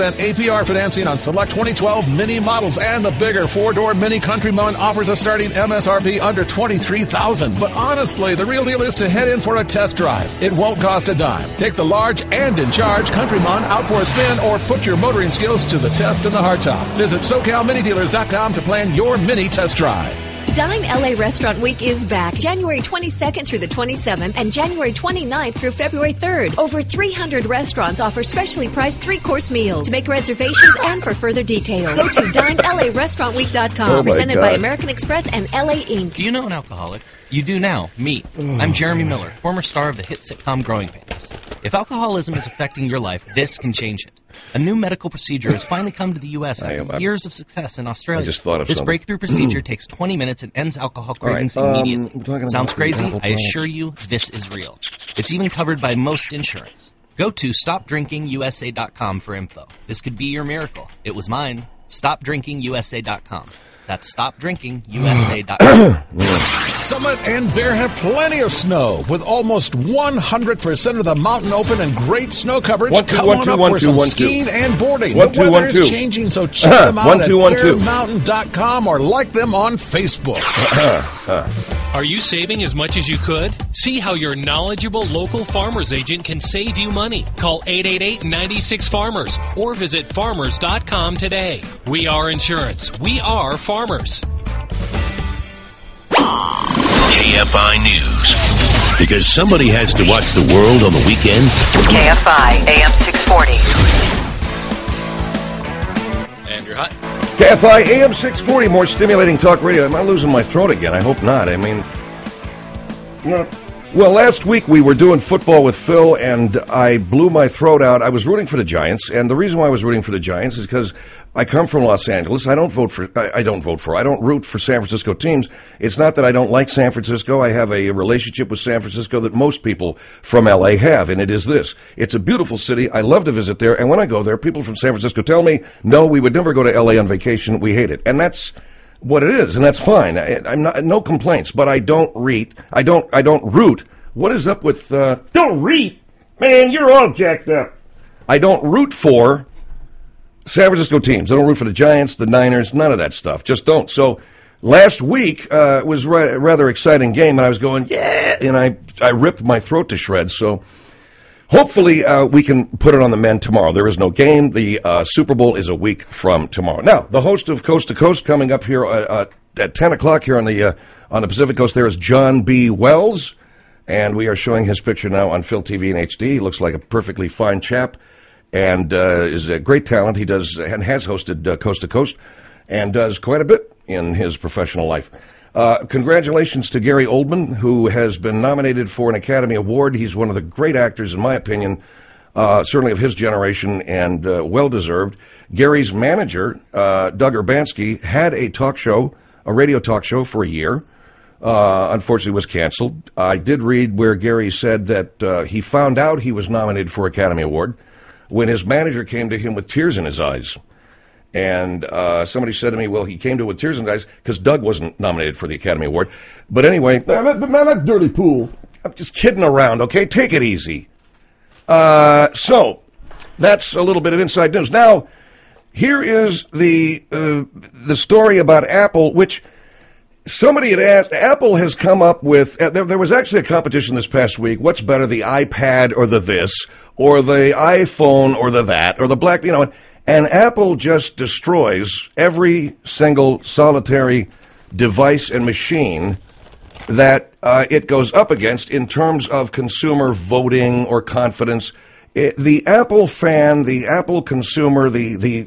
APR financing on select 2012 Mini models. And the bigger 4-door Mini Countryman offers a starting MSRP under $23,000. But honestly, the real deal is to head in for a test drive. It won't cost a dime. Take the large and in charge Countryman out for a spin or put your motoring skills to the test in the hardtop. Visit SoCalMiniDealers.com to plan your mini test drive. Dine LA Restaurant Week is back January 22nd through the 27th and January 29th through February 3rd. Over 300 restaurants offer specially priced 3-course meals. To make reservations and for further details, go to DineLARestaurantWeek.com. Presented by American Express and LA Inc. Do you know an alcoholic? You do now. Me. I'm Jeremy Miller, former star of the hit sitcom Growing Pains. If alcoholism is affecting your life, this can change it. A new medical procedure has finally come to the U.S. after years of success in Australia. I just thought of this something. breakthrough procedure takes 20 minutes and ends alcohol cravings immediately. Sounds crazy? I assure you, this is real. It's even covered by most insurance. Go to StopDrinkingUSA.com for info. This could be your miracle. It was mine. StopDrinkingUSA.com. That's StopDrinkingUSA.com. Summit and Bear have plenty of snow, with almost 100% of the mountain open and great snow coverage. Come on up for some skiing and boarding. The weather is changing, so check them out at bearmountain.com or like them on Facebook. Are you saving as much as you could? See how your knowledgeable local farmer's agent can save you money. Call 888-96-FARMERS or visit farmers.com today. We are insurance. We are farmers. KFI News. Because somebody has to watch the world on the weekend. KFI AM 640. And you're hot. KFI AM 640, more stimulating talk radio. Am I losing my throat again? I hope not. I mean, well, last week we were doing football with Phil, and I blew my throat out. I was rooting for the Giants, and the reason why I was rooting for the Giants is because I come from Los Angeles. I don't root for San Francisco teams. It's not that I don't like San Francisco. I have a relationship with San Francisco that most people from L.A. have, and it is this. It's a beautiful city. I love to visit there, and when I go there, people from San Francisco tell me, no, we would never go to L.A. on vacation. We hate it. And that's what it is, and that's fine. I'm not, no complaints, but I don't root. What is up with... Don't root? Man, you're all jacked up. I don't root for San Francisco teams. I don't root for the Giants, the Niners, none of that stuff. Just don't. So last week was a rather exciting game, and I was going, yeah, and I ripped my throat to shreds. So hopefully we can put it on the mend tomorrow. There is no game. The Super Bowl is a week from tomorrow. Now, the host of Coast to Coast coming up here at 10 o'clock here on the Pacific Coast, there is John B. Wells, and we are showing his picture now on Phil TV in HD. He looks like a perfectly fine chap. and is a great talent. He does and has hosted Coast to Coast and does quite a bit in his professional life. Congratulations to Gary Oldman, who has been nominated for an Academy Award. He's one of the great actors, in my opinion, certainly of his generation, and well-deserved. Gary's manager, Doug Urbanski, had a talk show, a radio talk show for a year. Unfortunately, was canceled. I did read where Gary said that he found out he was nominated for Academy Award when his manager came to him with tears in his eyes. And somebody said to me, well, he came to it with tears in his eyes because Doug wasn't nominated for the Academy Award. But anyway... Man, that's dirty pool. I'm just kidding around, okay? Take it easy. So, that's a little bit of inside news. Now, here is the story about Apple, which somebody had asked. Apple has come up with, there was actually a competition this past week. What's better, the iPad or the this, or the iPhone or the that, or the black, and Apple just destroys every single solitary device and machine that it goes up against in terms of consumer voting or confidence. The Apple fan, the Apple consumer, the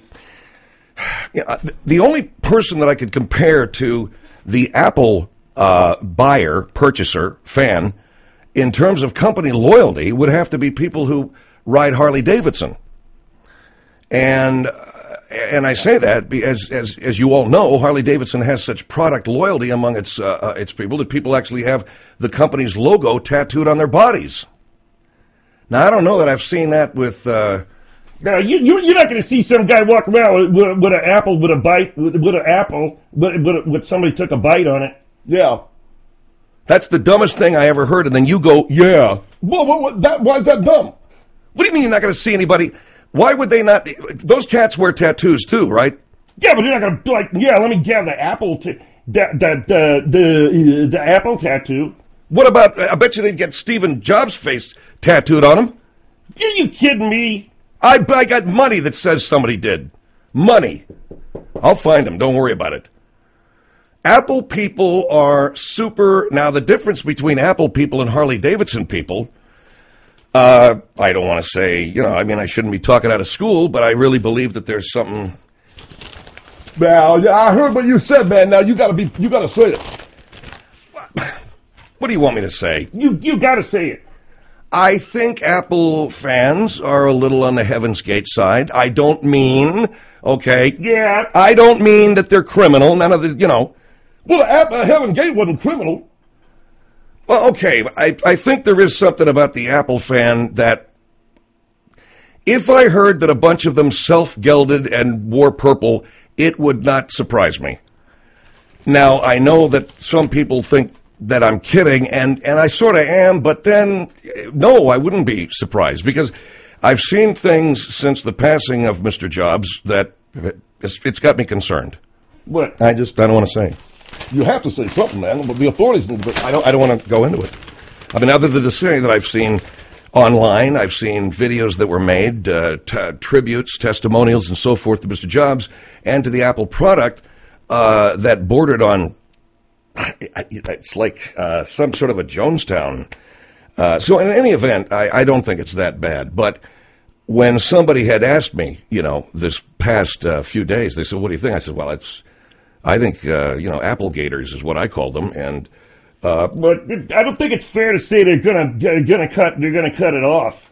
only person that I could compare to the Apple buyer, purchaser, fan, in terms of company loyalty would have to be people who ride Harley Davidson. And I say that as you all know, Harley Davidson has such product loyalty among its people that people actually have the company's logo tattooed on their bodies. Now, I don't know that I've seen that with... Now, you're not going to see some guy walk around with an apple, with an apple, with somebody took a bite on it. Yeah. That's the dumbest thing I ever heard, and then you go, yeah. Why is that dumb? What do you mean you're not going to see anybody... Why would they not? Those cats wear tattoos too, right? Yeah, but they're not going to be like, yeah, let me get the apple, the apple tattoo. What about? I bet you they'd get Stephen Jobs' face tattooed on them. Are you kidding me? I got money that says somebody did. Money. I'll find them. Don't worry about it. Apple people are super. Now the difference between Apple people and Harley Davidson people. I don't want to say, I shouldn't be talking out of school, but I really believe that there's something. Well, yeah, I heard what you said, man. Now you gotta say it. What do you want me to say? You gotta say it. I think Apple fans are a little on the Heaven's Gate side. I don't mean, okay. Yeah. I don't mean that they're criminal. None of the, Well, Heaven's Gate wasn't criminal. Well, okay, I think there is something about the Apple fan that if I heard that a bunch of them self-gelded and wore purple, it would not surprise me. Now, I know that some people think that I'm kidding, and I sort of am, but then, no, I wouldn't be surprised, because I've seen things since the passing of Mr. Jobs that it's got me concerned. What? I don't want to say. You have to say something, man. But the authorities need to. I don't want to go into it. I mean, other than to say that I've seen online, I've seen videos that were made, tributes, testimonials, and so forth to Mr. Jobs and to the Apple product that bordered on. It's like some sort of a Jonestown. So in any event, I don't think it's that bad. But when somebody had asked me, this past few days, they said, "What do you think?" I said, "Well, I think, Apple Gators is what I call them, and but I don't think it's fair to say they're gonna cut it off.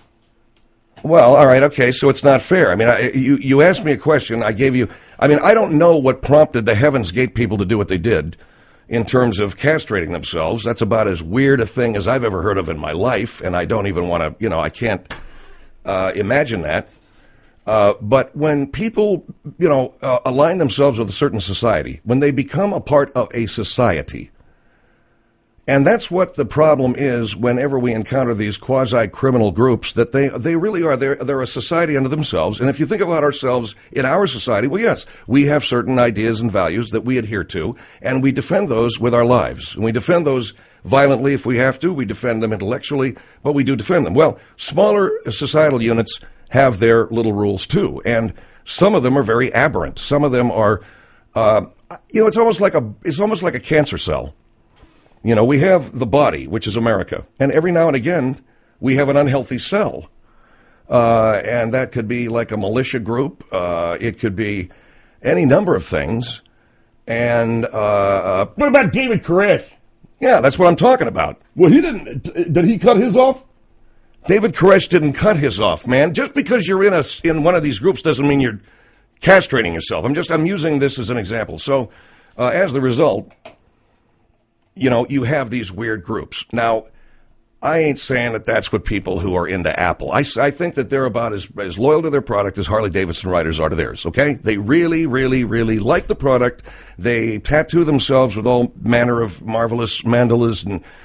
Well, all right, okay, so it's not fair. I mean, you asked me a question, I gave you. I mean, I don't know what prompted the Heaven's Gate people to do what they did in terms of castrating themselves. That's about as weird a thing as I've ever heard of in my life, and I don't even want to. I can't imagine that. But when people, align themselves with a certain society, when they become a part of a society, and that's what the problem is whenever we encounter these quasi-criminal groups, that they really are. They're a society unto themselves. And if you think about ourselves in our society, well, yes, we have certain ideas and values that we adhere to, and we defend those with our lives. And we defend those violently if we have to. We defend them intellectually, but we do defend them. Well, smaller societal units have their little rules too, and some of them are very aberrant. Some of them are, it's almost like a cancer cell. We have the body, which is America, and every now and again we have an unhealthy cell. and that could be like a militia group. It could be any number of things. And what about David Koresh? Yeah, that's what I'm talking about. Well, he didn't. Did he cut his off? David Koresh didn't cut his off, man. Just because you're in one of these groups doesn't mean you're castrating yourself. I'm using this as an example. So, as the result, you have these weird groups. Now, I ain't saying that that's what people who are into Apple. I think that they're about as loyal to their product as Harley-Davidson riders are to theirs, okay? They really, really, really like the product. They tattoo themselves with all manner of marvelous mandalas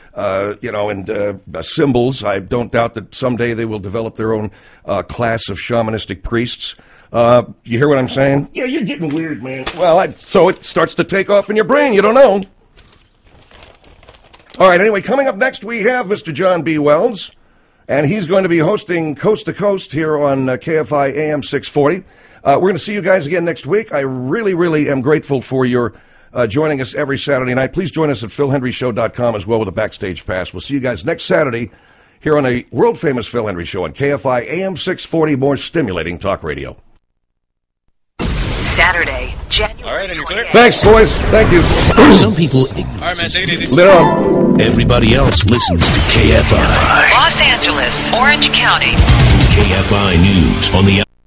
and symbols. I don't doubt that someday they will develop their own class of shamanistic priests. You hear what I'm saying? Yeah, you're getting weird, man. Well, so it starts to take off in your brain. You don't know. All right, anyway, coming up next, we have Mr. John B. Wells, and he's going to be hosting Coast to Coast here on KFI AM 640. We're going to see you guys again next week. I really, really am grateful for your joining us every Saturday night. Please join us at PhilHenryShow.com as well with a backstage pass. We'll see you guys next Saturday here on a world-famous Phil Henry Show on KFI AM 640, more stimulating talk radio. Saturday, January 28th. Thanks, boys. Thank you. Some people All right, man, take it easy. Later on. Everybody else listens to KFI. Los Angeles, Orange County. KFI News on the